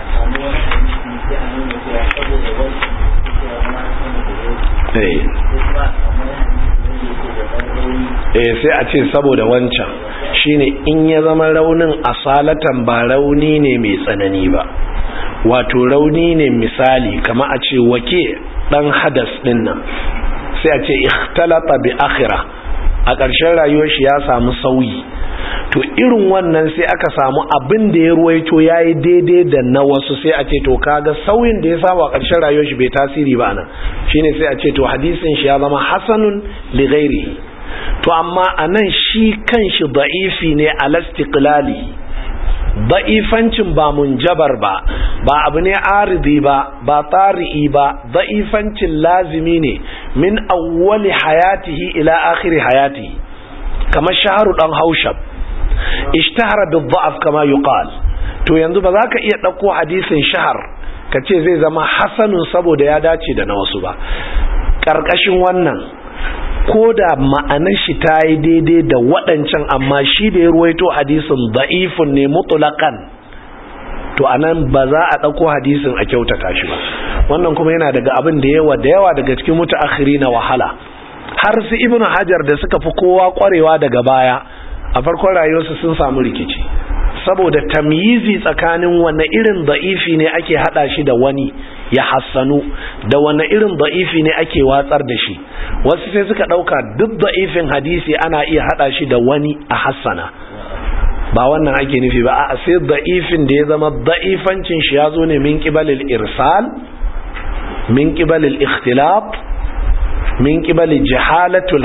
sai a ce saboda wancan shine in ya zama raunin asalatan ba rauni ne mai tsanani ba, wato rauni ne misali kama a ce wake dan hadas din nan, sai a ce ikhtalata bi akhira, a ƙarshen rayuwar shi ya samu sauyi. To irin wannan sai aka samu abin da ya ruwaito yayi daidai da na wasu, sai a ce to kaga sauyin da ya samu a ƙarshen rayuwar shi bai tasiri ba nan, shine sai a ce to hadisin shi ya zama hasanun li ghairihi. To amma anan shi kanshi da'ifi ne alastiqlali, da'ifancin ba munjabar ba abu ne aridi ba tari'i ba, da'ifancin lazimi ne min awwali hayatihi ila akhiri hayatihi, kamar shaharu dan haushab ishtahara bil da'af kama yuqal. to yanzu ba za ka iya dauko hadisin shahar ka ce zai zama hasanun saboda ya dace da na wasu ba. Ƙarƙashin wannan, ko da ma'anar shi ta yi daidai da waɗancan, amma shi da ya ruwaito hadisin da'ifun ne mutlaqan, to anan ba za a ɗauko hadisin a kyautata shi ba. Wannan kuma yana daga abin da yawa daga cikin mutaakhiri na wahala. Har su Ibn Hajar da suka fi kowa ƙwarewa daga baya, a farkon rayuwarsu sun samu rikici, saboda tamyizi tsakanin wanne irin da'ifi ne ake hada shi da wani ya hassanu, da wanne irin da'ifi ne ake watsar da shi. Wasu sai suka dauka duk da'ifin hadisi ana iya hada shi da wani a hassana. Ba wannan ake nufi ba, a sai da'ifin da ya zama da'ifancin shi ya zo ne min qibalil irsal, min qibalil ikhtilaf, min qibali jahalatul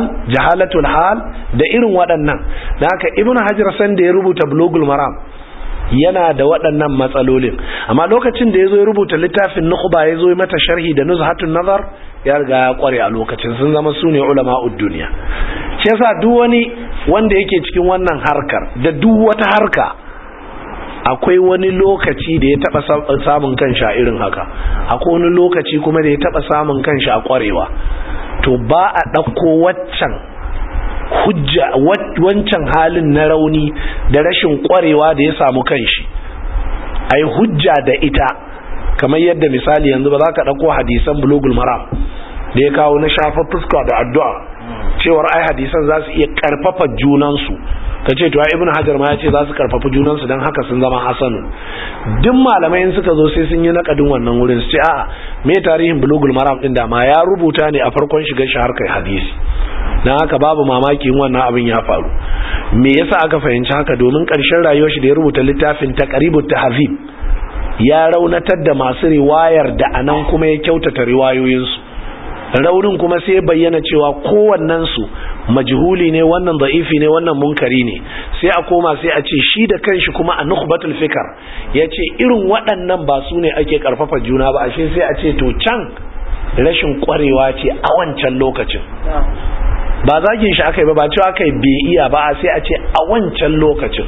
hal da irin waɗannan. Da haka Ibn Hajar san da ya rubuta Bulughul Maram yana da waɗannan matsalolin, amma lokacin da yazo ya rubuta littafin Nukhba, yazo ya mata sharhi da Nuzhatun Nazar, ya riga ya kware a lokacin, sun zama sune ulama'ud duniya. Shi yasa duk wani wanda yake cikin wannan harkar da duk wata harka, akwai wani lokaci da ya taba samun kanshi a irin haka, akwai wani lokaci kuma da ya taba samun kanshi a kwarewa. To ba a ɗauko waccan hujja, wancan halin na rauni da rashin kwarewa da ya samu kanshi, ai hujja da ita. Kamar yadda misali yanzu ba za ka ɗauko hadisan Bulughul Maram da ya kawo na shafa fuska da addu'a cewar ai hadisan za su iya karfafa junansu, ka ce to Ibn Hajar ma ya ce za su karfafa junansu don haka sun zama hasanun. Duk malamai suka zo sai sun yi nakadin wannan wurin su ce a'a, me tarihin Bulughul Maram din da ma ya rubuta ne a farkon shigar shi harkar hadisi, dan haka babu mamaki in wannan abin ya faru. Me yasa aka fahimci haka? Domin ƙarshen rayuwar shi da ya rubuta littafin Taqribut Tahzib, ya raunatar da masu riwayar da anan kuma ya kyautata riwayoyinsu. Raunin kuma sai bayyana cewa kowannensu majhuli ne, wannan da'ifi ne, wannan munkari ne. Sai a koma sai a ce shi da kanshi kuma a Nukhbatul Fikr ya ce irin waɗannan ba su ne ake karfafa juna ba, ashe sai a ce to can rashin kwarewa ce a wancan lokacin. Ba zagin shi aka yi ba cewa aka yi bai iya ba, sai a ce a wancan lokacin.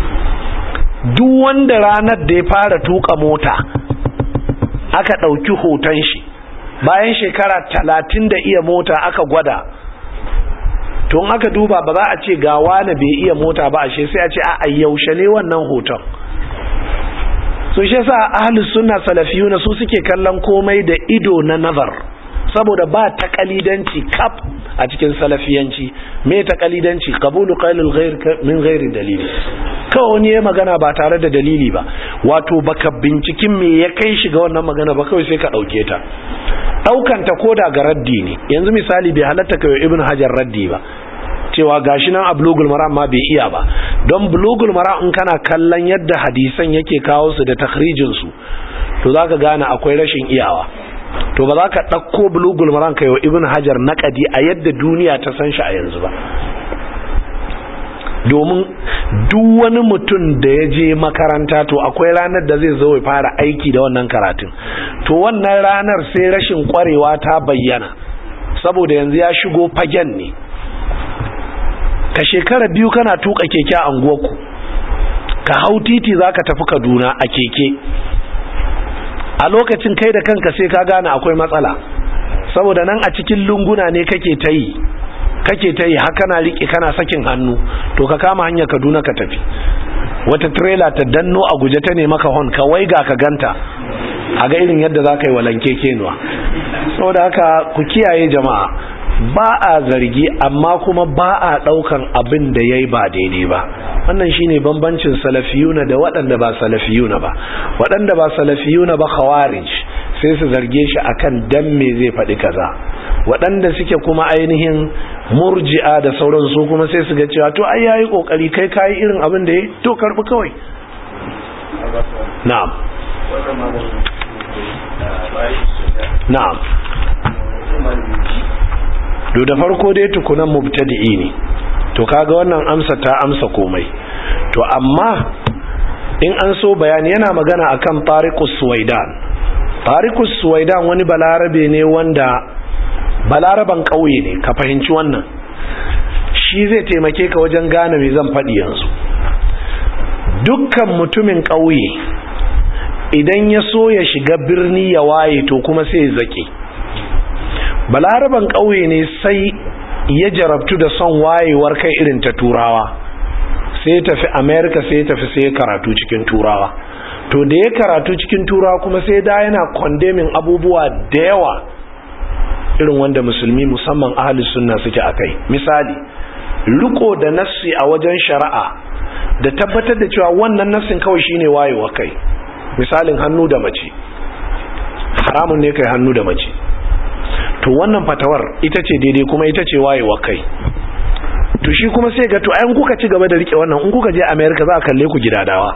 Duk wanda ranar da ya fara tuka mota aka ɗauki hoton shi, bayan shekara 30 da iya mota aka gwada, to in aka duba ba za a ce ga wani bai iya mota ba, ashe sai a ce a yaushe ne wannan hoton. So shi yasa ahlus sunna salafiyuna su suke kallon komai da ido na nazar, saboda ba taqalidanci kaf a cikin salafiyanci. Me taqalidanci? qabulu qailul ghair min ghairi dalil. Kawai ne magana ba tare da dalili ba, wato baka binciken me ya kai shi ga wannan magana ba, kawai sai ka dauke ta. Daukanta koda ga raddi ne. Yanzu misali bai halatta kai Ibn Hajar raddi ba, cewa gashi nan a Bulughul Maram ma bai iya ba, don Bulughul Maram in kana kallon yadda hadisan yake kawo su da takhrijin su, to zaka gane akwai rashin iyawa. To ba za ka ɗauko Bulughul Maram kai wa Ibn Hajar naƙadi a yadda duniya ta san shi a yanzu ba, domin duk wani mutum da ya je makaranta to akwai ranar da zai zo ya fara aiki da wannan karatun. To wannan ranar sai rashin kwarewa ta bayyana, saboda yanzu ya shigo fagen ne. Ka shekara 2 kana tuka keke a anguwarku, ka hau titi zaka tafi Kaduna a keke, a lokacin kai da kanka sai ka gane akwai matsala, saboda nan a cikin lunguna ne kake ta yi haka na riƙe kana sakin hannu. To ka kama hanyar Kaduna ka tafi, wata trailer ta danno a guje ta ne maka hon, ka waiga ka ganta, a ga irin yadda za ka yi walanke kenuwa. Saboda haka ku kiyaye jama'a, ba a zargi amma kuma ba a ɗaukan abin da ya yi ba daidai ba. Wannan shine bambancin salafiyuna da waɗanda ba salafiyuna ba. Waɗanda ba salafiyuna ba khawarij, sai su zarge shi akan dan me zai faɗi kaza. Waɗanda suke kuma ainihin murji'a da sauran su kuma sai su ga cewa to ai yayi kokari, kai kai irin abin da yayi, to karbi kawai. Na'am. Na'am. Do da farko dai tukunan mubtadi'i ne, to kaga wannan amsa ta amsa komai. To amma in an so bayani, yana magana akan Tariqus Suwaidan. Tariqus Suwaidan wani balarabe ne wanda balaraban kauye ne, ka fahimci wannan. Shi zai taimake ka wajen gane me zan faɗi yanzu. Dukkan mutumin kauye idan ya so ya shiga birni ya waye to kuma sai ya zake. Balaraban ƙauye ne sai ya jarabtu da son wayewar kai irin ta turawa, sai ya tafi America, sai ya tafi sai ya karatu cikin turawa. To da ya karatu cikin turawa kuma sai da yana condemning abubuwa da yawa irin wanda musulmi musamman ahli sunna suke akai. Misali, riko da nassi a wajen shari'a da tabbatar da cewa wannan nassin kawai shine wayewa kai. Misalin hannu da mace, haramun ne kai hannu da mace, to wannan fatawar ita ce daidai kuma ita ce wayewa kai. To shi kuma sai ga to ayan kuka ci gaba da rike wannan, in kuka je America za a kalle ku gidadawa.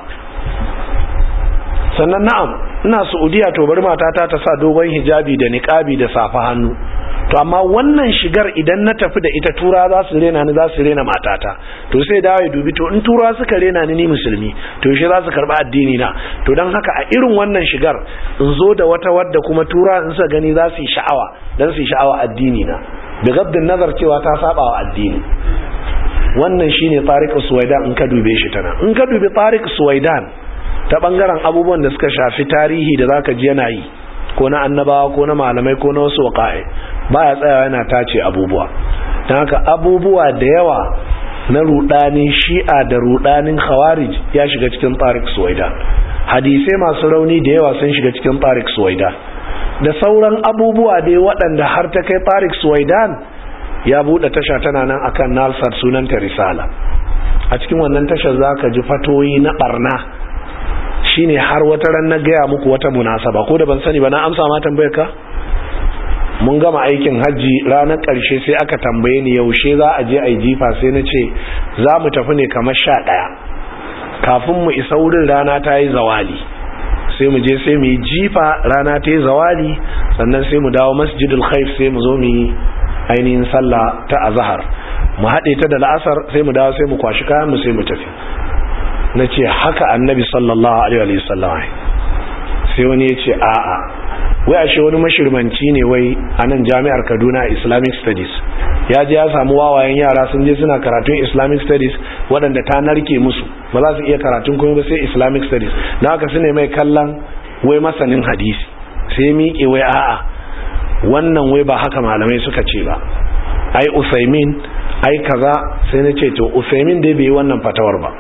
Sannan na'am, ina Saudiya, to bari matata ta sa dogon hijabi da niqabi da safa hannu, to amma wannan shigar idan na tafi da ita tura za su rena ni, za su rena matata. To sai dawo ya dubi, to in tura suka rena ni musulmi, to yaushe za su karba addini na? To don haka a irin wannan shigar in zo da wata wadda kuma tura in sa gani za su yi sha'awa, dan su yi sha'awa addini na, da gaddin nazar cewa ta saba wa addini. Wannan shine Tariq Suwaidan in ka dube shi tana. In ka dubi Tariq Suwaidan ta bangaren abubuwan da suka shafi tarihi da zaka ji yana yi, ko na annabawa ko na malamai ko na wasu waqa'i, baya tsayawa yana tace abubuwa. Dan haka abubuwa da yawa na rudanin shi'a da rudanin khawarij ya shiga cikin Tariq Suwaidan. Hadisai masu rauni da yawa sun shiga cikin Tariq Suwaidan, da sauran abubuwa dai waɗanda har ta kai Tariq Suwaidan ya buɗe tasha tana nan akan Nalsat, sunanta Risala. A cikin wannan tashar zaka ji fatoyi na barna. Shine har wata ran na gaya muku wata munasaba, ko da ban sani ba na amsa ma tambayar ka. Mun gama aikin hajji ranar ƙarshe sai aka tambaye ni yaushe za a je a yi jifa, sai na ce za mu tafi ne kamar 11, kafin mu isa wurin rana ta yi zawali, sai mu je sai mu yi jifa rana ta yi zawali, sannan sai mu dawo Masjidul Khaif, sai mu zo mu yi ainihin sallah ta azhar, mu haɗe ta da la'asar, sai mu dawo sai mu kwashi kayan mu sai mu tafi. Na ce haka annabi sallallahu alaihi wa sallam. Sai wani ya ce a'a, wai ashe wani mashirmanci ne wai a nan jami'ar Kaduna Islamic Studies, ya je ya samu wawayen yara sun je suna karatun Islamic Studies waɗanda ta narke musu, ba za su iya karatun kuma ba sai Islamic Studies, na haka su ne mai kallon wai masanin hadisi. Sai miƙe wai a'a, wannan wai ba haka malamai suka ce ba, ai Usaimin ai kaza. Sai na ce to Usaimin dai bai yi wannan fatawar ba.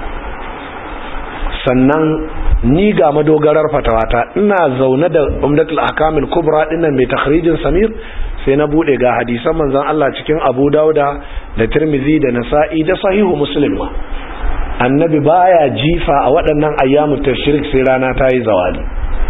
Sannan ni ga madogarar fatawata, ina zaune da Umdatul Ahkamil Kubra dinnan mai takhrijin Samir, sai na bude ga hadisan manzon Allah cikin Abu Dauda da Tirmidhi da Nasa'i da Sahihu Muslim ma. Annabi baya jifa a waɗannan ayyamut tashrik sai rana ta yi zawali.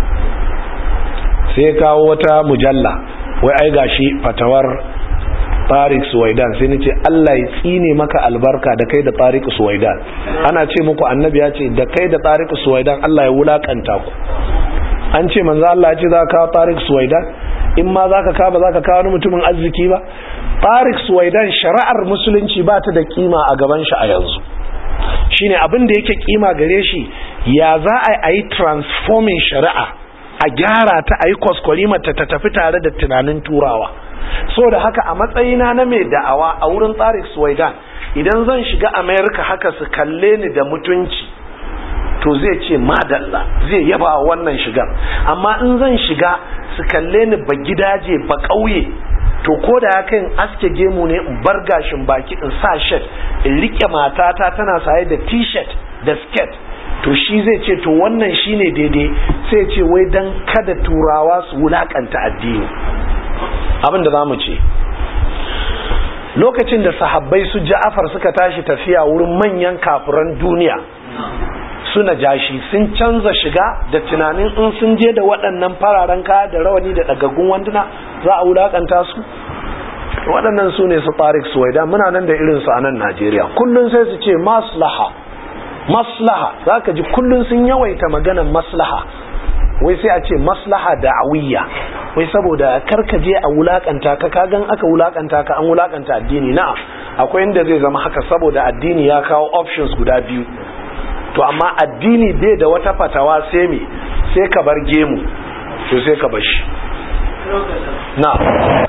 Sai kawo wata mujalla, wai ai gashi fatawar Tariq Suwaidan. Sai nace Allah ya tsine maka albarka da kai da Tariq Suwaidan. Ana ce muku annabi ya ce da kai da Tariq Suwaidan Allah ya wulakanta ku. An ce manzo Allah ya ce za ka kawo Tariq Suwaidan, in ma za ka kawo ba za ka kawo wani mutumin arziki ba. Tariq Suwaidan shari'ar musulunci ba ta da kima a gaban shi a yanzu. Shine abin da yake kima gare shi, ya za a yi transforming shari'a, a gyara ta, a yi kwaskwarimar ta tafi tare da tunanin turawa. So da haka a matsayina na mai da'awa a wurin Tariq Suwaidan, idan zan shiga America haka su kalle ni da mutunci, to zai ce madalla, zai yaba wannan shigar. Amma in zan shiga su kalle ni ba gidaje ba ƙauye, to ko da haka in aske gemu ne, in bar gashin baki, in sa shirt, in rike matata tana saye da t-shirt da skirt, to shi zai ce to wannan shine daidai. Sai ce wai dan kada turawa su wulakanta addini. Abin da zamu ce, lokacin da sahabbai su Ja'far suka tashi tafiya wurin manyan kafiran duniya, su Najashi, sun canza shiga da tunanin in sun je da waɗannan fararen kaya da rawani da dagaggun wanduna za a wulakanta su. Waɗannan su ne su Tariq Suwaidan. Muna nan da irin su a nan Najeriya, kullun sai su ce maslaha maslaha, zaka ji kullun sun yawaita maganar maslaha, wai sai a ce maslaha da'awiyya, wai saboda karkaje a wulakanta ka, kagan aka wulakanta ka an wulakanta addini. Na'am, akwai inda zai zama haka saboda addini ya kawo options guda biyu, to amma addini bai da wata fatawa sai me, sai ka bar gemu, to sai ka bar shi. Na'am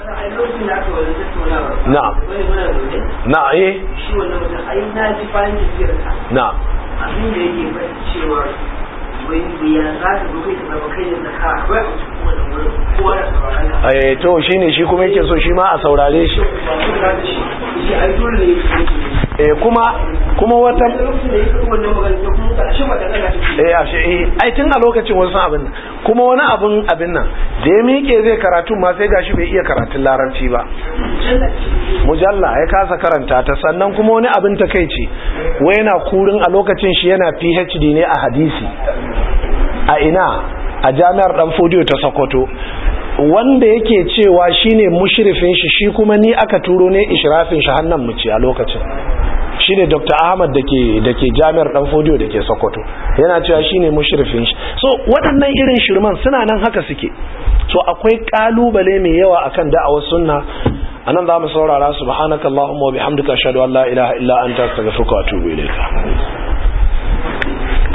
na'am na'am shi wannan mutum ai na ji bayan tafiyar ka na'am abin da yake cewa to shine shi kuma yake so shi ma a saurare shi kuma wata ai tun a lokacin wasu abin nan kuma wani abin nan da ya miƙe zai karatu ma sai gashi bai iya karatun larabci ba, mujalla ya kasa karanta ta. Sannan kuma wani abin takeici wai yana kurin a lokacin shi yana PhD ne a hadisi a ina a jami'ar Dan Fodiyo ta Sokoto, wanda yake cewa shine mushrifin shi kuma ni aka turo ne ishrafin shi hannan mu ce a lokacin shine Dr. Ahmad dake jami'ar Dan Fodiyo dake Sokoto, yana cewa shine mushrifin shi. So waɗannan irin shirman suna nan haka suke. So akwai kalubale mai yawa akan da'awar sunna. anan za mu saurara. Subhanakallahumma wa bihamdika ashhadu an la ilaha illa anta astaghfiruka wa atubu ilayka.